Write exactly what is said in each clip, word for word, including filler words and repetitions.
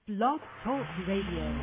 Blog Talk Radio.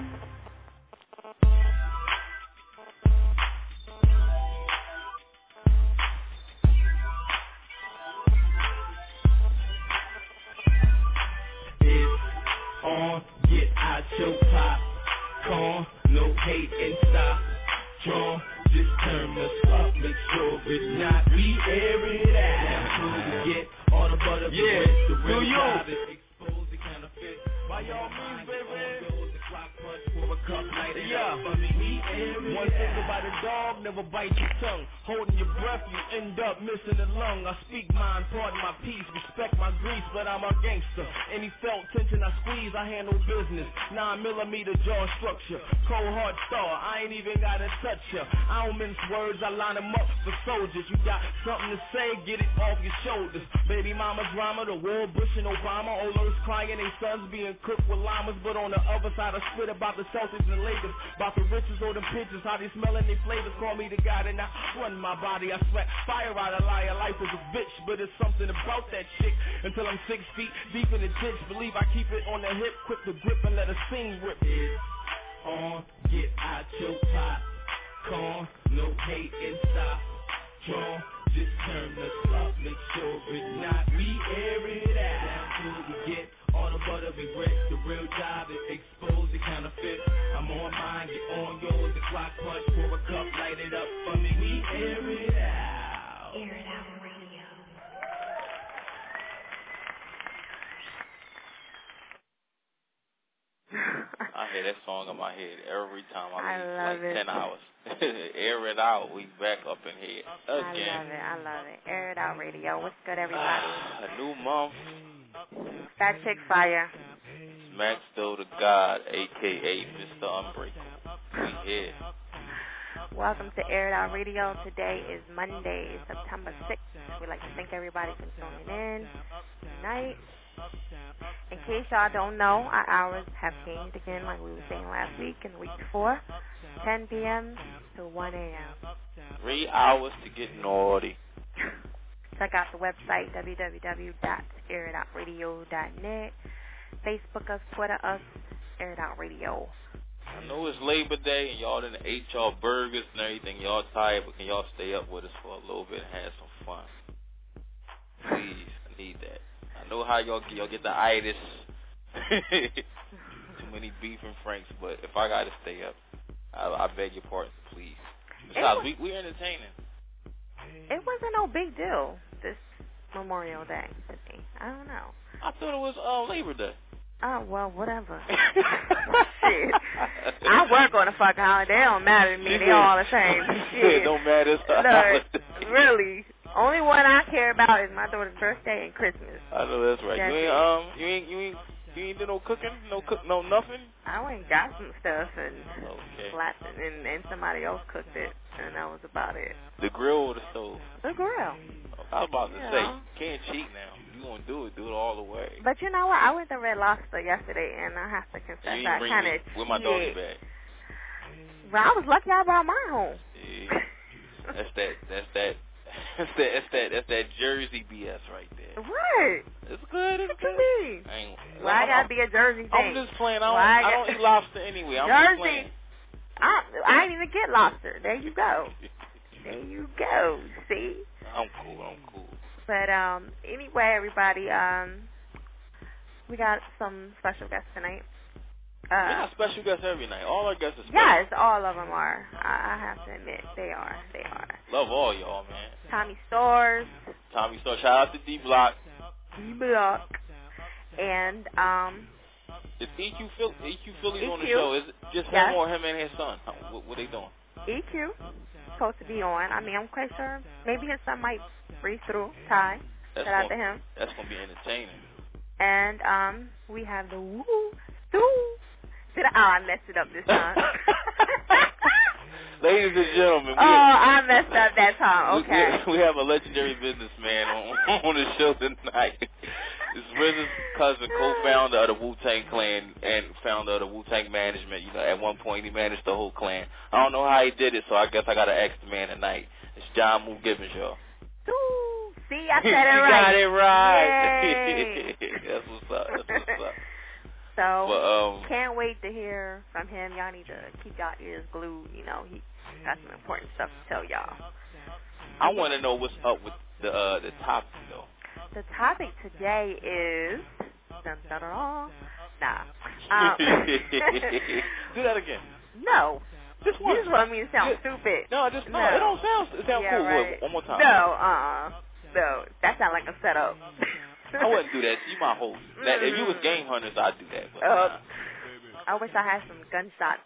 On, get out your popcorn, no hate and stop. Drawn, just turn us up, make sure it's not. We air it out. Now we get all the butter, yeah. The real job is expose the counterfeit. By y'all means, baby. The clock punch for a cup light it yeah. up. I mean, we air it One thing about a dog, never bite your tongue. Holding your breath, you end up missing a lung. I speak mine, pardon my peace, respect my grease, but I'm a gangster. Any felt tension I squeeze, I handle business. Nine millimeter jaw structure, cold hard star, I ain't even gotta touch ya. I don't mince words, I line them up for soldiers. You got something to say, get it off your shoulders. Baby mama drama, the war, Bush and Obama. All those crying, they sons being cooked with llamas. But on the other side, I spit about the Celtics and Lakers, about the riches or the pictures, how they smelling their flavors. Call me the guy, and I run my body. I sweat fire out of liar. Life is a bitch, but it's something about that chick. Until I'm six feet deep in the ditch, believe I keep it on the hip, quick to grip and let a scene rip. It's on, get out your popcorn, no hate and stop. Drawn, just turn us up, make sure it's not. We air it out till we get all the butter we break. The real job is expose the counterfeit. I'm on mine, get on yours. The clock punch, pour a cup, light it up for me. We air it out. Air it out radio. I hear that song in my head every time I leave, I like it. ten hours. Air it out. We back up in here again. I love it. I love it. Air it out radio. What's good, everybody? A new month. Fat Chick Fire. Smack Still the God, a k a. Mister Unbreakable. We here. Welcome to Air It Out Radio. Today is Monday, September sixth. We'd like to thank everybody for tuning in tonight. In case y'all don't know, our hours have changed again, like we were saying last week and the week before. ten p.m. to one a.m. Three hours to get naughty. Check out the website, w w w dot air it out radio dot net. Facebook us, Twitter us, Air It Out Radio. I know it's Labor Day and y'all done ate y'all burgers and everything. Y'all tired, but can y'all stay up with us for a little bit and have some fun? Please, I need that. I know how y'all, y'all get the itis. Too many beef and franks, but if I gotta stay up, I, I beg your pardon, please. Besides, we we entertaining. It wasn't no big deal this Memorial Day to me. I don't know. I thought it was uh, Labor Day. Oh, well, whatever. Shit. I work on a fucking holiday. They don't matter to me. They all the same. Shit. It don't matter. Look, really. Only one I care about is my daughter's birthday and Christmas. I know that's right. That's you ain't it. um you ain't you ain't you ain't do no cooking, no cook no nothing? I went and got some stuff and okay. slapped it and, and somebody else cooked it and that was about it. The grill or the stove? The grill. I was about to You say, know. you can't cheat now. You gonna do it, do it all the way. But you know what? I went to Red Lobster yesterday and I have to confess you I bring kind me of with my doggy bag. Well, I was lucky I brought mine home. Yeah. That's that that's that That's that, that's that, that's that Jersey B S right there. What? It's good, it's What good. you mean? I ain't, Why well, I gotta I'm, be a Jersey thing? I'm just playing. I don't, Why I don't eat lobster anyway. I'm Jersey. just playing. I, I didn't even get lobster. There you go. There you go. See? I'm cool, I'm cool. But um, anyway, everybody, um, we got some special guests tonight. Uh, we got special guests every night. All our guests are special. Yes, all of them are. I, I have to admit, they are. They are. Love all y'all, man. Tommy Stores. Tommy Stores. Shout out to D Block. D Block. And um. Is E Q Phil- E Q Phillies E Q. on the show? Is it just Yes. him or him and his son? What, what they doing? E Q supposed to be on. I mean, I'm quite sure. Maybe his son might breeze through. Ty. That's Shout out gonna, to him. That's gonna be entertaining. And um, we have the Woo Stew. Did I, oh, I messed it up this time. Ladies and gentlemen. Oh, I messed up that time. Okay. We, we have a legendary businessman on, on the show tonight. His business cousin, co-founder of the Wu-Tang Clan and founder of the Wu-Tang Management. You know, at one point he managed the whole clan. I don't know how he did it, so I guess I got to ask the man tonight. It's John Moo Gibbons, y'all. Ooh, see, I said it you right. got it right. Yay. That's what's up. That's what's up. So but, um, can't wait to hear from him. Y'all need to keep y'all ears glued. You know, he got some important stuff to tell y'all. I want to know what's up with the uh, the topic, though. The topic today is... Dun, dun, dun, dun. Nah. Um, Do that again. No. Just You one. just want me to sound Just, stupid. No, just no. No. It don't sound. It sounds Yeah, cool. right. Wait, one more time. No, uh-uh. No, that sounds like a setup. I wouldn't do that. You my host. That, if you was Mm. game hunters, I'd do that. But, Uh, nah. I wish I had some gunshots.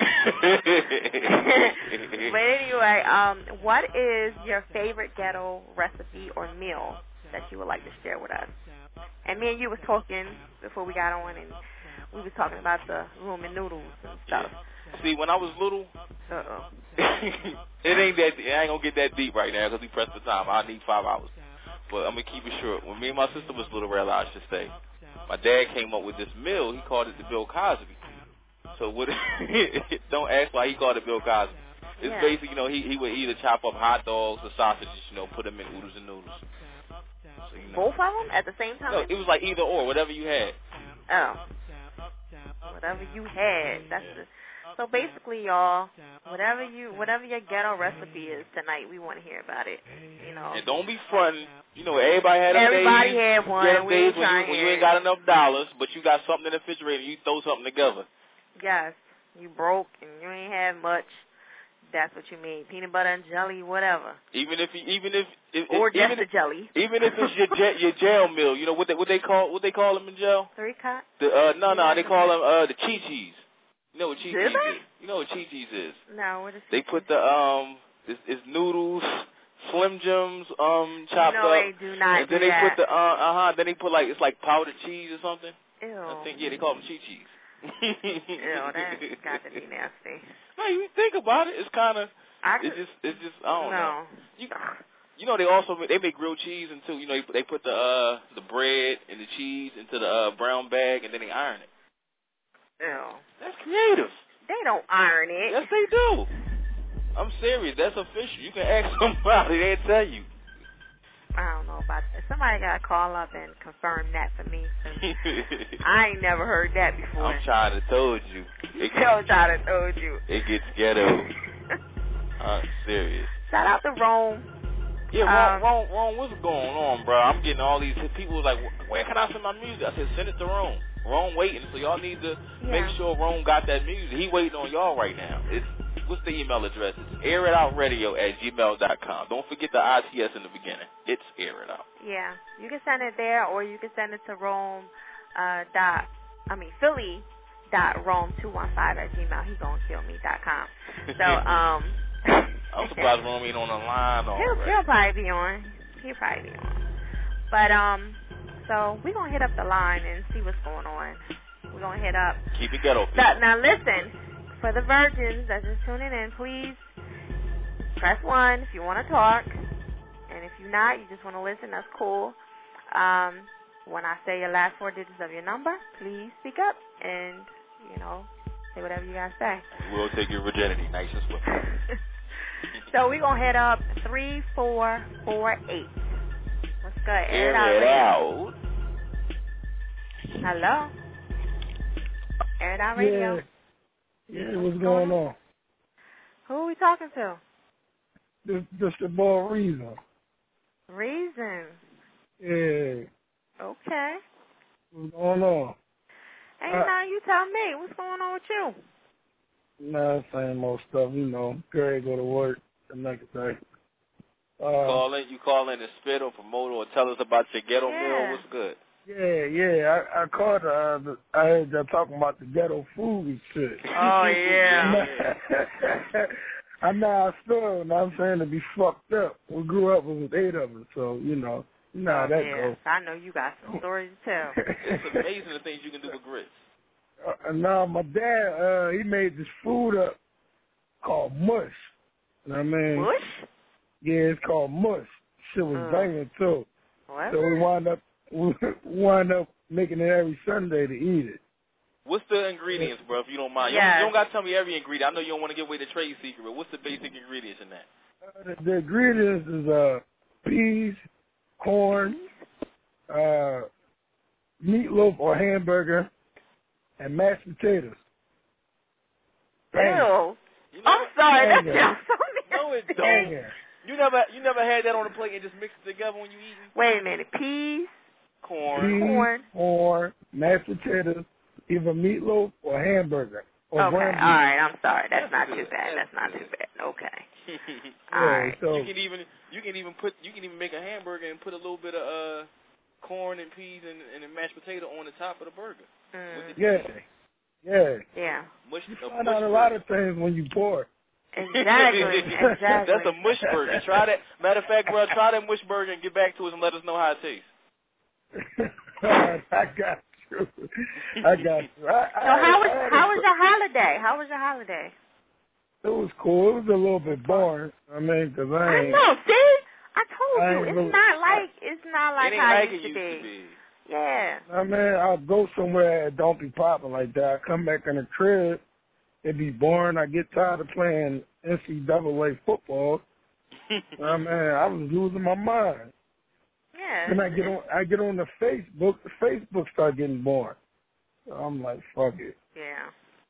But anyway, um, what is your favorite ghetto recipe or meal that you would like to share with us? And me and you was talking before we got on, and we was talking about the ramen noodles and stuff. See, when I was little, Uh-oh. it ain't that. I ain't gonna get that deep right now because we pressed for time. I need five hours, but I'm gonna keep it short. When me and my sister was little, rather I should say, my dad came up with this meal. He called it the Bill Cosby. So what? Don't ask why he called it Bill Cosby. It's Yeah. basically, you know, he he would either chop up hot dogs or sausages, you know, put them in oodles and noodles. So, you know. Both of them at the same time? No, it was like either or, whatever you had. Oh. Whatever you had. That's the, so basically, y'all, whatever you, whatever your ghetto recipe is tonight, we want to hear about it. You know. And don't be fronting. You know, everybody had them Everybody days. had one. You had them We days ain't when, you, trying when you it. ain't got enough dollars, but you got something in the refrigerator and you throw something together. Yes. You broke and you ain't have much. That's what you mean. Peanut butter and jelly, whatever. Even if, you, even if, if Or if, just even the if, jelly. even if it's your ja- your jail meal, you know what they what they call what they call them in jail? Three cut? The uh no no they call them uh the chi-chis. You know what chi-chis Do they? is? You know what chi-chis is? No, what is They put the um it's, it's noodles, Slim Jims um chopped no, up, they do not and do then they that. put the uh uh huh then they put like it's like powdered cheese or something. Ew. I think yeah they call them chi-chis. Ew, that's got to be nasty. No, you think about it, it's kind of I it's could, just it's just I don't no. know. You, You know they also they make grilled cheese and too. You know they, they put the uh the bread and the cheese into the uh, brown bag and then they iron it. Ew. That's creative. They don't iron it. Yes, they do. I'm serious. That's official. You can ask somebody; they'll tell you. I don't know about that. Somebody got to call up and confirm that for me. 'Cause I ain't never heard that before. I'm trying to told you. It Yo, trying to told you. It gets ghetto. I'm serious. Shout out to Rome. Yeah, Um, Ron, Ron, Ron, what's going on, bro? I'm getting all these people like, where can I send my music? I said, send it to Rome. Rome waiting, so y'all need to Yeah. make sure Rome got that music. He waiting on y'all right now. It's what's the email address? It's airitoutradio at gmail dot com. Don't forget the I T S in the beginning. It's Air It Out. Yeah, you can send it there, or you can send it to Rome. Uh, dot, I mean Philly. Dot Rome two one five at gmail. He gonna kill me. Dot com. So um. I'm surprised Rome ain't on the line He'll, already. he'll probably be on. He'll probably be on. But, um, so we're going to hit up the line and see what's going on. We're going to hit up. Keep it ghetto. Now, now, listen, for the virgins that's just tuning in, please press one if you want to talk. And if you're not, you just want to listen, that's cool. Um, when I say your last four digits of your number, please speak up and, you know, say whatever you guys say. We'll take your virginity, nice and swift. So we're going to hit up three four four eight. What's good? Air Air it out. Hello? Air It Out Radio. Yeah, yeah what's going on? Who are we talking to? This, this the boy Reason. Reason. Yeah. Okay. What's going on? Hey, Uh, now you tell me. What's going on with you? Nah, same old stuff, you know. Gary go to work the next day. Uh, Call in, you call in and spit or promote or tell us about your ghetto Yeah. meal. What's good? Yeah, yeah. I, I called. Uh, the, I heard y'all talking about the ghetto food and shit. Oh, yeah. I know I still, and I'm saying to be fucked up. We grew up with eight of us, so you know, you know how Oh, that yeah. goes. I know you got some stories to tell. It's amazing the things you can do with grits. Uh, and now my dad, uh, he made this food up called mush. You know what I mean? Bush? Yeah, it's called mush. Shit was Mm. banging too. What? So we wound up, we wound up making it every Sunday to eat it. What's the ingredients, bro, if you don't mind? You, Yes. don't, you don't got to tell me every ingredient. I know you don't want to give away the trade secret, but what's the basic ingredients in that? Uh, the, the ingredients is uh, peas, corn, uh, meatloaf or hamburger, and mashed potatoes. Ew. You never, I'm sorry, that Dang it. sounds so No, it nasty. don't. Dang. You never, you never had that on the plate and just mix it together when you eating Wait a minute, peas, corn. Peas, corn. corn, mashed potatoes, either meatloaf or hamburger or Okay, all ground beef. right, I'm sorry. That's, That's not good. too bad. That's That's, not good. too bad. Okay. Yeah, All right. so You can even, you can even put, you can even make a hamburger and put a little bit of uh, corn and peas and, and a mashed potato on the top of the burger. Mm, yeah, yeah. yeah. Mush, You a find mush out a burger. lot of things when you bored. Exactly. Exactly. That's a mush burger. Try that. Matter of fact, bro, try that mush burger and get back to us and let us know how it tastes. I got you. I got you. I, So I, how was I had how a- was your holiday? How was your holiday? It was cool. It was a little bit boring. I mean, because I I ain't. know. See, I told I you ain't it's really- not like it's not like it ain't how like it used, it used to, to be. be. Yeah. I mean, I'll go somewhere and don't be popping like that. I come back in the crib, it be boring. I get tired of playing N C double A football. I mean, I was losing my mind. Yeah. Then I get on, I get on the Facebook. The Facebook start getting boring. So I'm like, fuck it. Yeah.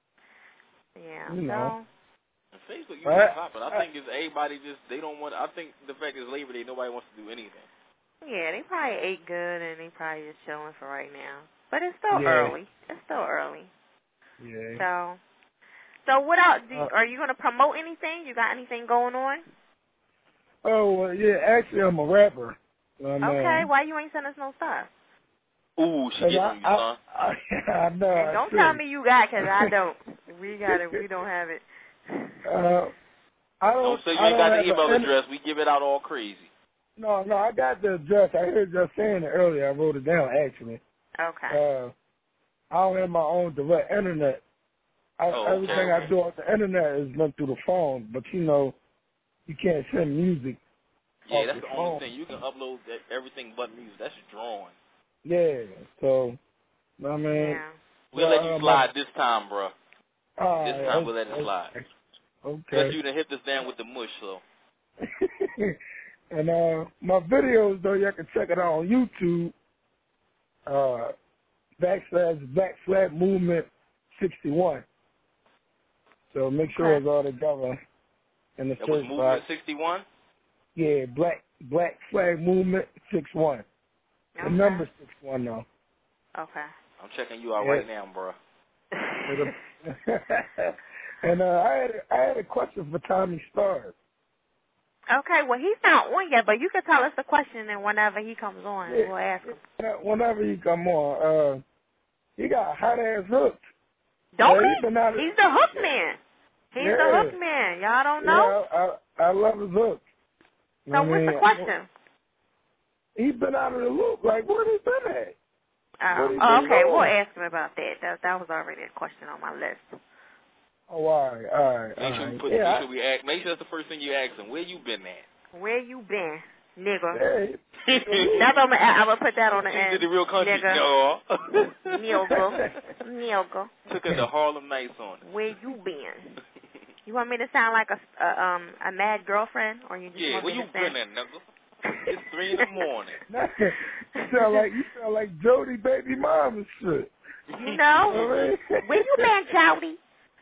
Yeah. You know. And Facebook, you I- can pop it. I I- think it's everybody just they don't want. I think the fact is Labor Day, nobody wants to do anything. So, yeah, they probably ate good and they probably just chilling for right now. But it's still Yeah. early. It's still early. Yeah. So, so what else? Do you, Uh, are you gonna promote anything? You got anything going on? Oh, well, yeah. Actually, I'm a rapper. I mean, Okay. Why you ain't send us no stuff? Ooh, she 'cause getting I, you, I, son. I, I know. And I don't should. tell me you got, cause I don't. We got it. We don't have it. Uh, I don't. Don't say you I ain't don't got the have email an- address. We give it out all crazy. No, no, I got the address. I heard you saying it earlier. I wrote it down actually. Okay. Uh, I don't have my own direct internet. I, Oh, okay. everything I do on the internet is done through the phone, but you know, you can't send music. Yeah, off that's your the only phone. thing. You can upload that, everything but music. That's drawing. Yeah. So, I mean, Yeah. We'll well, let you uh, slide my- this time, bro. all This right, time we'll let it okay, slide. Okay. Because you done hit us down with the mush, so. And uh, my videos though, you can check it out on YouTube. Uh, backslash backslash movement sixty-one. So make sure Okay. it's all together in the That was search Movement box. sixty-one? Yeah, black black flag movement six one. The Okay. number six one though. Okay. I'm checking you out Yeah. right now, bro. And uh, I had a, I had a question for Tommy Starr. Okay, well, he's not on yet, but you can tell us the question, and whenever he comes on, Yeah. we'll ask him. Uh, Whenever you come on, uh, he got hot ass hooked. Don't Yeah, he? he been out of- He's the hook man. He's Yeah. the hook man. Y'all don't know? Yeah, I, I love his hook. So I what's the mean, question? He's been out of the loop. Like, where he been at? Uh, What he oh, been okay, doing? we'll ask him about that. That that was already a question on my list. Oh, all right, all right, Make all sure we right. put. Yeah, Make sure we ask. Make sure that's the first thing you ask him. Where you been at? Where you been, nigga? Hey, That's what I'm, I'm gonna put that on the She end. did the real country. Nigga. No. Nigga. Nigga. Took her to Harlem Nights on it. Where you been? You want me to sound like a, a um a mad girlfriend, or you just Yeah, want where me you to been sound? at, nigga? It's three in the morning. you sound like you sound like Jody baby mom and shit. You know? You know what I mean? Where you been, Jody?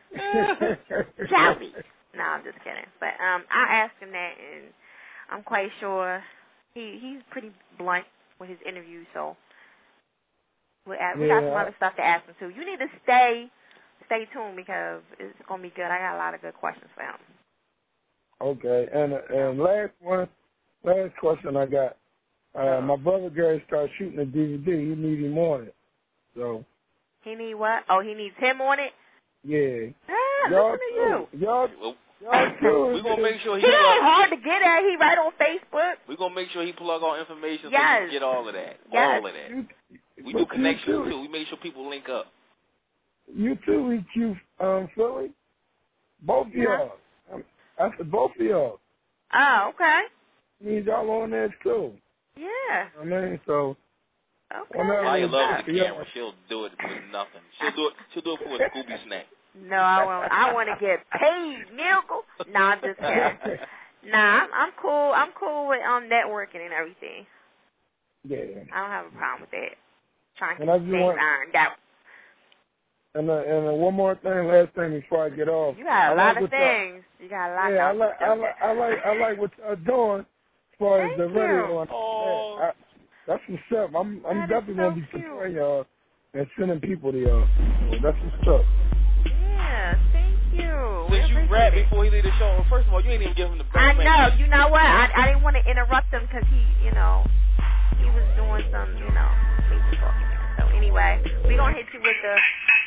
Jody. No, I'm just kidding. But um, I asked him that, and I'm quite sure he he's pretty blunt with his interviews. So we ask, we got some Yeah. other stuff to ask him too. You need to stay stay tuned because it's gonna be good. I got a lot of good questions for him. Okay, and and last one, last question I got. Uh, my brother Gary started shooting a D V D. He need him on it. So He need what? Oh, he needs him on it. yeah, Ah, y'all listen to you. too. Y'all Well, y'all too. we're gonna make sure he He ain't plug. hard to get at. He right on Facebook. We're gonna make sure he plug all information so Yes. you can get all of that. Yes. All of that. You, We but do connections you too. too. We make sure people link up. You too, E Q, um, Philly. Both of Huh? y'all. Um, I said both of y'all. Oh, okay. Means y'all on there too. Yeah. I mean, so Okay. whenever Maya it's loves up the to y'all. camera. She'll do it with nothing. She'll do it. She'll do it for a Scooby snack. No, I want. I want to get paid, nigga. Nah, I'm just kidding. Nah, I'm, I'm cool. I'm cool with um networking and everything. Yeah. I don't have a problem with that. Trying to And I keep just things want- ironed out. And uh, and uh, one more thing, last thing before I get off. You got a I lot like of what y'all- things. You got a lot. Yeah, I of like I like I like I like what y'all doing as far as Thank the radio. you. And Oh. I, that's what's up. I'm I'm That is definitely so gonna be cute. supporting y'all and sending people to y'all. So that's what's up. Yeah, thank you. We Since you appreciate rap it. before he leave the show, well, first of all, you ain't even give him the I best know. You know what? I I didn't want to interrupt him because he, you know, he was doing some, you know, major talking there. So anyway, we gonna hit you with the.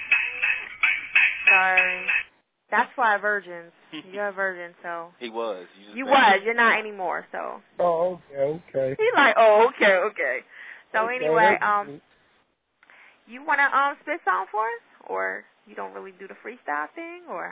Sorry, that's why virgins. You're a virgin, so. He was. You, just You think- was. You're not anymore. So. Oh, okay, okay. He's like, oh, okay, okay. So Okay, anyway, that's um, cool. you wanna um spit song for us, or you don't really do the freestyle thing, or?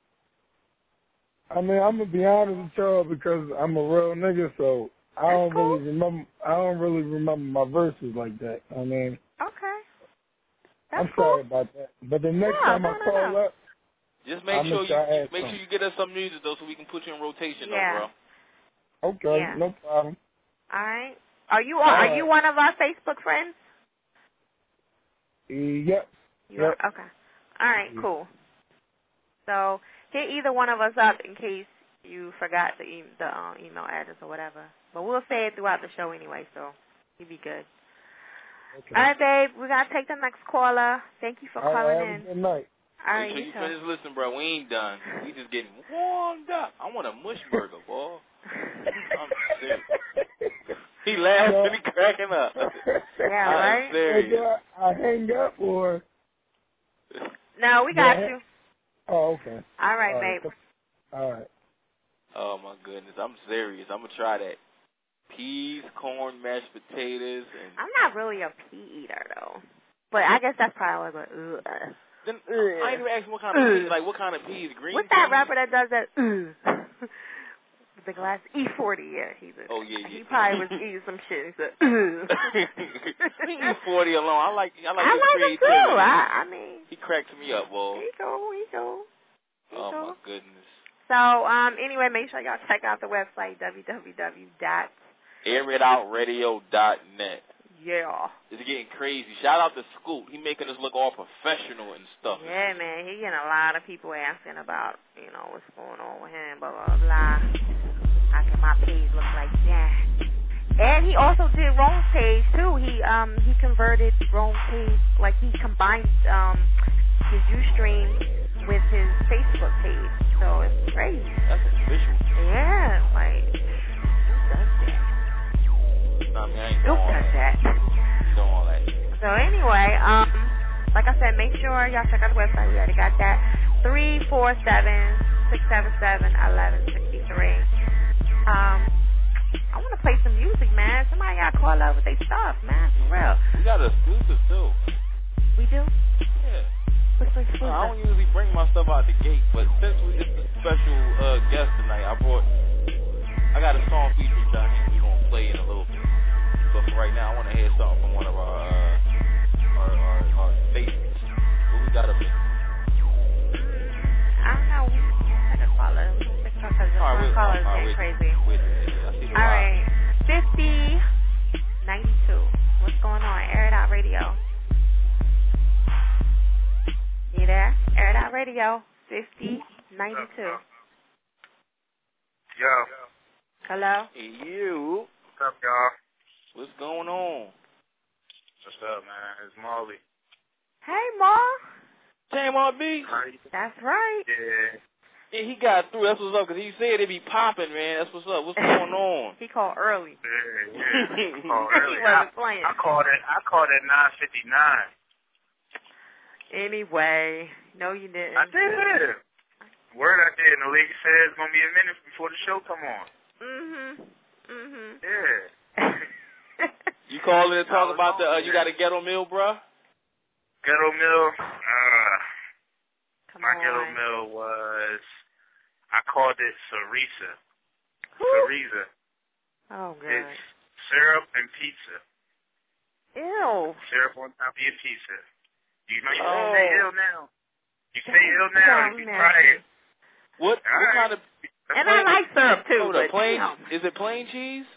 I mean, I'm gonna be honest with y'all because I'm a real nigga, so I That's don't cool. really remember. I don't really remember my verses like that. I mean, Okay. That's I'm cool. sorry about that. But the next No, time no, I no, call no. up, Just make I'll sure make you, sure I you add make sure some. you get us some music though, so we can put you in rotation, Yeah. though, okay, Yeah. no problem. All right. Are you All are right. you one of our Facebook friends? Yep. You Yep. are? Okay. All right. Yeah. Cool. So hit either one of us up in case you forgot the e- the um, email address or whatever. But we'll say it throughout the show anyway, so you'll be good. Okay. All right, babe. We gotta take the next caller. Thank you for All calling right, have in. a good night. All bro. right, Make sure you you too. finish listening, bro. We ain't done. We just getting warmed up. I want a mush burger, boy. I'm serious. He laughing No. and he cracking up. Yeah, I'm right? serious. Do I, I hang up or? No, we got Yeah. you. Oh, okay. All right, All right. babe. All right. Oh my goodness, I'm serious. I'm gonna try that. Peas, corn, mashed potatoes, and I'm not really a pea eater though, but I guess that's probably like, ugh. then Ugh. I ain't even asking what kind of Ugh. peas. Like what kind of peas? Green What's that peas? rapper that does that? Ugh. The glass E forty, yeah, he's a, Oh yeah, yeah. he probably was eating some shit and said, ugh. Leave E forty alone. I like I like I his like him creativity. too. I, I mean, He cracks me up, boy. he go, he go, he Oh go. my goodness. So, um, anyway, make sure y'all check out the website w w w dot air it out radio dot net. yeah. It's getting crazy. Shout out to Scoot. He making us look all professional and stuff. Yeah, man, he getting a lot of people asking about, you know, what's going on with him, blah, blah, blah. How can my page look like that? And he also did Rome's page, too. He um he converted Rome's page, like he combined um his Ustream with his Facebook page. So it's crazy. That's official. Yeah, like, who does that? Nah, I mean, I ain't Who doing all does that. that? Ain't doing all that. So anyway, um, like I said, make sure y'all check out the website. We already got that. three four seven, six seven seven, one one six three. Um, I want to play some music, man. Somebody got to call up with their stuff, man, for real. We got an exclusive too. We do? Yeah. What's the exclusive? I don't usually bring my stuff out the gate, but since we, it's a special uh, guest tonight, I brought. I got a song featuring John Henry we're gonna play in a little bit. But for right now, I want to hear something from one of our uh, our our, our favorites. What we got up there? I don't know. We had a caller. Because the All right, phone wait, caller is all right, getting wait, crazy. wait, wait, wait. I see the All line. right. fifty ninety-two. What's going on? Air It Out Radio. You there? Air It Out Radio. fifty ninety-two. Yo, Hello? Hey, you. what's up, y'all? What's going on? What's up, man? It's Marley. Hey, Ma. Jam R B. How you? That's right. Yeah. Yeah, he got through. That's what's up. Cause he said it be popping, man. That's what's up. What's going on? He called early. Yeah, yeah. Oh, He early. wasn't I, playing. I called it. I called it nine fifty-nine. Anyway, no, you didn't. I did. Word I did. And the lady said it's gonna be a minute before the show come on. Mhm. Mhm. Yeah. You calling to talk I was about the? Uh, on you there. got a ghetto meal, bruh? Ghetto Mill. Uh, Come my on. Ghetto Mill was. I called it Cereza. Who? Cereza. Oh, God. It's syrup and pizza. Ew. Syrup on top of your pizza. You know you Oh. say ill now. You say ill now. Sounds You be nasty. trying. What? All What right. kind of? And I like syrup, too, Oh, the but plain? damn. Is it plain cheese?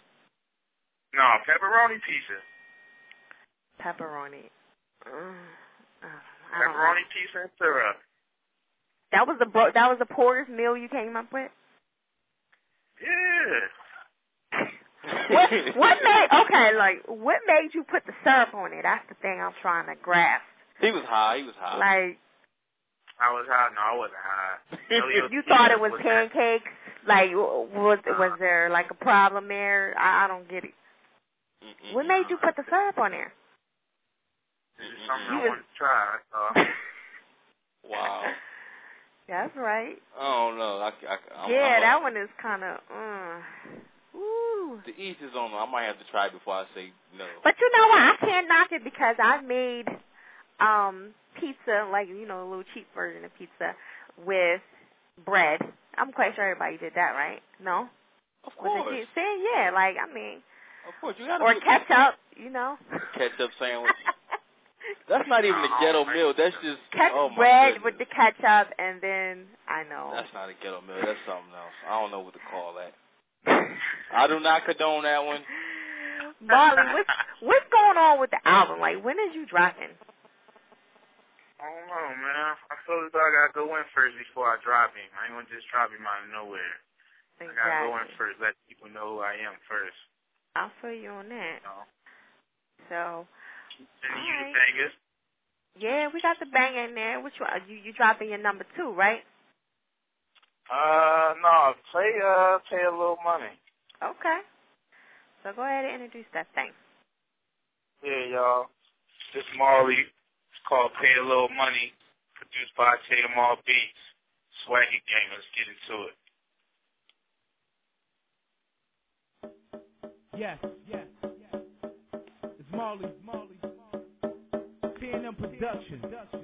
No, pepperoni pizza. Pepperoni. Mm, I don't I don't Pepperoni, know. pizza, and syrup. That was the bro- that was the poorest meal you came up with? Yeah. What what made okay, like what made you put the syrup on it? That's the thing I'm trying to grasp. He was high. He was high. Like I was high. No, I wasn't high. you thought it was pancakes? Like was was there like a problem there? I, I don't get it. Mm-mm. What made you put the syrup on there? It's something You I was- wanted to try. Uh, Wow. That's right. I don't know. I, I, I'm, yeah, I'm, that one is kind of. Uh, ooh. The each is on. I might have to try it before I say no. But you know what? I can't knock it because I've made um pizza, like you know, a little cheap version of pizza with bread. I'm quite sure everybody did that, right? No. Of Was course. it saying yeah? Like I mean. Of course, you gotta. Or do ketchup, you know. Ketchup sandwich. That's not even a ghetto meal. That's just Ketchup oh my bread goodness. with the ketchup, and then I know. That's not a ghetto meal. That's something else. I don't know what to call that. I do not condone that one. Marley, what's what's going on with the album? Like, when is you dropping? I don't know, man. I feel as though I gotta go in first before I drop him. I ain't gonna just drop him out of nowhere. Exactly. I gotta go in first, let people know who I am first. I'll feel you on that. You know? So. Sending you right. the bangers. Yeah, we got the bang in there. Which one? You you dropping your number two, right? Uh, no, play, uh, pay a little money. Okay. So go ahead and introduce that thing. Yeah, y'all. This Marley. It's called Pay a Little Money, produced by Tatum All Beats. Swaggy Gang. Let's get into it. Yes, yes, yes. It's Marley, Marley, P and M Productions.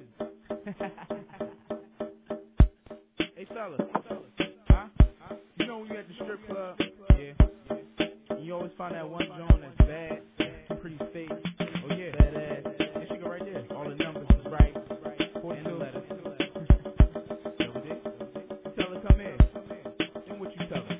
Hey, fellas, huh? You know when you at the strip club? Yeah. You always find that one joint that's bad, pretty fake. Oh yeah, badass. And she go right there. All the numbers is right. And the letters. Tell her come in. Then what you tell her?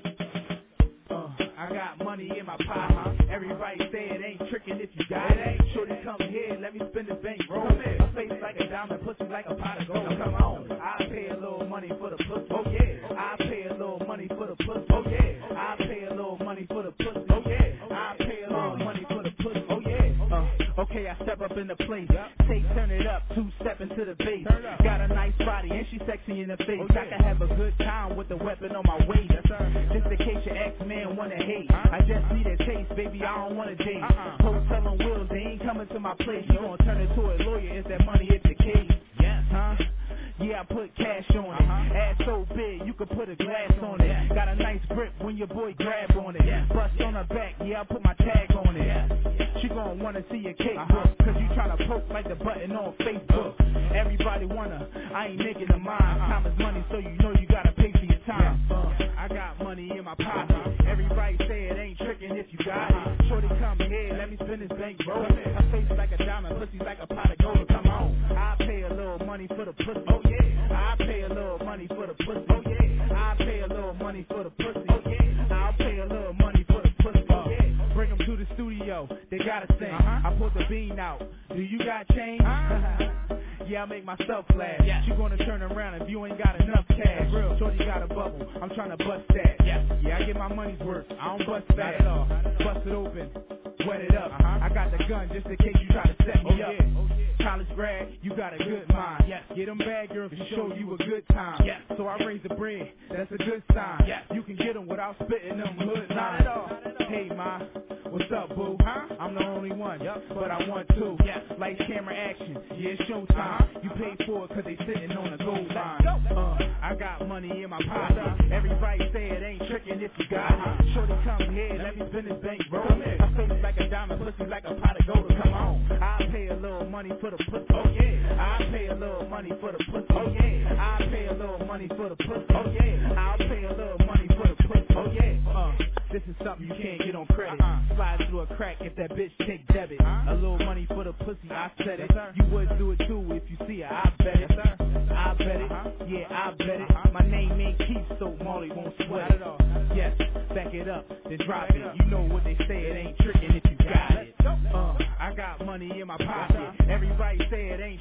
Uh, I got money in my pocket. Everybody say it ain't tricking if you got it. Shorty come here, let me spin the bank roll. My face like a diamond, pussy like a pot of gold. Now come on, I pay a little money for the pussy. Oh yeah, I pay a little money for the pussy. Oh yeah, I pay a little money for the pussy. Oh yeah, I pay a little money for the pussy. Oh yeah. Uh, okay, I step up in the place. Say turn it up, two step into the bass. Got a nice body and she sexy in the face. I can have a good time with the weapon on my waist. Just in case your ex-man wanna hate. I just need a taste, baby, I don't wanna date. Hotel on wheels, they ain't coming to my place. You gon' turn into a lawyer, is that money, it's the case. Yeah, huh? Yeah, I put cash on it. Uh-huh. Ass so big, you could put a glass on it. Yeah. Got a nice grip when your boy grab on it. Yeah. Bust on her back, yeah, I put my tag on it. Yeah. She gon' wanna see your cake uh-huh. book, cause you tryna poke like the button on Facebook. Uh-huh. Everybody wanna, I ain't making a mind. Uh-huh. Time is money, so you know you gotta pay for your time. Yeah. Uh, I got money in my pocket. Uh-huh. Everybody say it ain't tricking if you got uh-huh. it. Shorty come here, let me spin this bank roll. Her face like a diamond, pussy like a pot of gold. Come on, I pay a little money for the pussy. Oh yeah, I pay a little money for the pussy. Oh yeah, I pay a little money for the pussy. Oh yeah, I'll pay a little money for the pussy. Oh yeah, bring them to the studio, they gotta sing. Uh-huh. I pulled the bean out. Do you got change? Uh-huh. Yeah, I make myself laugh. Yeah. She gonna turn around if you ain't got enough cash. Real. Shorty got a bubble, I'm trying to bust that. Yeah, yeah, I get my money's worth. I don't bust that at all. Bust it open, wet it up. Uh-huh. I got the gun just in case you try to set me oh, up. Yeah. Oh, yeah. College grad, you got a good mind. Yes. Get them bad girls to show you a good time. Yes. So I raise the bread, that's a good sign. Yes. You can get them without spitting them hood lines. Hey, ma. What's up, boo? Huh? I'm the only one, yep. But I want to. Yeah. Lights, camera, action. Yeah, it's showtime. Uh-huh. You pay for it cause they sitting on a gold line. Uh, I got money in my pocket. Everybody say it ain't tricking if you got it. Shorty come here, let me spin this bank roll. My face like a diamond, pussy like a pot of gold. Come on, I pay a little money for the pussy. Oh yeah, I pay a little money for the pussy. Oh yeah, I pay a little money for the pussy. Oh yeah, I'll pay a little money for the pussy. Oh yeah, uh, this is something you can't get on credit. Uh-uh. Slide through a crack if that bitch take debit. Uh-huh. A little money for the pussy, I said it. Yes, you would do it too if you see it, I bet it. Yes, I bet it, uh-huh. Yeah, I bet it. Uh-huh. My name ain't Keith, so Marley won't sweat it. Yes, back it up, then drop it. You know what they say, it ain't tricking if you got it. Uh, I got money in my pocket. Everybody say it ain't tricking if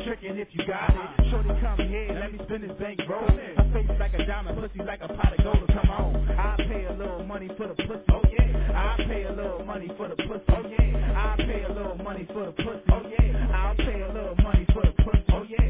if you got it. Shorty come here, let me spin this bank roll. Her face like a diamond, pussy like a pot of gold. Come on, I pay a little money for the pussy. Oh yeah, I pay a little money for the pussy. Oh yeah, I pay a little money for the pussy. Oh yeah, I'll pay a little money for the pussy. Oh yeah.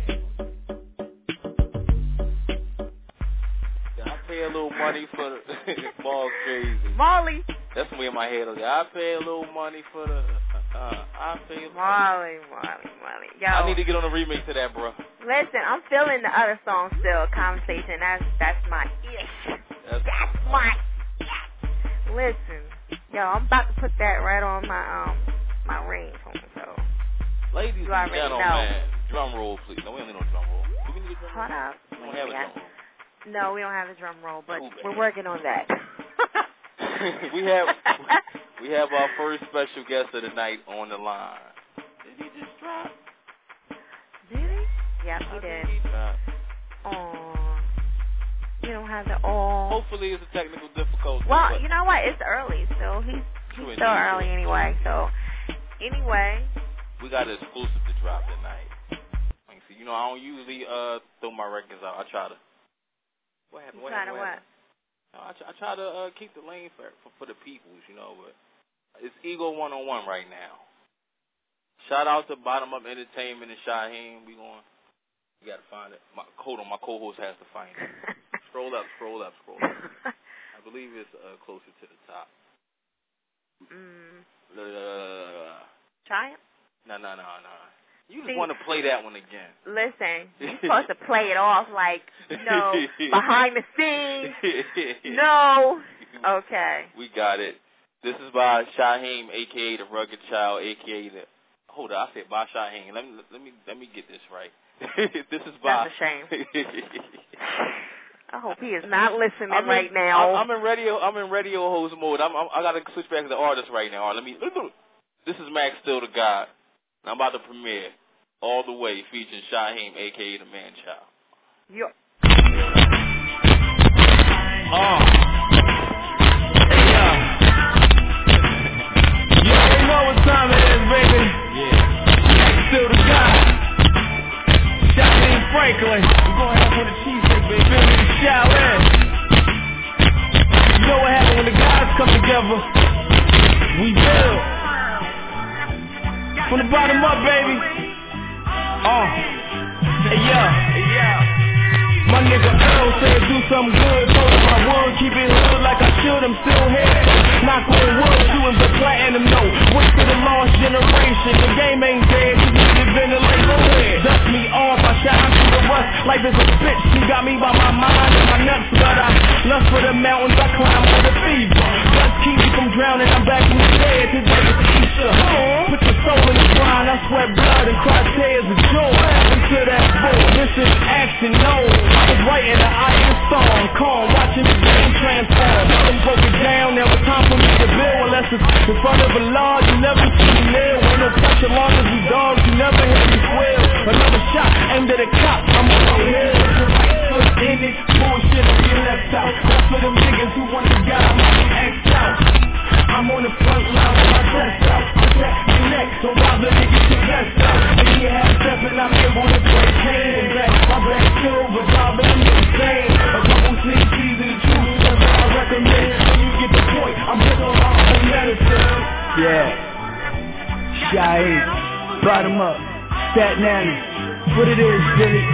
I pay a little money for the ball crazy. Molly. That's me in my head. Okay. I pay a little money for the. Uh, I pay. Molly, Molly, Molly. Yo. I need to get on a remix of that, bro. Listen, I'm feeling the other song still. Conversation. That's that's my ish. That's, that's my ish. Listen, yo, I'm about to put that right on my um my ringtone. So, ladies and gentlemen, man, drum roll, please. No, we don't need no drum roll. Do we need a drum Hold roll? up. We don't have a drum roll. No, we don't have a drum roll, but Ooh, we're working on that. we have we have our first special guest of the night on the line. Did he just drop? Did he? Yeah, he did. Oh, you don't have the oh. Hopefully, it's a technical difficulty. Well, you know what? It's early, so he's he's still early anyway. So anyway, we got an exclusive to drop tonight. See, you know, I don't usually uh throw my records out. I try to. What happened? You what try happened? to what? No, I, try, I try to uh, keep the lane for, for for the peoples, you know. But it's Ego one on one right now. Shout out to Bottom Up Entertainment and Shaheem. We going. You gotta find it. My, hold on, my co-host has to find it. Scroll up, scroll up, scroll up. I believe it's uh, closer to the top. Mm. Uh, Try it. No, no, no, no. You just want to play that one again. Listen, you're supposed to play it off like, you know, behind the scenes. No. Okay. We got it. This is by Shaheem, a k a the Rugged Child, a k a the... Hold on, I said by Shaheem. Let me let me let me get this right. This is by... That's a shame. I hope he is not listening I'm in, right now. I'm in radio. I'm in radio host mode. I'm, I'm I gotta switch back to the artist right now. All right, let me. This is Max Still the God. I'm about to premiere All the Way featuring Shaheem, a k a the Man Child. Yo. Oh. Hey, yo. You already know what time it is, baby. Yeah. Still the God. Shaheem Franklin. We're going out for the cheesesteak, baby. Feel me? Shaolin. You know what happened when the guys come together? We build. From the bottom up, baby. Oh. Hey, yeah. Hey, yeah. My nigga Earl said do something good. Told him I would. Keep it hood like I should. I'm still here. Knock on wood. Doing the platinum note. Wait for the lost generation. The game ain't dead. You need to ventilate. Go ahead. Dust me off. I shine through the rust. Life is a bitch. She got me by my mind and my nuts. But I lust for the mountains. I climb with a fever. Just keep me from drowning. I'm back from the dead. Today is Easter. Put your soul in the grind. I sweat blood and cry tears of joy. Into that boy. This is action. No. I was writing an iron song. Calm. Watching the game transform. Nothing broke it down. There was time for me to build. Unless it's in front of a law. You never see me live. Ain't no pressure long as we dogs. You never hear me squeal. Another shot aimed at a cop. I'm on the hill. Foot in it. Bullshit on your left out. That's for them niggas who want to die. I'm X'd out. I'm on the front line with my chest out. Protect your neck. Don't bother to get your vest out. If you have stepping, I'm able to break pain and back. My black silver driving them insane. A couple sneak peas of the truth. That's what I recommend. When you get the point, I'm putting on my own medicine. Yeah. Shaheem. Bottom up. Staten Island. What it is, Billy.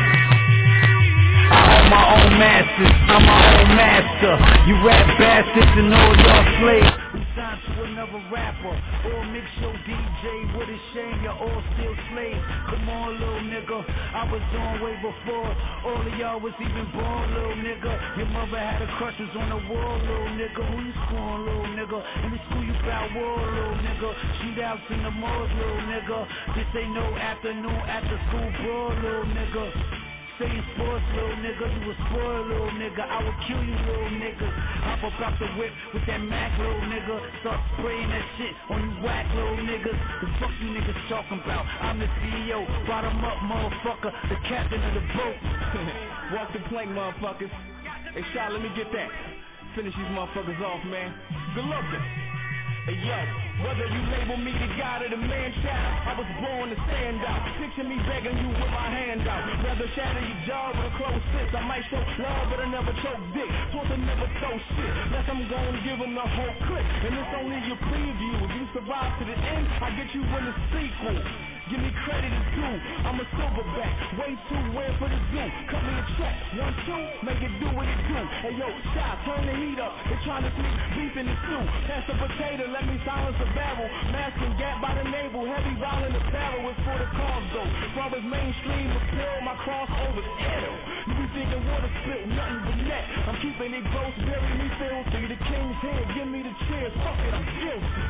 I own my own masters, I'm my own master. You rap bastards and all y'all slaves. We signed to another rapper, or mix your D J. What a shame, you're all still slaves. Come on, little nigga, I was on way before all of y'all was even born, little nigga. Your mother had a crush, was on the wall, little nigga. Who you schooling, little nigga? In the school you bout war, little nigga. Shootouts in the malls, little nigga. This ain't no afternoon after school brawl, little nigga. Saying sports, little nigga, you a spoiled little nigga. I will kill you, little niggas. Hop up out the whip with that Mac, little nigga. Start spraying that shit on you whack, little niggas. The fuck you niggas talking about? I'm the C E O, bottom up, motherfucker, the captain of the boat. Walk the plank, motherfuckers. Hey, Shaw, let me get that. Finish these motherfuckers off, man. Good looking. Hey, yo, whether you label me the god or the man-child, I was born to stand out. Picture me begging you with my hand out. Rather shatter your jaw with a closed fist. I might show love, but I never choke dick. Taught to never throw shit. Unless I'm gonna give them the whole clip. And it's only your preview. If you survive to the end, I get you in the sequel. Give me credit as due. I'm a silverback, way too rare for the zoo. Cut me a check, one, two, make it do what it do. Hey yo, shot, turn the heat up. They're trying to sneak beef in the stew. Pass the potato, let me silence the barrel. Mask and gap by the navel, heavy violent apparel is for the cause though. Far as mainstream appeal, my crossover's ill. You be thinking water spill, nothing but net. I'm keeping it close, bury me filthy. The king's here, give me the cheers, fuck it, I'm guilty.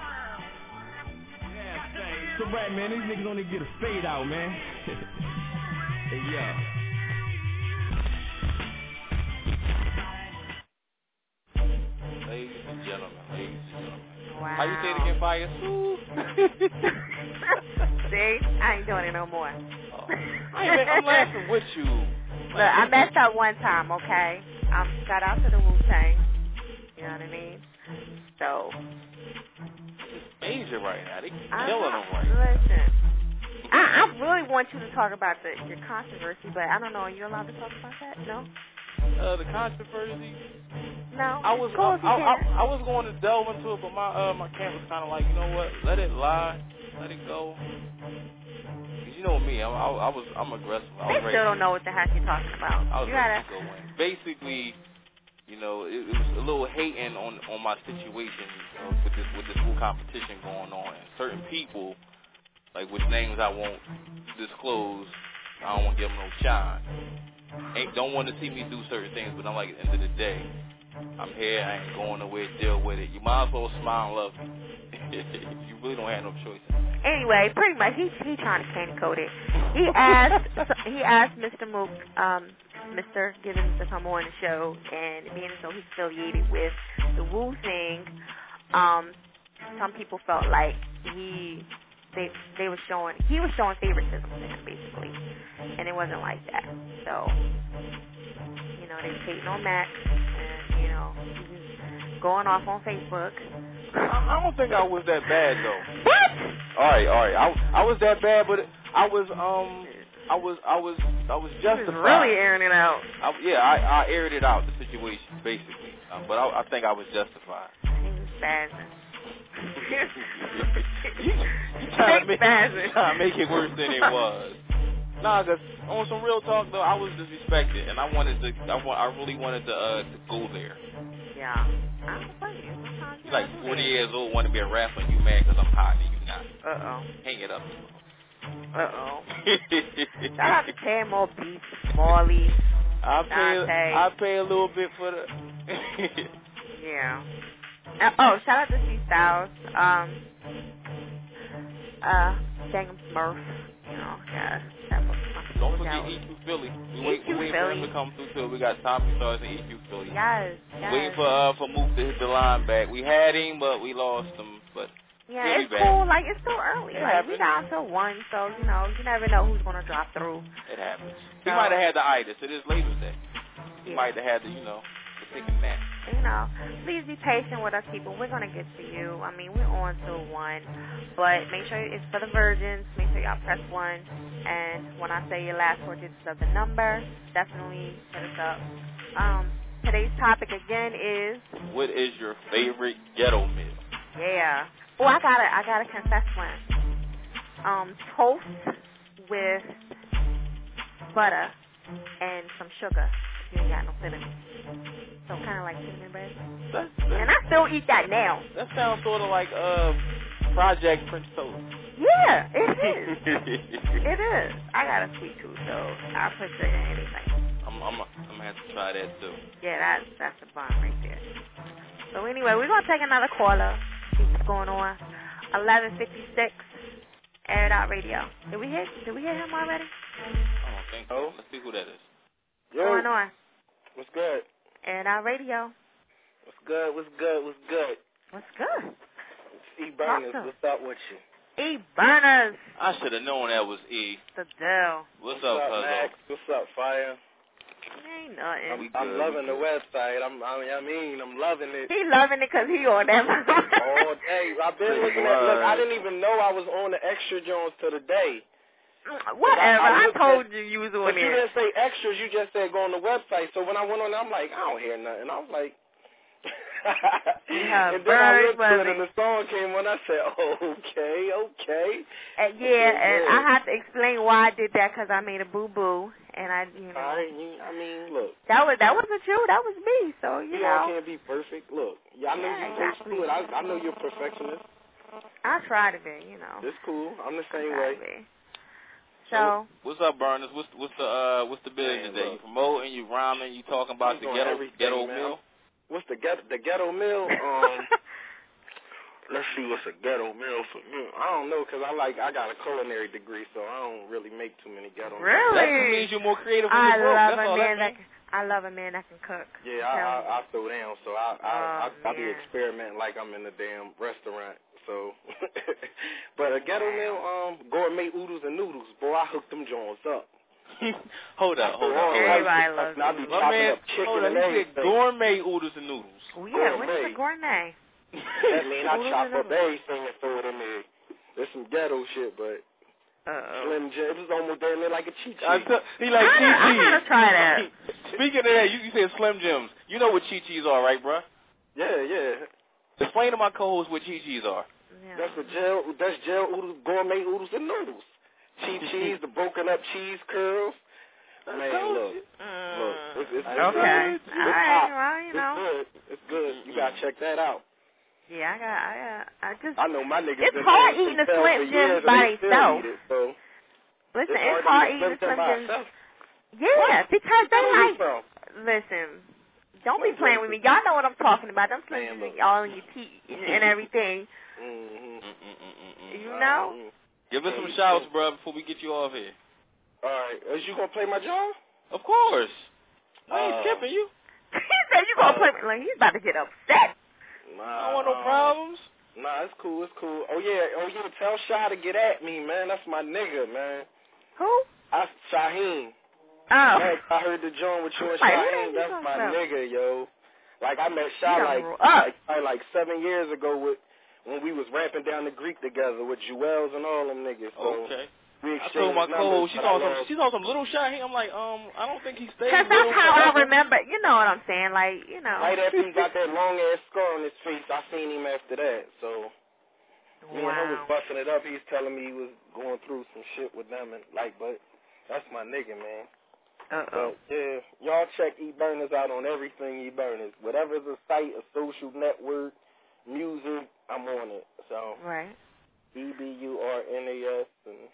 So right, man, these niggas only get a fade out, man. Hey, yo. Ladies and gentlemen, ladies and gentlemen. Wow. How you say it again, Fire? See? I ain't doing it no more. Oh. I ain't, I'm laughing with you. Look, I messed up one time, okay? Um, shout out to the Wu-Tang. You know what I mean? So... Major right now. They I, killing them right now. Listen, I, I really want you to talk about the your controversy, but I don't know. Are you allowed to talk about that? No. Uh, the controversy. No. I was cool I, I, I, I was going to delve into it, but my uh my camp was kind of like, you know what? Let it lie, let it go. Cause you know me, I, I, I was I'm aggressive. I was they still don't know what the heck you're talking about. I was you ready gotta... to go in. Basically. You know, it, it was a little hating on on my situation you know, with this with this whole competition going on. And certain people, like which names I won't disclose, I don't want to give them no shine. Ain't don't want to see me do certain things, but I'm like, at the end of the day, I'm here. I ain't going nowhere. Deal with it. You might as well smile and love me. You really don't have no choice. Anyway, pretty much, he he trying to candy coat it. He asked he asked Mister Mook, um, Mister Gibbons to come on the show, and being so he's affiliated with the Wu thing, um, some people felt like he they they were showing he was showing favoritism to him basically, and it wasn't like that. So you know they were hating on Max, and you know he was going off on Facebook. I, I don't think I was that bad though. What? All right, all right. I I was that bad, but I was um. I was, I was, I was justified. He was really airing it out. I, yeah, I, I aired it out, the situation, basically. Um, but I, I think I was justified. He was spazzing. you, you trying to make, trying to make it worse than it was. Nah, cause on some real talk though, I was disrespected, and I wanted to, I want, I really wanted to, uh, to go there. Yeah. I don't blame you. You like forty years old, want to be a rapper, and you mad because I'm hot, and you not. Uh oh. Hang it up. Uh-oh. Shout out to Ted Moore, Beast, Marley, I pay, I pay a little bit for the... yeah. Uh, oh, shout out to C Styles, um, uh, Gangnam Smurf, you know, yeah. Don't forget E Q Philly. We wait, we waiting for him to come through till we got Tommy Stars and E Q Philly. Yes, yes. Waiting for, uh, for Mook to hit the line back. We had him, but we lost him, but... Yeah, it's cool. Like, it's still early. It like, happens. we got until one, so, you know, you never know who's going to drop through. It happens. So, he might have had the itis. It is Labor Day. He yeah. might have had the, you know, the picking nap. You know, please be patient with us, people. We're going to get to you. I mean, we're on till one. But make sure it's for the virgins. Make sure y'all press one. And when I say your last four digits of the number, definitely hit us up. Um, today's topic, again, is... What is your favorite ghetto meal? Yeah. Oh, I gotta, I gotta confess one. Um, toast with butter and some sugar. If you ain't got no cinnamon. So kind of like cinnamon bread. That's, that's, and I still eat that now. That sounds sort of like uh, Project Prince Toast. Yeah, it is. It is. I got a sweet tooth, so I'll put sugar in anything. I'm, I'm, I'm gonna have to try that too. Yeah, that's that's the bomb right there. So anyway, we're gonna take another caller. See what's going on. eleven fifty-six, Air It Out Radio. Did we hit? Did we hit him already? I don't think so. Let's see who that is. What's going on? What's good? Air It Out Radio. What's good? What's good? What's good? What's good? It's E Burners. Awesome. What's up with you? E Burners. I should have known that was E. The deal. What's, What's up, up, Cuzzo? Max? What's up, Fire? Ain't nothing. I'm, I'm loving the website. I'm, I mean, I mean, I'm loving it. He loving it because he on that. All day. I've been looking at. Look, I didn't even know I was on the extra Jones to the day. Whatever. I, I, I told at, you you was on but there. You didn't say extras. You just said go on the website. So when I went on there, I'm like, I don't hear nothing. I was like. Yeah, and then I looked at it and the song came on. I said, okay, okay. Uh, yeah, okay, and I have to explain why I did that because I made a boo-boo. And I, you know. I, I mean, look. That, was, that wasn't you. That was me. So, you we know. all can't be perfect. Look, yeah, I know yeah, you're exactly. close to it. I, I know you're a perfectionist. I try to be, you know. It's cool. I'm the same I way. To be. So, so, what's up, Burners? What's what's the uh what's the business today? You promoting? You rhyming? You talking about I'm the ghetto ghetto man. meal? What's the ghetto the ghetto meal? Um, let's see what's a ghetto meal for me. I don't know because I like I got a culinary degree, so I don't really make too many ghetto meals. Really? That just means you're more creative when I you're broke. love That's a all man that that can, I love a man that can cook. Yeah, I, I, I throw down, so I I, oh, I, I be experimenting like I'm in a damn restaurant. So, but a ghetto meal, um, gourmet oodles and noodles, boy, I hook them joints up. hold up, hold up. Everybody loves I be My chopping man, up chicken hold and up, he everything. said gourmet oodles and noodles. Oh, yeah, what is a gourmet? That mean I chop up everything and throw it in there. There's some ghetto shit, but Uh-oh. Slim Jim, it was almost damn near like a cheat sheet. He like I Chi-Chis. I gotta try that. Speaking of that, you, you said Slim Jims. You know what Chi-Chis are, right, bruh? Yeah, yeah. Explain to my co-host what Chi-Chis are. Yeah. That's the gel. That's gel oodles, gourmet oodles and noodles. Chi-Chis, the broken up cheese curls. Man, look, Mm. look. It's, it's, it's okay. It's All right. hot. Well, you know. It's good. It's good. You gotta check that out. Yeah, I got. I got. I just. I know my niggas. It's been hard eating eating the Slim Slim Jims by itself. It, so. Listen, it's, it's hard eating the Slim Jims. Yeah, because they like. Listen, don't be playing with me. Y'all know what I'm talking about. Them Slim Jims all in your teeth and everything. Mm-hmm. You know. Give us some shouts, bro, before we get you off here. All right, is you gonna play my John? Of course. I ain't uh, skipping you. He said you gonna uh, play me. Like, he's about to get upset. Nah, I don't want no uh, problems. Nah, it's cool, it's cool. Oh yeah, oh yeah, tell Shy to get at me, man. That's my nigga, man. Who? I Shaheem. Oh. Man, I heard the joint with you and like, Shaheem. That's my about? nigga, yo. Like I met Shy like, like like seven years ago with when we was rapping down the Greek together with Jewels and all them niggas. So okay. We I told my co-host, she saw some, she saw some little Shaheem. I'm like, um, I don't think he stayed. Because that's how I remember. You know what I'm saying? Like, you know. Right after he got that long ass scar on his face, I seen him after that. So me wow. and him was busting it up. He's telling me he was going through some shit with them and like, but that's my nigga, man. Uh oh. But yeah, y'all check E Burners out on everything E Burners. Whatever's a site, a social network, music, I'm on it. So right. E B U R N A S and.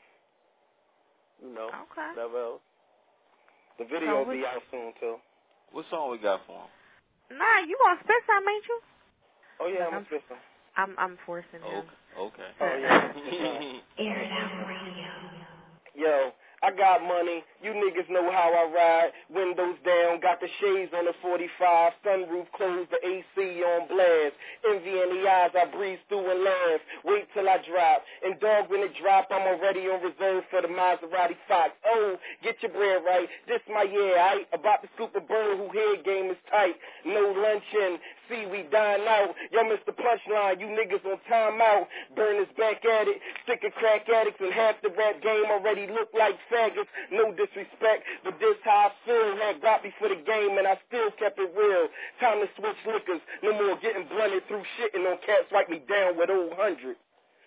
You know, okay. whatever else. The video will so be out soon, too. What song we got for him? Nah, you gonna spit some, ain't you? Oh, yeah, I'm, I'm gonna spit some. I'm, I'm forcing him. Okay. okay. Oh, yeah. Air It Out Radio. Yo, I got money. You niggas know how I ride. Windows down, got the shades on the forty-five. Sunroof closed, the A C on blast. Envy in the eyes, I breeze through and laugh. Wait till I drop. And dog, when it drop, I'm already on reserve for the Maserati Fox. Oh, get your bread right. This my year, I about to scoop a bird who head game is tight. No luncheon. See, we dine out. Yo, Mister Punchline, you niggas on timeout. Burners back at it. Sick of crack addicts and half the rap game already look like faggots. No disrespect, but this how I feel. Had got me for the game and I still kept it real. Time to switch liquors. No more getting blunted through shitting on cats. Wipe me down with old hundred.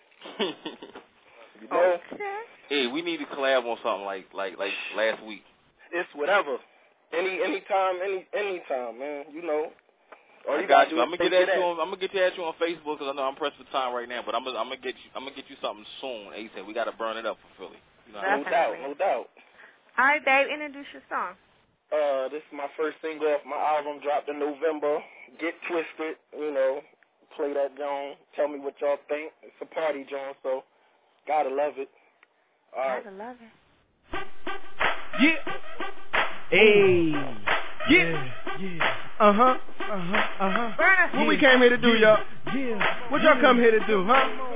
You know? Okay. Hey, we need to collab on something like like like last week. It's whatever. Any anytime, any anytime, man. You know. All I you got gotta you. do I'm is gonna get at that. you. On, I'm gonna get you at you on Facebook because I know I'm pressed for time right now. But I'm gonna I'm gonna get you. I'm gonna get you something soon. ASAP. We gotta burn it up for Philly. You know no doubt, no doubt. All right, babe. Introduce your song. Uh, this is my first single off my album, dropped in November. Get Twisted, you know. Play that John. Tell me what y'all think. It's a party, John. So gotta love it. All right. Gotta love it. Yeah. Hey. Yeah. Yeah. Uh huh. Uh huh. Uh huh. What we came here to do, y'all? Yeah. What y'all come here to do, huh?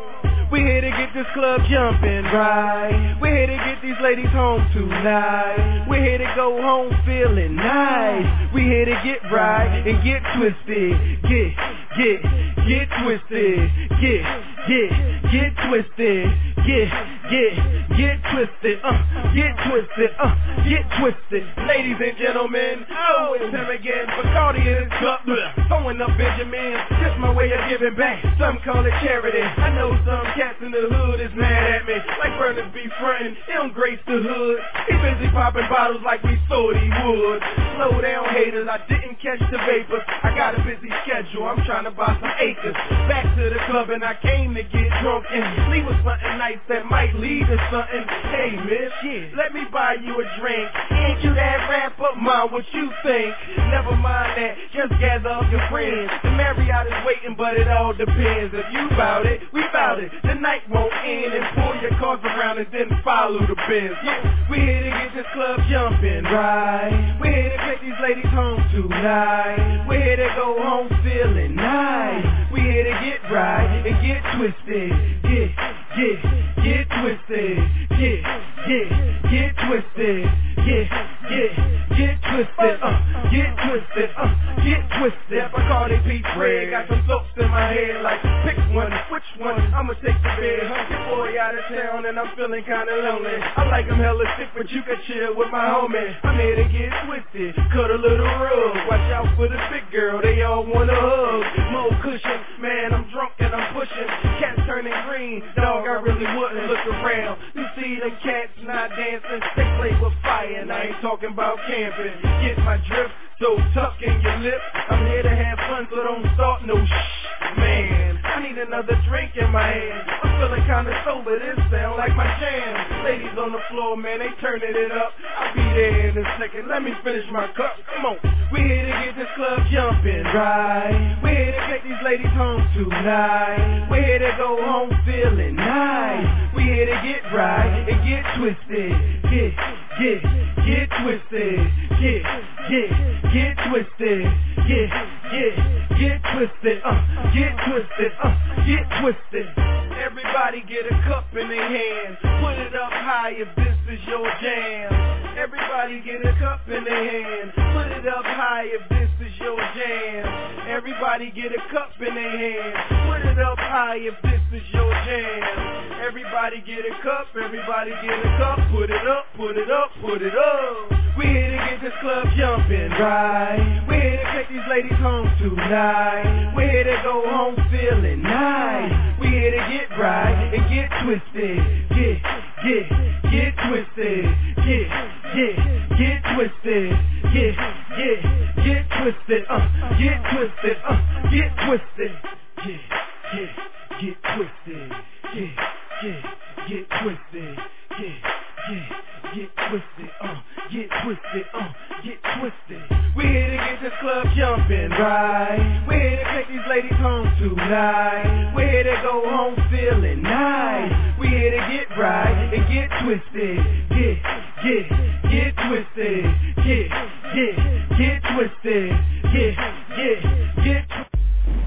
We here to get this club jumping, right? We here to get these ladies home tonight. We here to go home feeling nice. We here to get right and get twisted. Get, get, get twisted. Get, get, get twisted. Get, get, get twisted. Uh, get twisted. Uh, get twisted. Ladies and gentlemen, oh, it's time again. Bacardi in his cup, throwing up Benjamin. Just my way of giving back. Some call it charity. I know some cats in the hood is mad at me, like Bernard B. frontin'. He don't grace the hood. He busy popping bottles like we thought he would. Slow down, haters. I didn't catch the vapors. I got a busy schedule. I'm trying to buy some acres. Back to the club and I came to get drunk and leave with something nice that might lead to something. Hey, miss, yeah, let me buy you a drink. Ain't you that rapper? Mom, what you think? Never mind that. Just gather up your friends. The Marriott is waiting, but it all depends. If you bout it, we bout it. The night won't end and pull your cars around and then follow the Benz. Yeah, we here to get this club jumping, right? We here to take these ladies home tonight. We here to go home feeling nice. We here to get right and get twisted. Get, get, get twisted. Get, get, get twisted. Get, get, get twisted. Uh, get twisted. Uh, get twisted. Bacardi Peach Red. Got some soaps in my head like pick one. Which one? I'ma take the bed. Your boy out of town and I'm feeling kinda lonely. I like him hella sick, but you can chill with my homie. I'm here to get twisted. Cut a little rug. Watch out for the big girl. They all wanna hug. More cushion. Man, I'm drunk and I'm pushing. Cats turning green. Dog, I really wouldn't look around. You see them cats not dancing. They play with fire and I ain't talking about camping. Get my drift. So tuck in your lip. I'm here to have fun, so don't start no shh. Man, I need another drink in my hand. I'm feeling kinda sober, this sound like my jam. Ladies on the floor, man, they turning it up. I'll be there in a second, let me finish my cup. Come on, we here to get this club jumping, right? We here to take these ladies home tonight. We here to go home feeling nice. We here to get right and get twisted. Get, get, get twisted. Get, get, get twisted. Get, get, get twisted. Uh, get twisted. Uh, get twisted. Everybody get a cup in their hand. Put it up high if this is your jam. Everybody get a cup in their hand. Put it up high if this is your jam. Everybody get a cup in their hand. Put it up high if this is your jam. Everybody get a cup. Everybody get a cup. Put it up, put it up, put it up. We here to get this club jumping, right? We here to take these ladies home tonight. We here to go home feeling nice. We here to get right and get twisted. Get, get, get twisted. Get, get, get twisted. Get, get, get twisted. Uh, get twisted. Uh, get twisted. Get, get, get twisted. Get, get, get twisted. Get, get, get twisted. Uh, get twisted. Uh, get twisted. We here to get this club jumping, right? We here to take these ladies home tonight. We here to go home feeling nice. We here to get right and get twisted. Get, get, get twisted. Get, get, get twisted. Get, get, get twisted.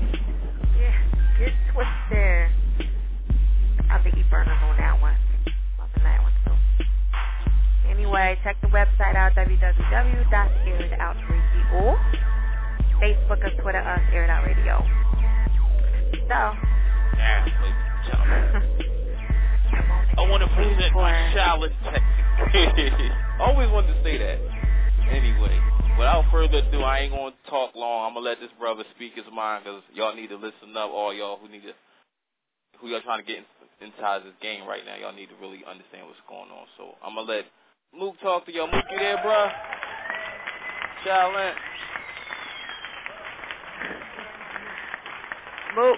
Yeah, get twisted. I'll be burners on that one. Loving that one too. Anyway, check the website out, w w w dot air it out radio. Facebook or Twitter us, Air It Out Radio. So. Now, ladies and gentlemen, I want to present my challenge. I always wanted to say that. Anyway, without further ado, I ain't going to talk long. I'm going to let this brother speak his mind because y'all need to listen up, all y'all who need to, who y'all trying to get in, inside this game right now. Y'all need to really understand what's going on. So I'm going to let Mook talk to y'all. Mook, you there, bro? Challenge. Mook.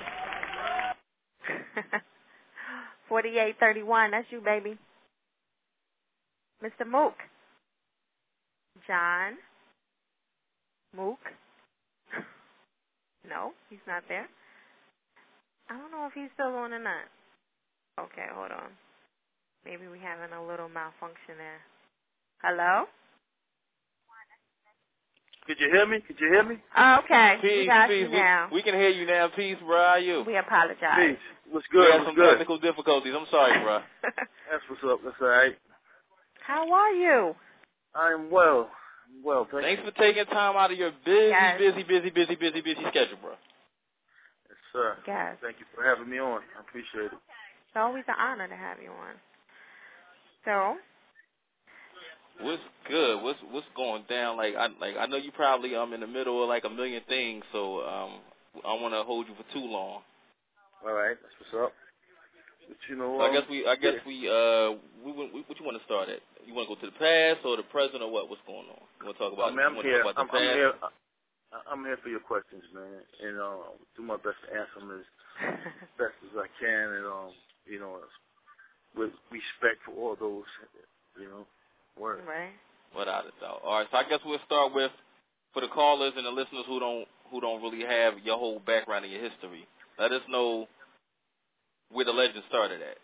forty-eight thirty-one, that's you, baby. Mister Mook. John. Mook. No, he's not there. I don't know if he's still on or not. Okay, hold on. Maybe we're having a little malfunction there. Hello? Could you hear me? Could you hear me? Oh, okay. Peace, we got peace. you now. We, we can hear you now. Peace, bro. How are you? We apologize. Peace. What's good? We had What's some good? technical difficulties. I'm sorry, bro. That's what's up. That's all right. How are you? I'm well. I'm well. Thank Thanks you. for taking time out of your busy, Yes. busy, busy, busy, busy, busy schedule, bro. Yes, sir. Yes. Thank you for having me on. I appreciate it. It's always an honor to have you on. So, What's good? What's what's going down? Like I like I know you probably um in the middle of like a million things, so um I don't want to hold you for too long. All right. That's what's up. But you know, So I um, guess we I guess yeah. we uh we, we what you want to start at? You want to go to the past or the present or what? What's going on? You want to talk about? Oh, man, I'm you want to here. talk about I'm, the I'm past? here. I'm here for your questions, man, and uh, do my best to answer them as best as I can, and um, you know, with respect for all those, you know, words. right. Without a doubt. All right, so I guess we'll start with for the callers and the listeners who don't who don't really have your whole background and your history. Let us know where the legend started at.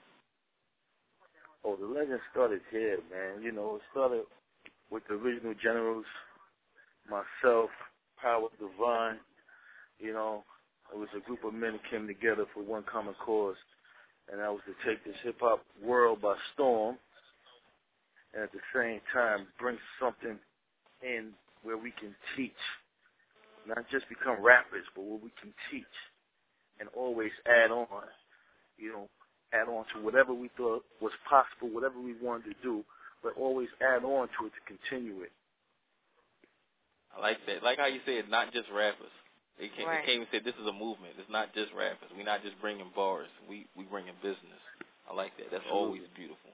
Oh, the legend started here, man. You know, it started with the original generals, myself, Power Divine. You know, it was a group of men that came together for one common cause, and that was to take this hip-hop world by storm, and at the same time bring something in where we can teach, not just become rappers, but where we can teach and always add on, you know, add on to whatever we thought was possible, whatever we wanted to do, but always add on to it to continue it. I like that. Like how you said, not just rappers. They came, Right. they came and said this is a movement. It's not just rappers. We're not just bringing bars. We we bringing business. I like that. That's Absolutely. always beautiful.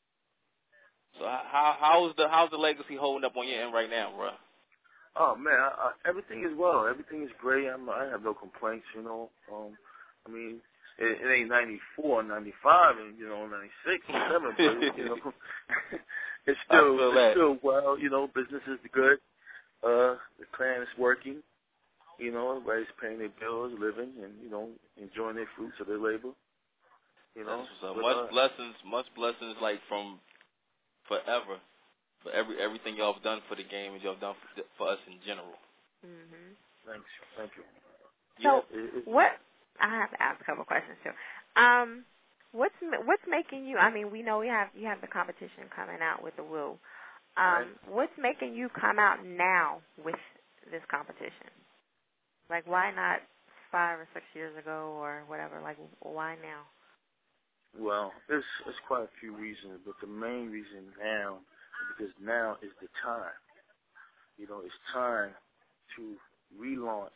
So how how's the how's the legacy holding up on your end right now, bro? Oh man, I, I, everything is well. Everything is great. I'm, I have no complaints. You know, um, I mean, it, it ain't ninety-four, ninety-five, and you know, ninety-six, seven, but you know, it's still it's that. still well. You know, business is good. Uh, the clan is working. You know, everybody's paying their bills, living, and you know, enjoying their fruits of their labor. You know, so but, much uh, blessings, much blessings, like from forever, for every everything y'all have done for the game and y'all have done for, for us in general. Mhm. Thanks, thank you. So, yeah, it, it, what? I have to ask a couple questions too. Um, what's what's making you? I mean, we know we have you have the competition coming out with the Woo. Um, right. What's making you come out now with this competition? Like, why not five or six years ago or whatever? Like, why now? Well, there's, there's quite a few reasons, but the main reason now is because now is the time. You know, it's time to relaunch,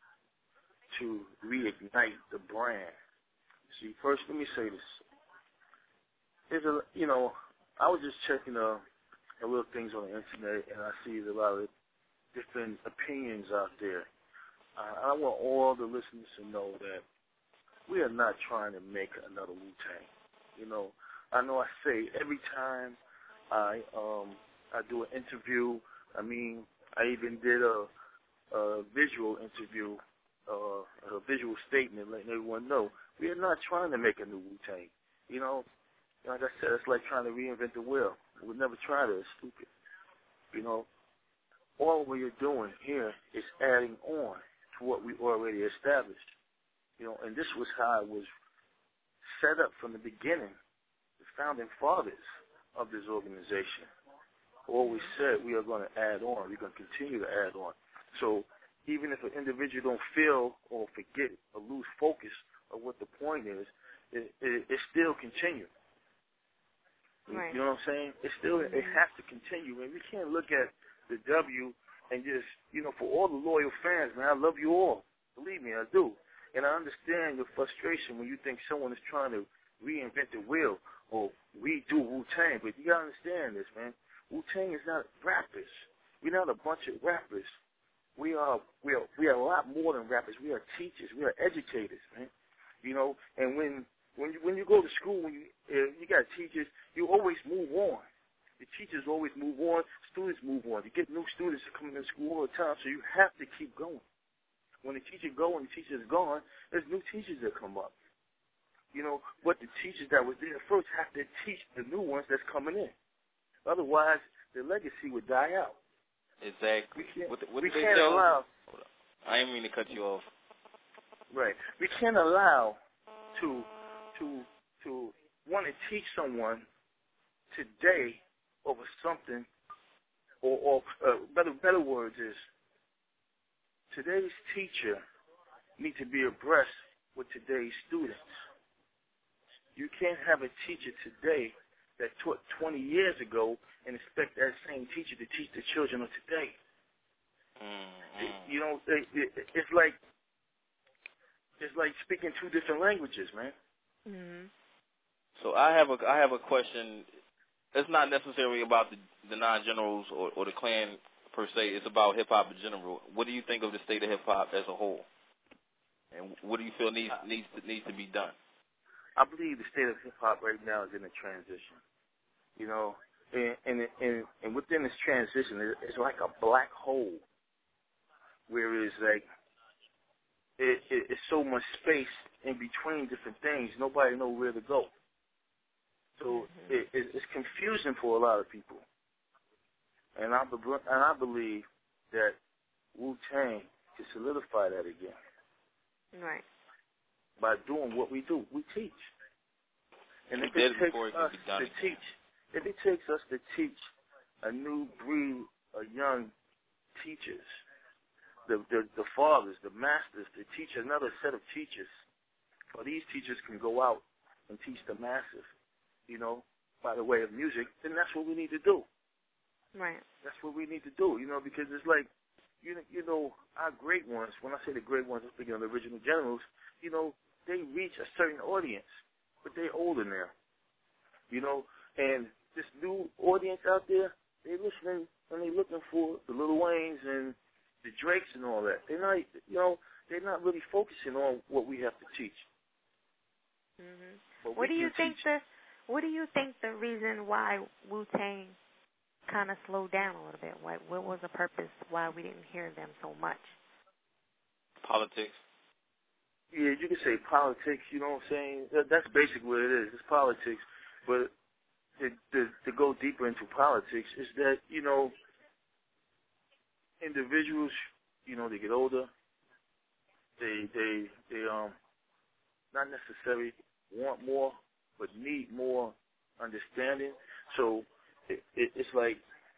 to reignite the brand. See, first, let me say this. There's a, you know, I was just checking a, a little things on the internet, and I see a lot of different opinions out there. Uh, I want all the listeners to know that we are not trying to make another Wu-Tang. You know, I know I say every time I um I do an interview, I mean, I even did a, a visual interview, uh, a visual statement letting everyone know we are not trying to make a new Wu-Tang. You know, like I said, it's like trying to reinvent the wheel. We'll never try to. It's stupid. You know, all we are doing here is adding on to what we already established. You know, and this was how it was set up from the beginning. The founding fathers of this organization always said we are going to add on. We're going to continue to add on. So even if an individual don't feel or forget or lose focus of what the point is, it, it, it still continue. Right. You know what I'm saying? It still it has to continue, and we can't look at the W and just, you know, for all the loyal fans, man, I love you all. Believe me, I do. And I understand your frustration when you think someone is trying to reinvent the wheel or redo Wu-Tang, but you got to understand this, man. Wu-Tang is not rappers. We're not a bunch of rappers. We are we are we are a lot more than rappers. We are teachers. We are educators, man. You know, and when when you when you go to school, when you uh, you got teachers, you always move on. The teachers always move on. Students move on. You get new students coming to school all the time, so you have to keep going. When the teacher go and the teacher is gone, there's new teachers that come up. You know, but the teachers that was there first have to teach the new ones that's coming in. Otherwise, the legacy would die out. Exactly. We can't, what the, what we they can't tell? allow. I didn't mean to cut you off. Right. We can't allow to to to want to teach someone today over something, or, or uh, better better words is today's teacher needs to be abreast with today's students. You can't have a teacher today that taught twenty years ago and expect that same teacher to teach the children of today. Mm-hmm. It, you know, it, it, it's like it's like speaking two different languages, man. Mhm. So I have a I have a question. It's not necessarily about the, the non-generals or, or the Klan per se. It's about hip hop in general. What do you think of the state of hip hop as a whole? And what do you feel needs needs to, needs to be done? I believe the state of hip hop right now is in a transition. You know, and and and, and within this transition, it's like a black hole, where it's like it, it, it's so much space in between different things. Nobody knows where to go. So mm-hmm. it, it, it's confusing for a lot of people. And I and I believe that Wu-Tang can solidify that again. Right. By doing what we do, we teach. And we if it takes it us to again. teach, if it takes us to teach a new breed of young teachers, the, the the fathers, the masters, to teach another set of teachers, or these teachers can go out and teach the masses, you know, by the way of music, then that's what we need to do. Right. That's what we need to do, you know, because it's like, you know, you know, our great ones, when I say the great ones, I'm speaking of the original generals, you know, they reach a certain audience, but they're older now, you know, and this new audience out there, they're listening and they're looking for the Lil Waynes and the Drakes and all that. They're not, you know, they're not really focusing on what we have to teach. Mm-hmm. What do you think teach. the What do you think the reason why Wu-Tang kind of slowed down a little bit? What What was the purpose why we didn't hear them so much? Politics. Yeah, you can say politics. You know what I'm saying? That's basically what it is. It's politics. But to, to, to go deeper into politics is that, you know, individuals, you know, they get older. They they they um not necessarily want more, but need more understanding. So it, it, it's like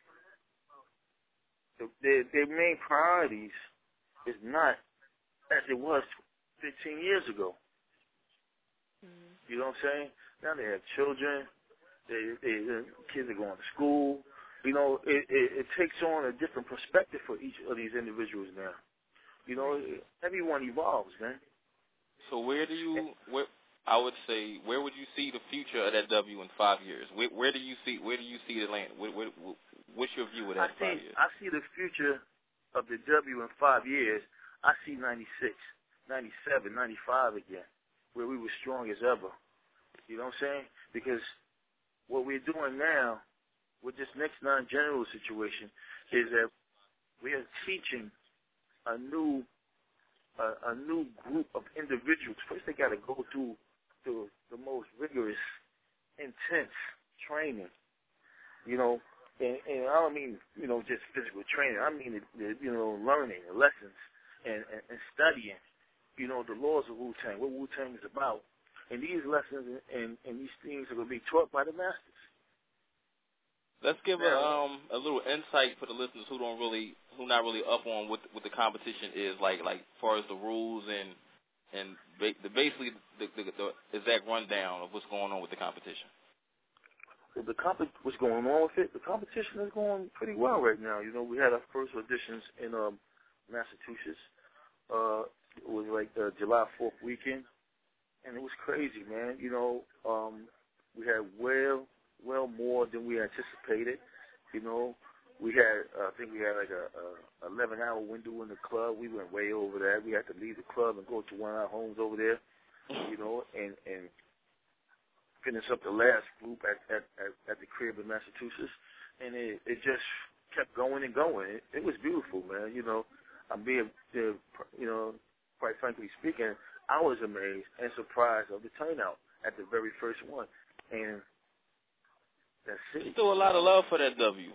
their their main priorities is not as it was fifteen years ago. Mm-hmm. You know what I'm saying? Now they have children. They, they, the kids are going to school. You know, it, it, it takes on a different perspective for each of these individuals now. You know, everyone evolves, man. So where do you, where, I would say, where would you see the future of that W in five years? Where, where do you see, where do you see the land? Where, where, what's your view of that I in five see, years? I see the future of the W in five years. I see ninety-six, ninety-seven, ninety-five again, where we were strong as ever. You know what I'm saying? Because what we're doing now with this next non-general situation is that we are teaching a new a, a new group of individuals. First, they got to go through the, the most rigorous, intense training. You know, and, and I don't mean, you know, just physical training. I mean, the, the, you know, learning, the lessons, and, and, and studying, you know, the laws of Wu-Tang, what Wu-Tang is about. And these lessons and, and, and these things are going to be taught by the masters. Let's give now, a, um, a little insight for the listeners who don't really, who not really up on what what the competition is, like like as far as the rules and and ba- the basically the, the, the exact rundown of what's going on with the competition. The comp- what's going on with it? The competition is going pretty well right now. You know, we had our first auditions in um, Massachusetts. Uh, it was like the July fourth weekend, and it was crazy, man. You know, um, we had well, well more than we anticipated. You know, we had, uh, I think we had like a, a eleven-hour window in the club. We went way over that. We had to leave the club and go to one of our homes over there. You know, and and. finish up the last group at, at, at, at the crib in Massachusetts, and it, it just kept going and going. It, it was beautiful, man. You know, I'm being, uh, you know, quite frankly speaking, I was amazed and surprised of the turnout at the very first one, and that's it. There's still a lot of love for that W.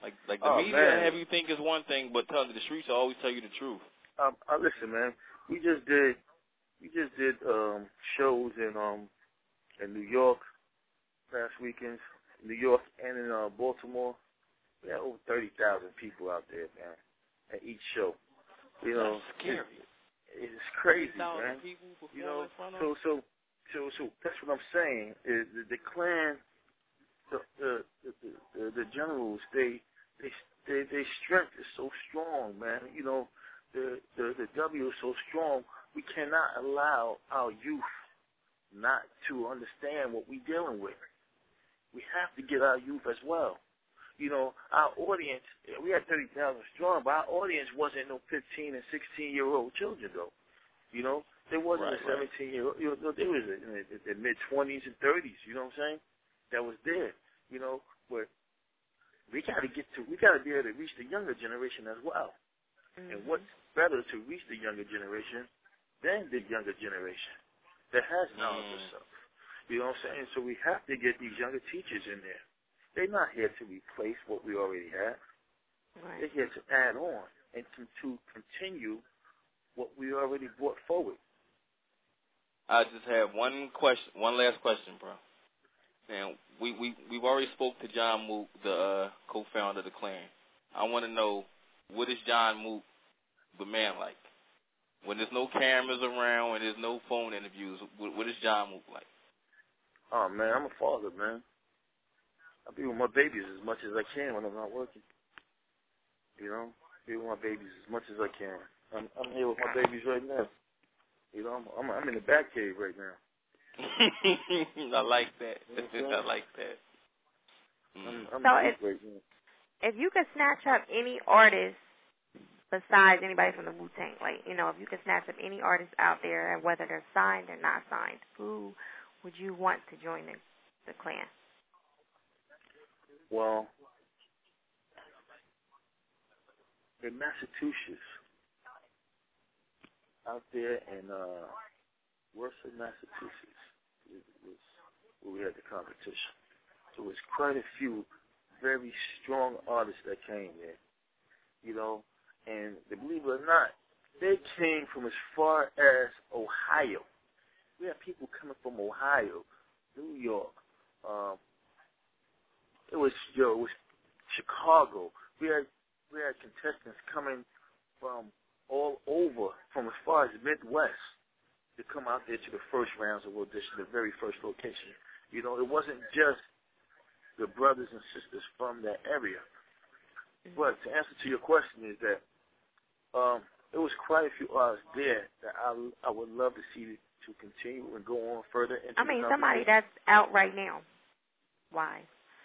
Like, like the Oh, media man. have you think is one thing, but tell the streets will always tell you the truth. Um, uh, listen, man. We just did, we just did um, shows in um in New York past weekends, New York and in uh, Baltimore. We had over thirty thousand people out there, man, at each show. You know, That's scary. It, it's crazy, man. People You know, in front of so so so so that's what I'm saying. Is the, the Klan, the the, the the the generals, they they they their strength is so strong, man. You know, the the the W is so strong. We cannot allow our youth not to understand what we're dealing with. We have to get our youth as well. You know, our audience, we had thirty thousand strong, but our audience wasn't no fifteen and sixteen-year-old children, though. You know, there wasn't right, a seventeen-year-old. You know, there was in the, the mid-twenties and thirties, you know what I'm saying, that was there, you know, but we got to get to, we got to be able to reach the younger generation as well. Mm-hmm. And what's better to reach the younger generation than the younger generation that has knowledge mm. of stuff. You know what I'm saying? So we have to get these younger teachers in there. They're not here to replace what we already have. Right. They're here to add on and to, to continue what we already brought forward. I just have one question, one last question, bro. Now, we, we, we've already spoke to John Mook, the uh, co-founder of the Klan. I want to know, what is John Mook, the man, like? When there's no cameras around and there's no phone interviews, what, what is John Mook like? Oh, man, I'm a father, man. I be with my babies as much as I can when I'm not working. You know, be with my babies as much as I can. I'm, I'm here with my babies right now. You know, I'm, I'm, I'm in the back cave right now. I like that. I like that. Mm. I'm, I'm so if, right now. if you could snatch up any artist besides anybody from the Wu-Tang, like, you know, if you could snatch up any artist out there, whether they're signed or not signed, who would you want to join the, the Klan? Well, in Massachusetts, out there in uh, Worcester, Massachusetts, it was where we had the competition. So it was quite a few very strong artists that came there, you know, and believe it or not, they came from as far as Ohio. We had people coming from Ohio, New York, um, It was yo, it was Chicago. We had we had contestants coming from all over, from as far as Midwest, to come out there to the first rounds of audition, the very first location. You know, it wasn't just the brothers and sisters from that area. Mm-hmm. But to answer to your question is that um, there was quite a few artists there that I I would love to see to continue and go on further. Into I mean, the somebody that's out right now. Why?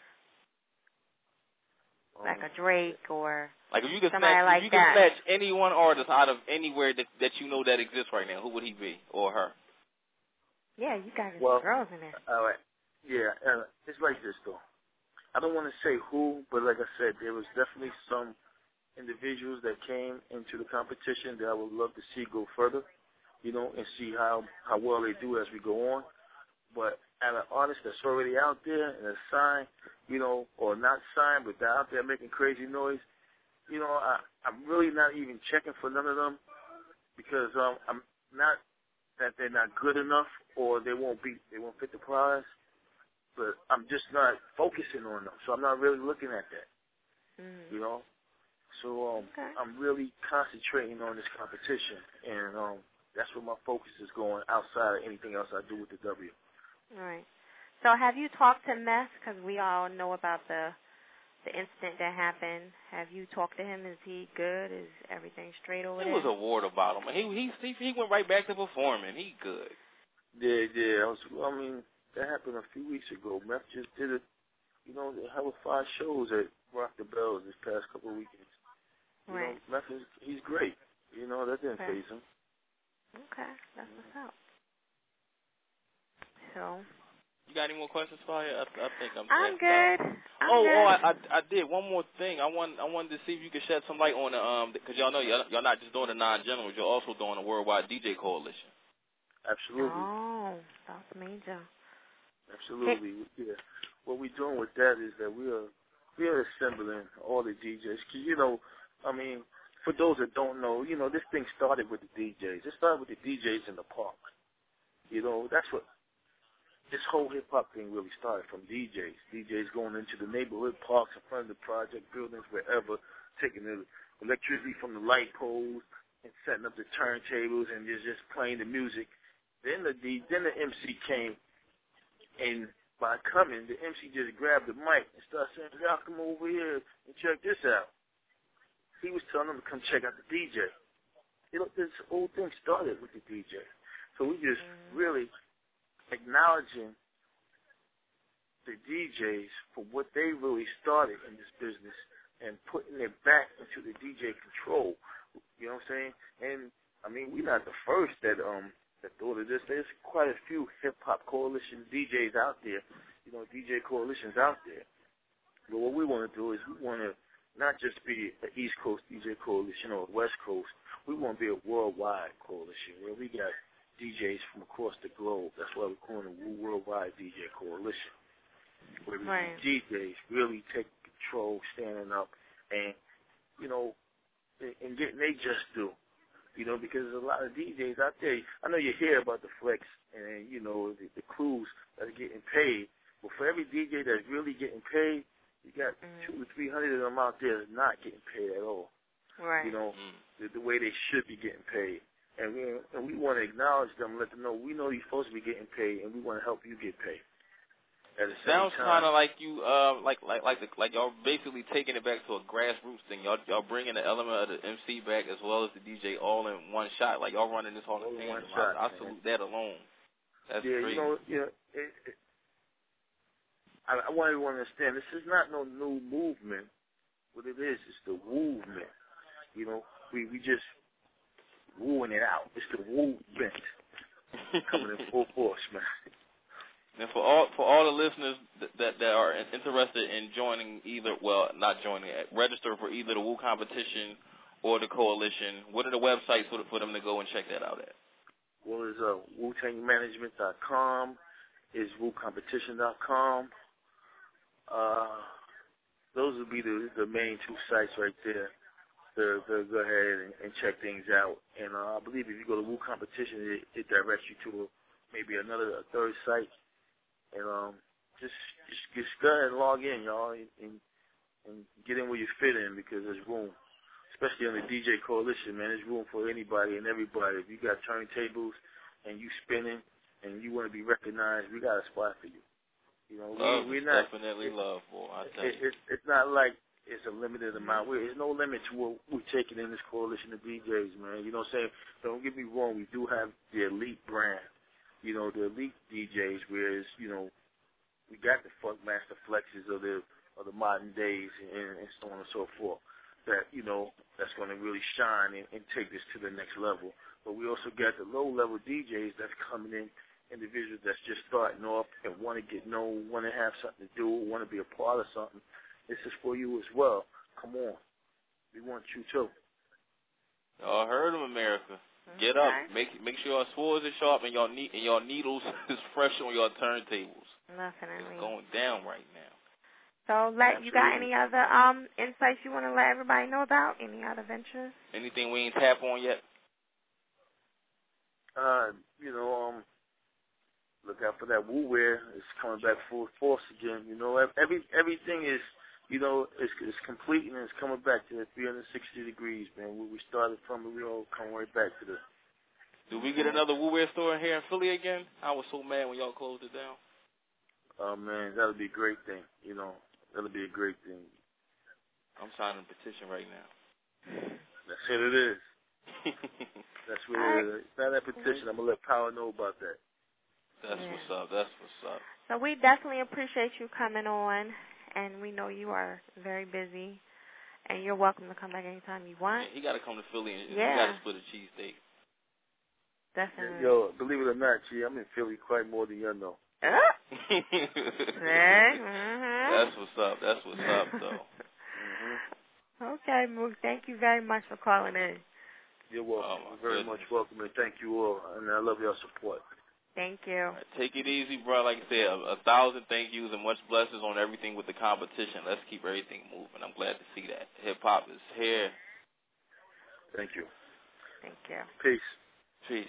Like a Drake or like if you could somebody snatch, like if you could that. snatch any one artist out of anywhere that that you know that exists right now, who would he be or her? Yeah, you got well, girls in there. All right. Yeah, uh, it's like this though. I don't want to say who, but like I said, there was definitely some individuals that came into the competition that I would love to see go further, you know, and see how how well they do as we go on. But at an artist that's already out there and is signed, you know, or not signed, but they're out there making crazy noise, you know, I, I'm really not even checking for none of them because um, I'm not that they're not good enough or they won't be, they won't fit the prize, but I'm just not focusing on them, so I'm not really looking at that, mm. you know. So um, okay. I'm really concentrating on this competition, and um, that's where my focus is going outside of anything else I do with the W. All right. So have you talked to Meth? Because we all know about the the incident that happened. Have you talked to him? Is he good? Is everything straight over there? There was a water bottle, man. He he he went right back to performing. He good. Yeah, yeah. I, was, I mean, that happened a few weeks ago. Meth just did it. You know, they have five shows at Rock the Bells this past couple of weekends. You right. know, Meth is he's great. You know, that didn't okay. faze him. Okay, that's what's up. So. You got any more questions for you? I, I think I'm. I'm good. I'm oh, good. oh, I, I, I did one more thing. I want, I wanted to see if you could shed some light on the um, because y'all know y'all, y'all not just doing the non-generals, you're also doing a worldwide D J coalition. Absolutely. Oh, that's major. Absolutely. Yeah. What we're doing with that is that we are we are assembling all the D Js. Cause you know, I mean, for those that don't know, you know, this thing started with the D Js. It started with the D Js in the park. You know, that's what this whole hip hop thing really started from D Js. D Js going into the neighborhood parks in front of the project buildings, wherever, taking the electricity from the light poles and setting up the turntables and just just playing the music. Then the D, then the M C came, and by coming, the M C just grabbed the mic and started saying, "Y'all come over here and check this out." He was telling them to come check out the D J. You know, this whole thing started with the D J. So we just mm-hmm. really acknowledging the D Js for what they really started in this business and putting it back into the D J control. You know what I'm saying? And, I mean, we're not the first that um that thought of this. There's quite a few hip-hop coalition D Js out there, you know, D J coalitions out there. But what we want to do is we want to not just be an East Coast D J coalition or a West Coast. We want to be a worldwide coalition where we got D Js from across the globe. That's why we're calling it Worldwide D J Coalition, where right. D Js really take control, standing up, and, you know, and getting they just do. You know, because there's a lot of D Js out there. I know you hear about the flex and, you know, the, the crews that are getting paid. But for every D J that's really getting paid, you got mm-hmm. two to three hundred of them out there that's not getting paid at all. Right. You know, mm-hmm. the, the way they should be getting paid. And we, and we want to acknowledge them, let them know we know you're supposed to be getting paid, and we want to help you get paid. At the same Sounds kind of like you, uh, like like like the, like y'all basically taking it back to a grassroots thing. Y'all y'all bringing the element of the M C back as well as the D J all in one shot. Like y'all running this all in one shot. I, I salute that alone. That's yeah, crazy. you know, you know, it, it, I, I want everyone to understand this is not no new movement. What it is, it's the movement. You know, we we just wooing it out. It's the movement coming in full force, man. And for all for all the listeners that, that that are interested in joining either, well, not joining, register for either the Woo competition or the coalition, what are the websites for, for them to go and check that out at? Well, it's uh, Wu Tang Management dot com, is Woo Competition dot com. Uh, those would be the the main two sites right there. To, to go ahead and, and check things out. And uh, I believe if you go to Woo Competition, it, it directs you to a, maybe another a third site. And um, just just just go ahead and log in, y'all, and and get in where you fit in, because there's room, especially on the D J coalition, man. There's room for anybody and everybody. If you got turntables and you spinning and you want to be recognized, we got a spot for you. You know, love, we, we're not definitely it, love, boy. I tell it, you. It's it's not like it's a limited amount. We're, there's no limit to what we're taking in this coalition of D Js, man. You know what I'm saying? Don't get me wrong. We do have the elite brand. You know, the elite D Js, whereas, you know, we got the Funk Master Flexes of the of the modern days and, and so on and so forth. That, you know, that's going to really shine and, and take this to the next level. But we also got the low-level D Js that's coming in, individuals that's just starting off and want to get known, want to have something to do, want to be a part of something. This is for you as well. Come on. We want you too. Y'all heard of America. Get up. Make make sure your swords are sharp and your ne- and your needles is fresh on your turntables. Definitely. It's going down right now. So, let you got any other um insights you want to let everybody know about? Any other ventures? Anything we ain't tap on yet? Uh, you know, um, look out for that Woo Wear. It's coming back full force again. You know, every everything is, you know, it's, it's complete and it's coming back to the three hundred sixty degrees, man. Where we started from, we all come right back to the. Do we get another Woo Wear store here in Philly again? I was so mad when y'all closed it down. Oh, man, that would be a great thing. You know, that would be a great thing. I'm signing a petition right now. That's what it is. That's what it is. Sign that petition. I'm going to let Power know about that. That's yeah. what's up. That's what's up. So we definitely appreciate you coming on, and we know you are very busy, and you're welcome to come back anytime you want. Yeah, he got to come to Philly, and yeah. he got to split a cheesesteak. Definitely. Yo, believe it or not, G, I'm in Philly quite more than you know. Uh? mm-hmm. That's what's up. That's what's up, though. Mm-hmm. Okay, Mook. Thank you very much for calling in. You're welcome. Oh, You're very goodness. much welcome, and thank you all. And I love your support. Thank you. Right, take it easy, bro. Like I said, a, a thousand thank yous and much blessings on everything with the competition. Let's keep everything moving. I'm glad to see that. Hip-hop is here. Thank you. Thank you. Peace. Peace.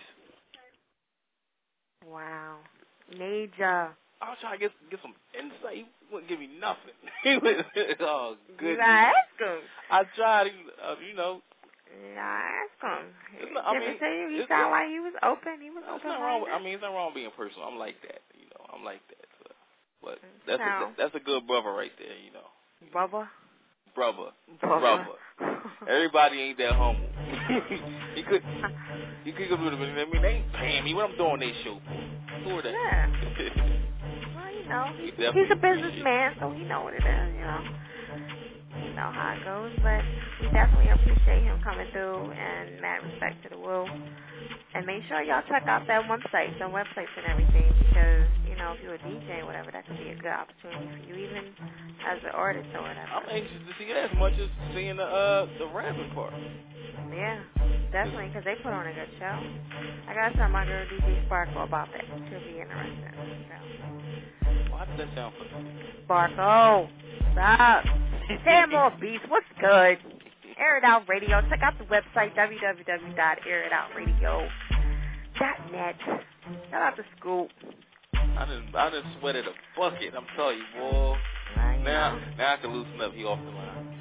Wow. Major. I was trying to get get some insight. He wouldn't give me nothing. He was, oh, goodness. You gotta ask him. I tried, uh, you know. You gotta ask him. It's not, I mean, to you, he it's, sounded it's, like he was open. He was it's open. not wrong with, I mean, it's not wrong being personal. I'm like that, you know. I'm like that. So. But that's no. a, that's a good brother right there, you know. Brother? Brother. Brother. Brother. Everybody ain't that humble. he could he could go to I mean, they ain't paying me. What I'm doing they show for? For that. Yeah. Well, you know, he, he's a businessman, so he know what it is, you know. You know how it goes, but we definitely appreciate him coming through, and mad respect to the Woo. And make sure y'all check out that website, some websites and everything, because, you know, if you're a D J or whatever, that could be a good opportunity for you, even as an artist or whatever. I'm anxious to see that as much as seeing the uh, the rapping part. Yeah, definitely, because they put on a good show. I got to tell my girl D J Sparkle about that. She'll be interested. So. Why does that sound familiar? Sparkle, stop. Ten more beats. What's good? Air It Out Radio. Check out the website, w w w dot air it out radio dot net. Shout out to Scoop. I done, I done sweated a bucket. I'm telling you, boy. Right, now, now I can loosen up. He off the line.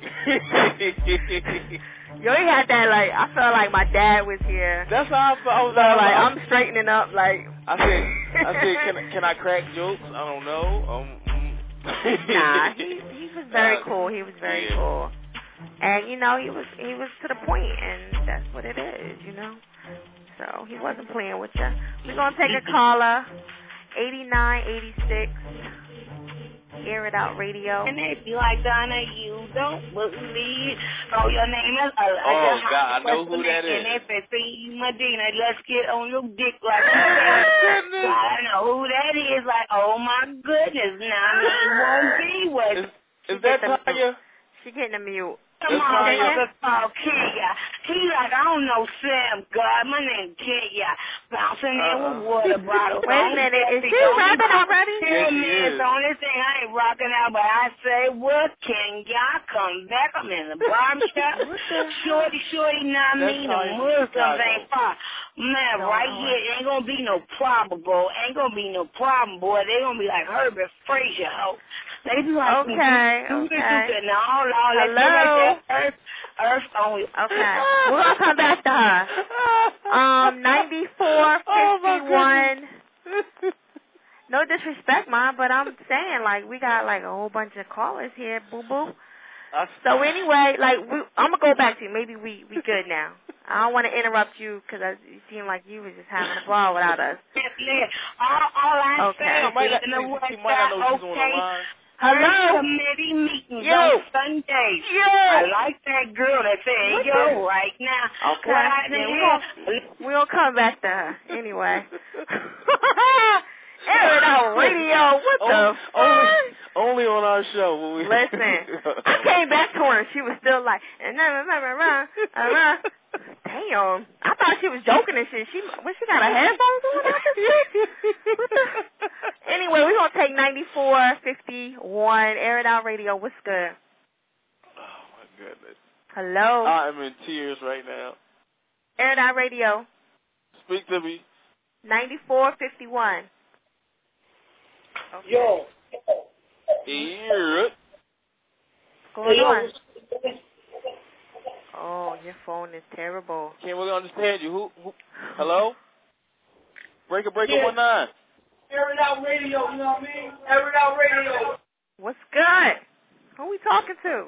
Yo, he had that, like, I felt like my dad was here. That's how I felt. I was so, like, like, I'm, I'm straightening up, like. I said, I said, can I, can I crack jokes? I don't know. Um, nah, he he was very uh, cool. He was very yeah. cool. And, you know, he was he was to the point, and that's what it is, you know. So he wasn't playing with you. We're going to take a caller, eighty-nine eighty-six, Air It Out Radio. And if you like Donna, you don't believe. Oh, your name is Elijah. Oh, God, I know who that is. And if it's Medina, let's get on your dick like that. I know who that is. Like, oh, my goodness. Now, it won't be what. Is, is that Tanya? She getting a mute. Come on, nigga, called Kenya. He like, I don't know Sam God. My name Kenya. Bouncing in with water bottles. Wait a minute, is she rapping already? Yes, she is. The only thing I ain't rocking out, but I say, what can y'all come back? I'm in the barbershop. Shorty, shorty, not me. The Muslims ain't far. Man, no, right here, it ain't gonna be no problem, boy. Ain't gonna be no problem, boy. They gonna be like Herbert Frazier, ho. They be like, okay, okay. No, no, let's go like that. Earth, Earth only. Okay, we're gonna come back to her. Um, ninety-four fifty-one. Oh, no disrespect, Mom, but I'm saying, like, we got, like, a whole bunch of callers here, boo-boo. So anyway, like, we, I'm going to go back to you. Maybe we, we good now. I don't want to interrupt you because you seem like you was just having a ball without us. Yeah, all, all I okay. say is, you know what, okay. Hello? Committee meetings yo. on Sundays. Yo. I like that girl that said, yo, the? right now. Okay. Right yeah, we're we gonna come back to her. Anyway. Air It Out Radio. What only, the only, fuck? only on our show. When we Listen, I came back to her and she was still like, damn. I thought she was joking and shit. She, what, she got her headphones on? What the? Anyway, we're going to take ninety-four fifty-one, Air It Out Radio. What's good? Oh, my goodness. Hello? I'm in tears right now. Air It Out Radio. Speak to me. ninety-four fifty-one. Okay. Yo. Yeah. What's going on? Oh, your phone is terrible. Can't really understand you. Who? who hello? Breaker, breaker, yeah. one nine. Air It Out Radio, you know what I mean? Air It Out Radio. What's good? Who are we talking to?